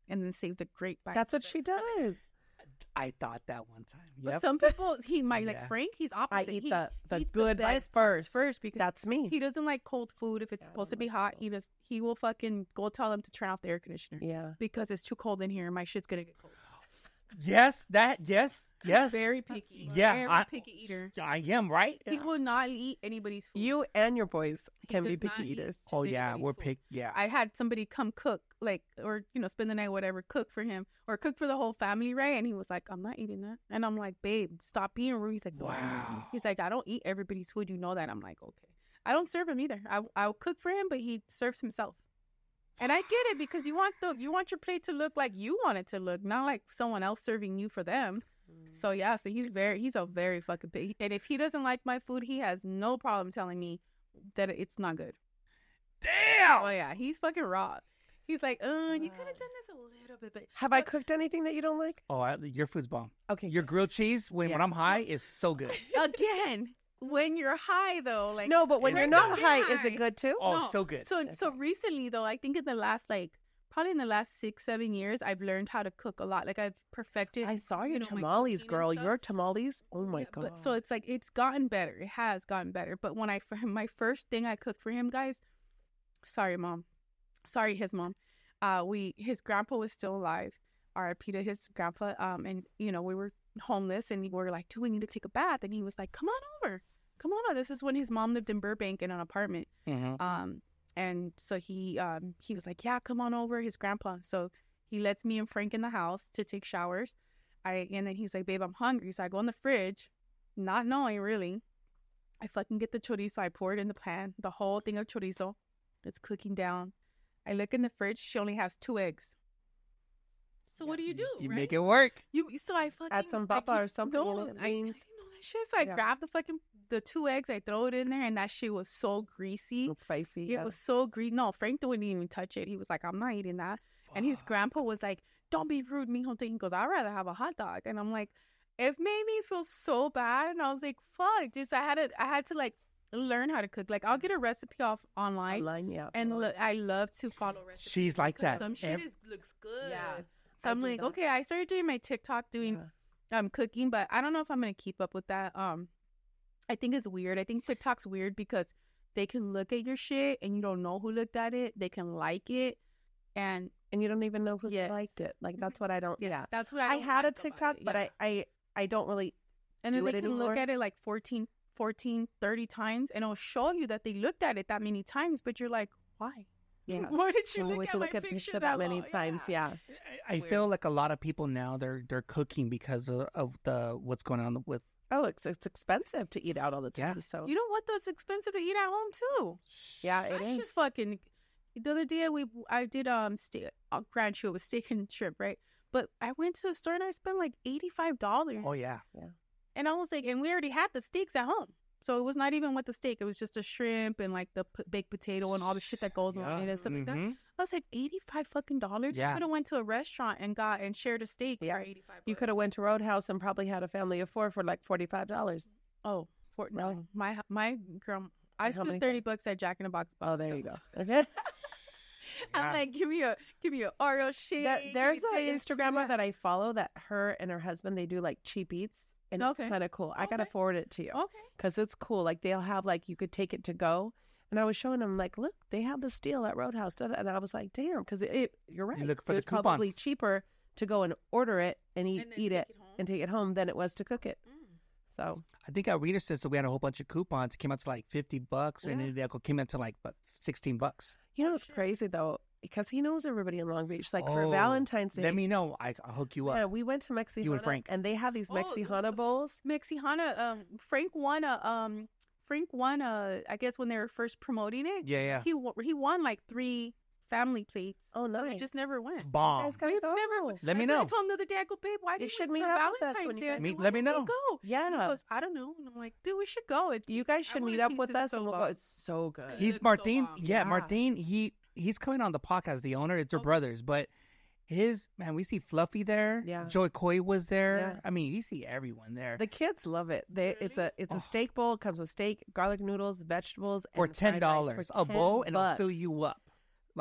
B: and then save the great bite.
C: That's what she does.
A: I thought that one time.
B: But
A: Yep.
B: some people, he might like
A: Yeah.
B: Frank. He's
C: I
B: opposite.
C: eat
B: he
C: the, the
B: eats
C: good bite
B: best
C: first.
B: first because
C: That's me.
B: he doesn't like cold food. If it's
C: Yeah, I
B: supposed to
C: don't
B: be
C: like
B: hot,
C: cold.
B: he does. He will fucking go tell them to turn off the air conditioner
C: Yeah.
B: because it's too cold in here and my shit's gonna get cold.
A: Yes, that. Yes, yes.
B: Very picky.
A: Yeah,
B: Very
A: I-
B: picky eater.
A: I am right.
B: He will not eat anybody's food.
C: You and your boys
B: He
C: can be
B: does not
C: picky
B: eat
C: eaters.
B: just
A: Oh yeah,
B: anybody's
A: we're
B: food.
A: pick. Yeah.
B: I had somebody come cook, like, or, you know, spend the night, whatever, cook for him or cook for the whole family, right? And he was like, I'm not eating that. And I'm like, babe, stop being rude. He's like, no.
A: Wow.
B: He's like, I don't eat everybody's food. You know that. I'm like, okay. I don't serve him either. I, I'll cook for him, but he serves himself. And I get it because you want the you want your plate to look like you want it to look, not like someone else serving you for them. So yeah, so he's very he's a very fucking big. And if he doesn't like my food, he has no problem telling me that it's not good.
A: Damn.
B: Oh yeah, he's fucking raw. He's like, uh, you
C: Wow.
B: could have done this a little bit, but
C: Have I cooked anything that you don't like?
A: Oh, I, your food's bomb.
C: Okay.
A: Your grilled cheese when, when
C: Yeah.
A: I'm high is so good.
B: again, when you're high though, like
C: No, but when
A: It's
C: you're
A: good.
C: not high, is
B: High.
C: it good too?
A: Oh,
B: No.
A: so good.
B: So so
C: Okay.
B: recently though, I think in the last like probably in the last six seven years, I've learned how to cook a lot. Like I've perfected.
C: I saw your
B: you know, my
C: tamales,
B: cooking and
C: girl.
B: stuff.
C: Your tamales. Oh my
B: Yeah,
C: god.
B: But so it's like it's gotten better. It has gotten better. But when I for him, my first thing I cooked for him, guys. Sorry, mom. Sorry, his mom. Uh, we his grandpa was still alive. R I P to his grandpa. Um, and you know we were homeless, and we were like, "Do we need to take a bath?" And he was like, "Come on over, come on over." This is when his mom lived in Burbank in an apartment.
A: Mhm.
B: Um, and so he um he was like, "Yeah, come on over." His grandpa. So he lets me and Frank in the house to take showers. I and then he's like, "Babe, I'm hungry." So I go in the fridge, not knowing really. I fucking get the chorizo. I pour it in the pan, the whole thing of chorizo. It's cooking down. I look in the fridge. She only has two eggs. So what do you do?
A: You
B: right?
A: make it work.
B: You so I fucking
C: Add some
B: I
C: baba or
B: keep-
C: something in
B: No,
C: it,
B: I, I didn't know
C: beans.
B: that shit. So I
C: Yeah.
B: grab the fucking the two eggs. I throw it in there, and that shit was so greasy.
C: It's spicy.
B: It
C: Yeah.
B: was so greasy. No, Frank didn't even touch it. He was like, "I'm not eating that." And his
A: Fuck.
B: grandpa was like, "Don't be rude, mijo." He goes, "I'd rather have a hot dog." And I'm like, it made me feel so bad. And I was like, "Fuck, just I had to, I had to like learn how to cook. Like I'll get a recipe off online,
C: Online, yeah.
B: and lo- I love to follow recipes.
A: She's like
B: because
A: that.
B: Some shit
A: Ev-
B: is looks good.
C: Yeah,
B: So
C: I
B: I'm
C: do
B: like,
C: that.
B: okay, I started doing my TikTok doing
C: Yeah.
B: um cooking, but I don't know if I'm gonna keep up with that. Um, I think it's weird. I think TikTok's weird because they can look at your shit and you don't know who looked at it. They can like it, and
C: And you don't even know who
B: Yes.
C: liked it. Like that's what I don't.
B: yes,
C: Yeah.
B: that's what I.
C: I
B: don't
C: had a
B: like about
C: TikTok,
B: it.
C: but
B: Yeah.
C: I, I I don't really.
B: and then
C: do
B: they
C: it
B: can
C: anymore.
B: look at it like fourteen, fourteen, thirty times, and it'll show you that they looked at it that many times, but you're like, why?
C: Yeah.
B: Why did you
C: Why
B: look
C: would
B: at
C: you
B: my
C: look at
B: picture,
C: picture that many
B: long?
C: times? Yeah.
A: I, I
B: weird.
A: feel like a lot of people now they're they're cooking because of, of the what's going on with.
C: Oh, it's it's expensive to eat out all the
A: Yeah.
C: time. So
B: You know what? Though it's expensive to eat at home too.
C: yeah, it
B: That's
C: is.
B: just fucking. The other day we I did um steak, uh, grand show with steak and shrimp, right? But I went to the store and I spent like eighty five dollars.
A: Oh yeah.
B: And I was like, and we already had the steaks at home, so it was not even with the steak. It was just a shrimp and like the p- baked potato and all the shit that goes on
A: Yeah.
B: it and stuff like that.
A: Mhm.
B: I was like, eighty five fucking dollars.
A: Yeah.
B: You could have went to a restaurant and got and shared a steak
C: Yeah.
B: for eighty five.
C: You could have went to Roadhouse and probably had a family of four for like forty five dollars.
B: Oh, for, no,
C: Really?
B: my my girl. I
C: How many-
B: spent thirty bucks at Jack in the Box. by
C: Oh, there you
B: myself.
C: go. Okay.
B: I'm
A: Yeah.
B: like, give me a give me a Oreo shake.
C: There,
B: give
C: there's
B: me
C: an
B: this, give me
C: Instagrammer that I follow that her and her husband they do like cheap eats and
B: Okay.
C: it's kind of cool. I gotta
B: Okay.
C: forward it to you
B: Okay.
C: because it's cool. Like they'll have like you could take it to go, and I was showing them like, look, they have this deal at Roadhouse, da- da- and I was like, damn, because it, it you're right.
A: look for
C: it
A: the
C: was probably
A: coupons.
C: cheaper to go and order it and eat
B: And then
C: eat
B: take
C: it,
B: it home.
C: and take it home than it was to cook it.
B: Mm.
C: So
A: I think our reader says that we had a whole bunch of coupons. It came out to like fifty bucks, and
C: Yeah.
A: then it came out to like but sixteen bucks.
C: you know
B: Oh,
C: what's
B: shit.
C: crazy though, because he knows everybody in Long Beach. Like for
A: Oh,
C: Valentine's Day,
A: Let me know. I, I'll hook you up.
C: yeah, we went to Mexihana
A: You and Frank.
C: and they have these
B: Oh, those
C: Mexihana
B: are-
C: bowls.
B: Mexihana, um, Frank won a, um, Frank won a, I guess when they were first promoting it,
A: Yeah, yeah.
B: he wa- he won like three family plates.
C: Oh,
B: But we
C: nice.
B: just never went.
A: Bomb.
C: Guys gotta
B: We've
C: go.
B: never.
A: Let me
B: I said-
A: know.
B: I told him the other day, I go, babe, why
C: You
B: did
C: should
B: we
C: meet
B: for
C: up with us
B: Valentine's
C: when you
B: Day? I
C: guys-
B: said,
A: Meet-
B: "Why
A: let me
B: don't we
A: know."
B: Go. He
C: Yeah,
B: goes, I don't know. And I'm like, dude, we should go. It,
C: you guys should
B: wanna
C: meet up
B: taste
C: with
B: it
C: us
B: so
C: and we'll go.
B: bad.
C: It's so good.
B: It
A: He's
B: looks so
A: Martin.
B: bomb.
A: yeah,
C: Yeah.
A: Martin. He he's coming on the podcast. The owner. It's their
B: Okay.
A: brothers, but his man. We see Fluffy there.
C: Yeah.
A: Joy Coy was there.
C: Yeah.
A: I mean, you see everyone there
C: The kids love it. They it's a it's
A: Oh.
C: a steak bowl. It comes with steak, garlic noodles, vegetables,
A: for
C: and
A: ten
C: fried rice
A: dollars
C: for
A: a bowl, and it'll
C: bucks.
A: fill you up. Like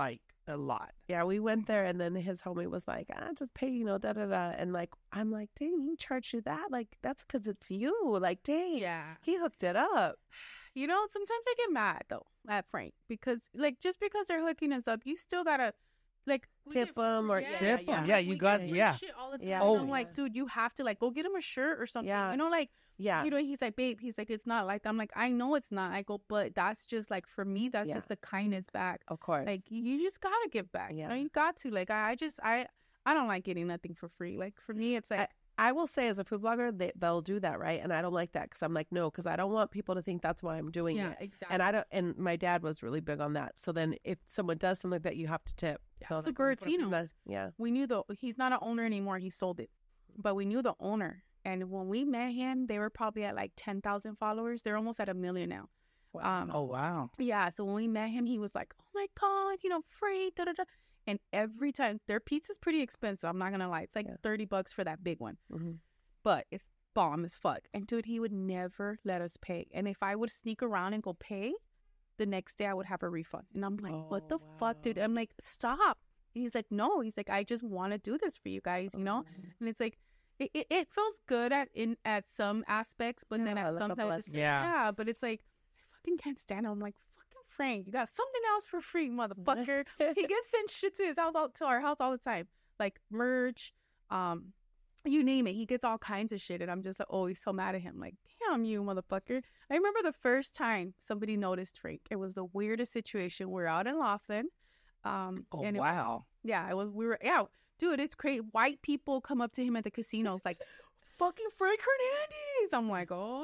A: a lot.
C: Yeah, we went there, and then his homie was like, "I just pay, you know, da da da," and like, I'm like, "Dang, you charged you that? Like, that's because it's you. Like, dang,
B: Yeah.
C: he hooked it up."
B: You know, sometimes I get mad though at Frank because, like, just because they're hooking us up, you still gotta, like, we
C: Tip
B: get-
C: 'em or-
B: yeah,
A: Tip 'em.
B: like,
A: Yeah, you
B: we
A: got-
B: get free
A: yeah.
B: shit all the time.
C: Yeah.
B: And I'm
A: Always.
B: like, dude, you have to like go get him a shirt or something.
C: Yeah.
B: You know, like,
C: Yeah,
B: you know, he's like, babe, he's like, it's not like that. I'm like, I know it's not. I go, but that's just like for me, that's
C: Yeah.
B: just the kindness back.
C: of course.
B: Like, you just gotta give back.
C: Yeah.
B: You know, you got to. Like, I, I just, I, I don't like getting nothing for free. Like, for me, it's like,
C: I will say, as a food blogger, they they'll do that, right? And I don't like that because I'm like, no, because I don't want people to think that's why I'm doing
B: yeah,
C: it.
B: exactly.
C: And I don't. And my dad was really big on that. So then, if someone does something like that, you have to tip.
B: Yeah,
C: so
B: it's like
C: like, I'll put up in
B: Buratino's.
C: the- Yeah.
B: we knew the he's not an owner anymore. He sold it, but we knew the owner. And when we met him, they were probably at like ten thousand followers. They're almost at a million now. Um,
A: Oh wow.
B: yeah. So when we met him, he was like, "Oh my god, you know, free." Da da da. And every time their pizza's pretty expensive. I'm not gonna lie. It's like
C: Yeah.
B: thirty bucks for that big one,
C: hmm
B: but it's bomb as fuck. And dude, he would never let us pay. And if I would sneak around and go pay, the next day I would have a refund. And I'm like, what
C: Oh,
B: the fuck, dude?
C: wow.
B: I'm like, stop. He's like, no. He's like, I just want to do this for you guys, you know? And it's like, it, it, it feels good at in at some aspects, but then
C: Yeah,
B: at
C: like a
B: some times,
C: blessing.
A: Yeah.
B: yeah, but it's like, I fucking can't stand it. I'm like, fucking Frank, you got something else for free, motherfucker. He gets sent shit to his house, all, to our house all the time, like merch, um, you name it. He gets all kinds of shit, and I'm just like, always so mad at him. Like, damn you, motherfucker. I remember the first time somebody noticed Frank. It was the weirdest situation. We're out in Laughlin. Um,
A: Oh
B: and it was-
A: wow.
B: yeah, it was. We were yeah, dude. It's crazy. White people come up to him at the casinos like, "Fucking Frank Hernandez." I'm like, oh,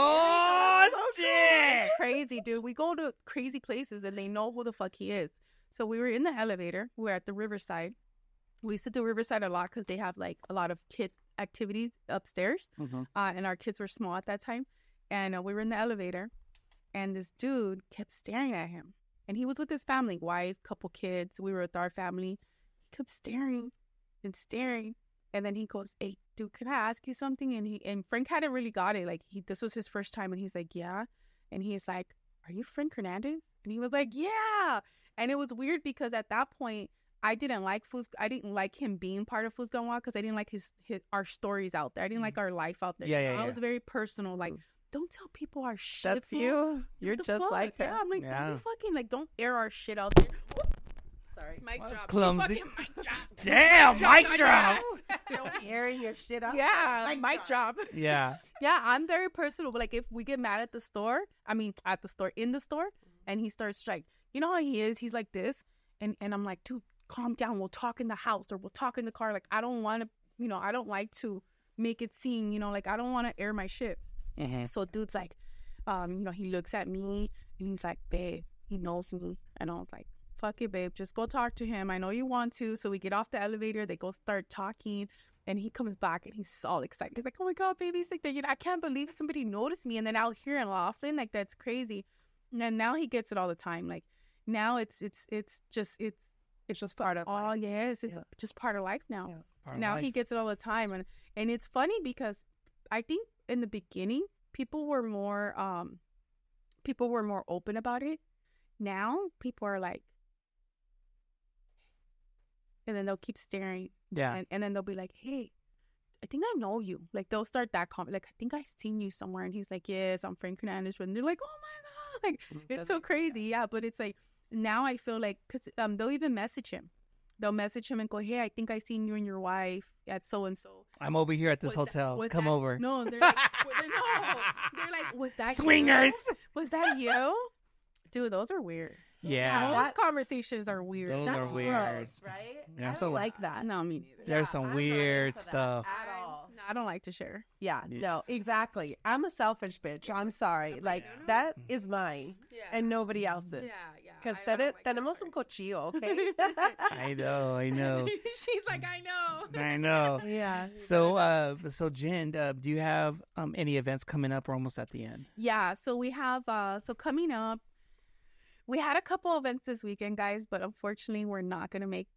A: Oh
B: shit.
A: shit.
B: It's crazy, dude. We go to crazy places and they know who the fuck he is. So we were in the elevator. We were at the Riverside. We used to do Riverside a lot because they have like a lot of kid activities upstairs.
A: Mhm.
B: Uh, and our kids were small at that time. And uh, we were in the elevator, and this dude kept staring at him. And he was with his family, wife, couple kids. We were with our family. He kept staring and staring. And then he goes, "Hey, dude, can I ask you something?" And he and Frank hadn't really got it. Like he, this was his first time, and he's like, "Yeah." And he's like, "Are you Frank Hernandez?" And he was like, "Yeah." And it was weird because at that point, I didn't like Fus. I didn't like him being part of Fusgan Walk because I didn't like his, his our stories out there. I didn't like our life out there.
A: Yeah, yeah,
B: I
A: yeah.
B: was very personal. Like, don't tell people our shit.
C: That's
B: fool.
C: you.
B: What
C: You're
B: the
C: just
B: fuck?
C: like
B: yeah.
C: that.
B: I'm like,
A: Yeah.
B: don't be fucking like, don't air our shit out there.
C: Sorry.
B: Mic
A: What?
B: drop.
A: Clumsy.
B: She fucking mic drop.
A: Damn, mic
B: on
A: drop.
B: your ass.
C: Airing your shit out.
B: Yeah,
C: Mic
B: mic drop.
A: Yeah.
B: Yeah, I'm very personal. But like, if we get mad at the store, I mean, at the store, in the store, and he starts like, you know how he is? He's like this, and and I'm like, dude, calm down. We'll talk in the house or we'll talk in the car. Like, I don't want to, you know, I don't like to make it seem, you know, like I don't want to air my shit.
A: Mm-hmm.
B: So dude's like, um, you know, he looks at me and he's like, babe, he knows me. And I was like, fuck it, babe. Just go talk to him. I know you want to. So we get off the elevator. They go start talking. And he comes back and he's all excited. He's like, oh my God, baby. He's like, you know, I can't believe somebody noticed me. And then out here in Laughlin, like, that's crazy. And now he gets it all the time. Like, now it's, it's, it's just, it's, it's just
C: part of
B: Oh,
C: life.
B: yes. It's
C: Yeah.
B: just part of life now.
C: Yeah.
A: Part of
B: Now
A: life.
B: he gets it all the time. And, and it's funny because I think in the beginning, people were more, um, people were more open about it. Now people are like, and then they'll keep staring,
A: Yeah.
B: and, and then they'll be like, hey, I think I know you. Like, they'll start that comment, like, I think I've seen you somewhere. And he's like, yes, I'm Frank Hernandez. And they're like, oh my God. Like, it's
C: That's
B: so crazy. Yeah. But it's like, now I feel like, because um, they'll even message him. They'll message him and go, hey, I think I seen you and your wife at so-and-so.
A: I'm over here at this
B: Was that-
A: hotel.
B: was
A: Come
B: that-
A: over.
B: No, they're like, they're, no. They're like, was that
A: Swingers.
B: you? Was that you? Dude, those are weird.
A: Yeah.
B: Those conversations are weird.
A: Those
B: That's
A: are weird.
C: gross, right?
A: Yeah,
C: I
A: so
C: don't
A: like-
C: like that.
B: No, me neither.
A: There's some
C: I'm not
A: weird
C: into that
A: stuff.
C: at all.
B: No, I don't like to share.
C: Yeah,
A: Yeah.
C: no, exactly. I'm a selfish bitch. I'm sorry. Like, that is mine
B: Yeah.
C: and nobody else's.
B: yeah, yeah.
C: Because
B: I- I
C: then
B: don't
C: it,
B: like
C: then
B: that
C: I'm some
B: part.
C: cochillo, okay?
A: I know. I know.
B: She's like, I know.
A: I know.
C: yeah.
A: So, uh, so Jen, uh, do you have um any events coming up? Or almost at the end.
B: Yeah, so we have, uh, so coming up, we had a couple events this weekend, guys, but unfortunately, we're not going to make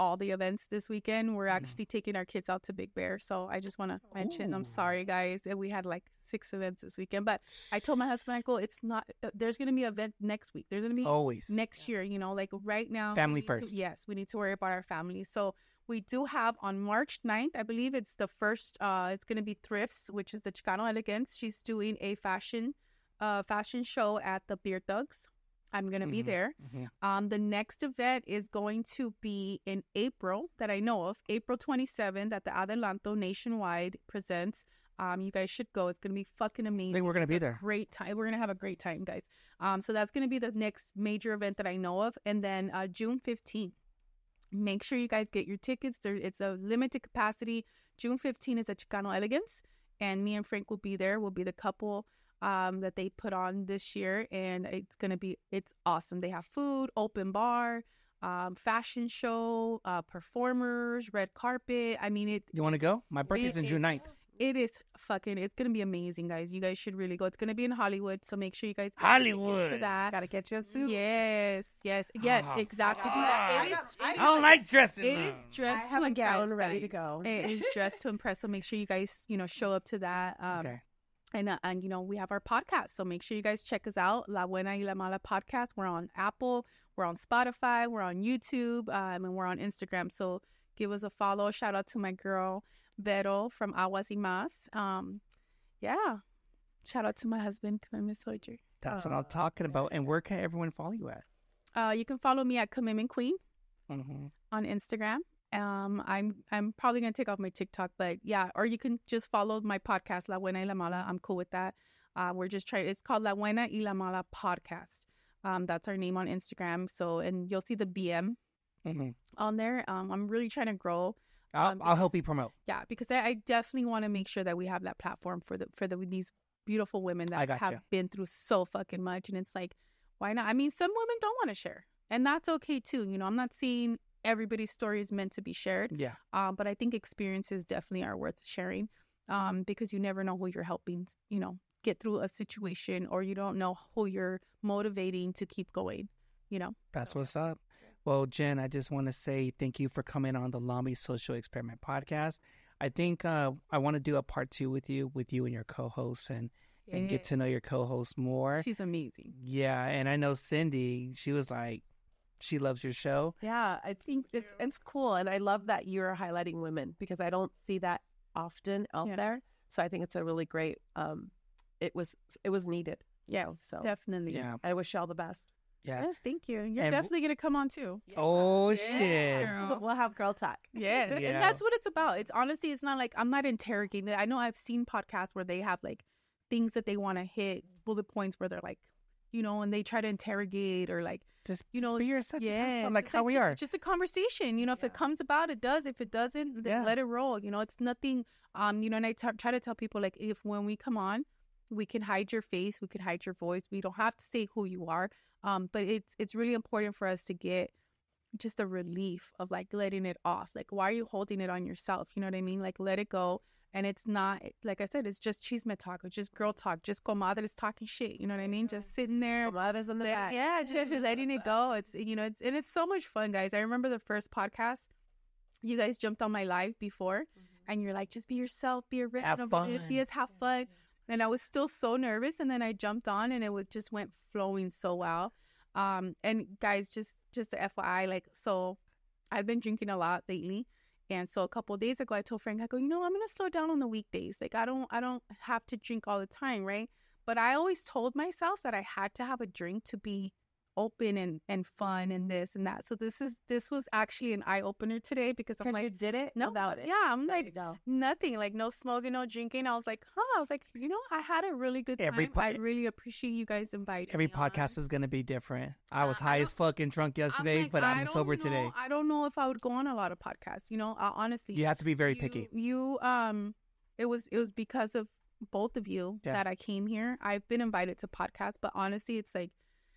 B: all the events this weekend. We're
A: Mhm.
B: actually taking our kids out to Big Bear. So I just want to mention, I'm
A: Ooh.
B: sorry, guys, that we had like six events this weekend. But I told my husband, I go, it's not, uh, there's going to be an event next week. There's going to be
A: Always.
B: next year, you know, like right now.
A: Family
B: we need to-
A: first.
B: yes, we need to worry about our family. So we do have on March ninth, I believe it's the first, uh, it's going to be Thrifts, which is the Chicano Elegance. She's doing a fashion, uh, fashion show at the Beer Thugs. I'm going to be
A: Mhm.
B: there.
A: Mhm.
B: Um, the next event is going to be in April that I know of, April twenty-seventh at the Adelanto Nationwide presents. Um, you guys should go. It's going to be fucking amazing.
A: I think we're going to
B: It's
A: be
B: a
A: there.
B: Great time. We're going to have a great time, guys. Um, so that's going to be the next major event that I know of. And then uh, June fifteenth, make sure you guys get your tickets. There, it's a limited capacity. June fifteenth is a Chicano Elegance. And me and Frank will be there. We'll be the couple um, that they put on this year. And it's going to be, it's awesome. They have food, open bar, um, fashion show, uh, performers, red carpet. I mean, it,
A: You want to go? My birthday's
B: It
A: in June
B: is-
A: ninth.
B: it is fucking, it's going to be amazing, guys. You guys should really go. It's going to be in Hollywood. So make sure you guys get your tickets
A: Hollywood.
B: for that.
C: Gotta get you a suit.
B: Yes, yes, yes,
A: Oh,
B: exactly.
A: fuck.
B: It
C: I
B: is,
C: got- I
B: it
A: I don't
B: is-
A: like dressing.
B: it is
A: them.
B: dressed
C: I have
B: to
C: a gown
B: impress,
C: ready to
B: guys.
C: go.
B: It is dressed to impress. So make sure you guys, you know, show up to that. Um,
A: Okay.
B: And, uh, and, you know, we have our podcast. So make sure you guys check us out. La Buena y La Mala podcast. We're on Apple. We're on Spotify. We're on YouTube. Um, and we're on Instagram. So give us a follow. Shout out to my girl, Vero from Aguas y Mas. Um, yeah. Shout out to my husband, Commitment Soldier.
A: That's what I'm talking about. And where can everyone follow you at?
B: Uh, you can follow me at Commitment Queen
A: Mm-hmm.
B: on Instagram. Um, I'm I'm probably gonna take off my TikTok, but yeah, or you can just follow my podcast, La Buena y La Mala. I'm cool with that. Uh, we're just trying. It's called La Buena y La Mala podcast. Um, that's our name on Instagram. So, and you'll see the B M
A: Mm-hmm.
B: on there. Um, I'm really trying to grow.
A: I'll,
B: Um,
A: I'll help
B: because-
A: you promote.
B: Yeah, because I, I definitely want to make sure that we have that platform for the for the these beautiful women
A: I
B: that have
A: gotcha.
B: been through so fucking much, and it's like, why not? I mean, some women don't want to share, and that's okay too. You know, I'm not saying everybody's story is meant to be shared.
A: Yeah.
B: Um, but I think experiences definitely are worth sharing, um, because you never know who you're helping, you know, get through a situation, or you don't know who you're motivating to keep going, you know.
A: That's what's up. Well, Jen, I just want to say thank you for coming on the Lami Social Experiment podcast. I think uh, I want to do a part two with you, with you and your co-hosts, and and get to know your co-hosts more.
B: She's amazing.
A: Yeah, and I know Cindy. She was like, she loves your show.
C: Yeah, it's
B: Thank
C: it's
B: you.
C: it's cool, and I love that you're highlighting women because I don't see that often out
B: Yeah.
C: there. So I think it's a really great. Um, it was it was needed.
B: Yes,
C: so
B: definitely.
A: Yeah,
C: I wish you all the best.
A: yeah.
B: Yes, thank you. You're
A: And-
B: definitely gonna come on too.
A: Oh
B: Yes,
A: shit!
B: girl.
C: We'll have girl talk.
B: Yes,
A: Yeah.
B: and that's what it's about. It's honestly, it's not like I'm not interrogating it. I know I've seen podcasts where they have like things that they want to hit, bullet points where they're like, you know, and they try to interrogate or like,
A: Just
B: you know,
A: be yourself. Just have
B: yes,
A: fun, like
B: it's
A: how we
B: just,
A: are.
B: just a conversation. You know, if it
C: Yeah.
B: comes about, it does. If it doesn't, then
A: Yeah.
B: let it roll. You know, it's nothing. Um, you know, and I t- try to tell people like, if when we come on, we can hide your face, we can hide your voice. We don't have to say who you are. Um, but it's it's really important for us to get just a relief of like letting it off. Like, why are you holding it on yourself? You know what I mean? Like, let it go. And it's not, like I said, it's just chisme talk. It's just girl talk. Just comadres talking shit. You know what I mean? Just sitting there.
C: Comadres in the
B: let-
C: back.
B: yeah, just letting it go. It's, you know, it's, and it's so much fun, guys. I remember the first podcast, you guys jumped on my live before and you're like, just be yourself, be original.
A: fun.
B: Yes, have fun. And I was still so nervous. And then I jumped on and it was just went flowing so well. Um, and guys, just, just the F Y I, like, so I've been drinking a lot lately. And so a couple of days ago, I told Frank, I go, you know, I'm going to slow down on the weekdays. Like, I don't, I don't have to drink all the time. Right. But I always told myself that I had to have a drink to be open and, and fun and this and that. So this is, this was actually an eye opener today because I'm
C: Because
B: like,
C: you did it
B: no,
C: without it.
B: yeah, I'm
C: There you
B: like,
C: go.
B: nothing, like no smoking, no drinking. I was like, huh, I was like, you know, I had a really good time.
A: Every po-
B: I really appreciate you guys inviting
A: Every
B: me on.
A: podcast is gonna be different. I was
B: Uh, I
A: high
B: don't-
A: as fuck and drunk
B: I'm
A: yesterday,
B: like,
A: but
B: I
A: I'm
B: don't
A: sober
B: know-
A: today.
B: I don't know if I would go on a lot of podcasts, you know, uh, honestly.
A: You have to be very
B: you,
A: picky.
B: You, um, it was, it was because of both of you
A: Yeah.
B: that I came here. I've been invited to podcasts, but honestly, it's like,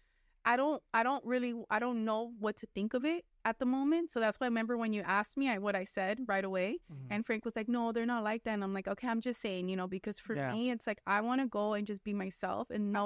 B: I don't, I don't really, I don't know what to think of it at the moment. So that's why I remember when you asked me, I, what I said right away.
A: Mhm.
B: And Frank was like, no, they're not like that. And I'm like, okay, I'm just saying, you know, because for
A: Yeah.
B: me, it's like, I want to go and just be myself and know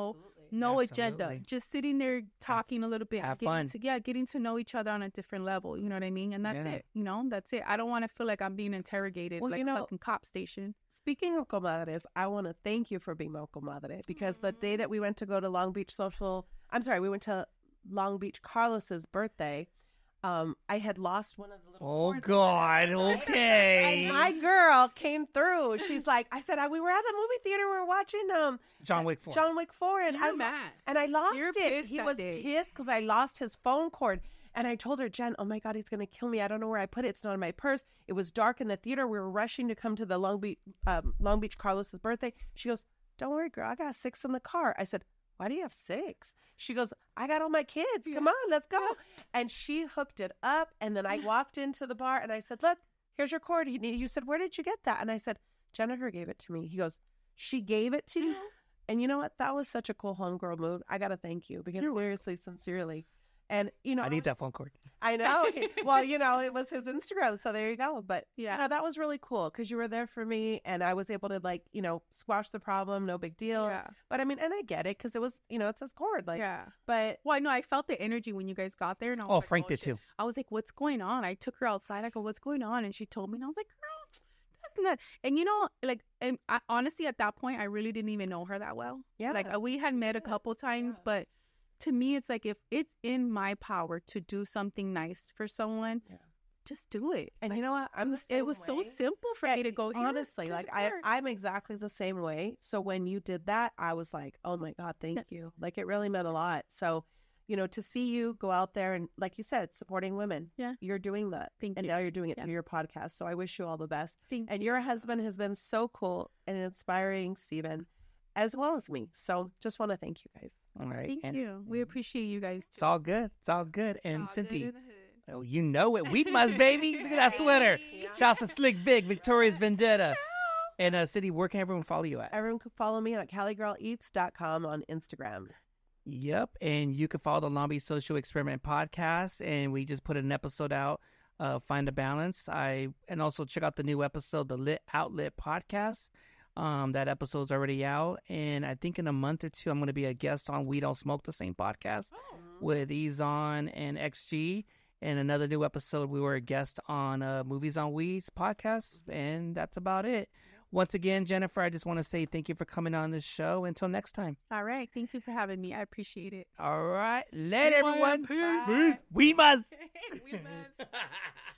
B: No agenda.
A: Absolutely.
B: Just sitting there talking a little bit.
A: have
B: getting
A: fun.
B: To, yeah, getting to know each other on a different level. You know what I mean? And that's
A: Yeah.
B: it. You know, that's it. I don't want to feel like I'm being interrogated
C: Well,
B: like
C: you know-
B: a fucking cop station.
C: Speaking of comadres, I want to thank you for being my comadre because the day that we went to go to Long Beach Social, I'm sorry, we went to Long Beach Carlos's birthday. Um, I had lost one of the little.
A: Oh
C: cords.
A: God. Okay.
C: And my girl came through. She's like, I said, we were at the movie theater. We were watching um
A: John Wick four.
C: John Wick four, and
B: You're
C: I
B: mad.
C: and I lost
B: You're
C: it.
B: pissed
C: He
B: that
C: was
B: day.
C: pissed because I lost his phone cord. And I told her, Jen, oh my God, he's going to kill me. I don't know where I put it. It's not in my purse. It was dark in the theater. We were rushing to come to the Long Beach, um, Long Beach Carlos's birthday. She goes, don't worry, girl. I got six in the car. I said, why do you have six? She goes, I got all my kids. Come on, let's go. And she hooked it up. And then I walked into the bar and I said, look, here's your cord. You, you said, where did you get that? And I said, Jennifer gave it to me. He goes, she gave it to you? And you know what? That was such a cool homegirl move. I got to thank you because
B: You're welcome.
C: seriously, sincerely. And, you know,
A: I need that phone cord.
C: I know. Well, you know, it was his Instagram. So there you go. But
B: Yeah.
C: you know, that was really cool because you were there for me and I was able to like, you know, squash the problem. No big deal.
B: Yeah.
C: But I mean, and I get it because it was, you know, it's his cord. Like,
B: yeah.
C: but
B: Well, I know I felt the energy when you guys got there. And I was
A: Oh,
B: like,
A: Frank
B: oh,
A: did
B: shit.
A: too.
B: I was like, what's going on? I took her outside. I go, what's going on? And she told me. And I was like, girl, that's not. And you know, like, and I, honestly, at that point, I really didn't even know her that well.
C: yeah.
B: Like, uh, we had met a couple times, but to me, it's like if it's in my power to do something nice for someone,
C: Yeah.
B: just do it.
C: and
B: Like,
C: you know what? I'm the
B: it
C: same
B: was so
C: way.
B: simple for
C: Yeah,
B: me to go here.
C: honestly,
B: here's
C: like
B: a
C: I,
B: card.
C: I'm exactly the same way. So when you did that, I was like, oh my God, thank
B: Yes.
C: you. Like it really meant a lot. So, you know, to see you go out there and like you said, supporting women,
B: Yeah.
C: you're doing that.
B: Thank
C: and
B: you.
C: now you're doing it
B: Yeah.
C: through your podcast. So I wish you all the best.
B: Thank
C: And
B: you.
C: your husband has been so cool and inspiring, Stephen, as well as me. So just want to thank you guys.
A: All right.
B: Thank
A: and
B: you. We appreciate you guys
A: It's
B: too.
A: all good. It's all good. And
B: All good
A: Cynthia,
B: in the hood.
A: oh, you know it. Wheat Must, baby. Look at that sweater. Shouts to Slick Vic, Victoria's Vendetta. And uh, Cindy, where can everyone follow you at?
C: Everyone can follow me at cali girl eats dot com on Instagram.
A: Yep. And you can follow the Long Beach Social Experiment podcast. And we just put an episode out, uh, Find a Balance. I And also check out the new episode, the Lit Outlet podcast. Um, that episode's already out. And I think in a month or two, I'm going to be a guest on We Don't Smoke the Same podcast with Ezon and X G. And another new episode, we were a guest on uh, Movies on Weeds podcast. And that's about it. Once again, Jennifer, I just want to say thank you for coming on this show. Until next time.
B: All right. Thank you for having me. I appreciate it.
A: All right. Let everyone.
C: Bye.
A: We must.
B: We must.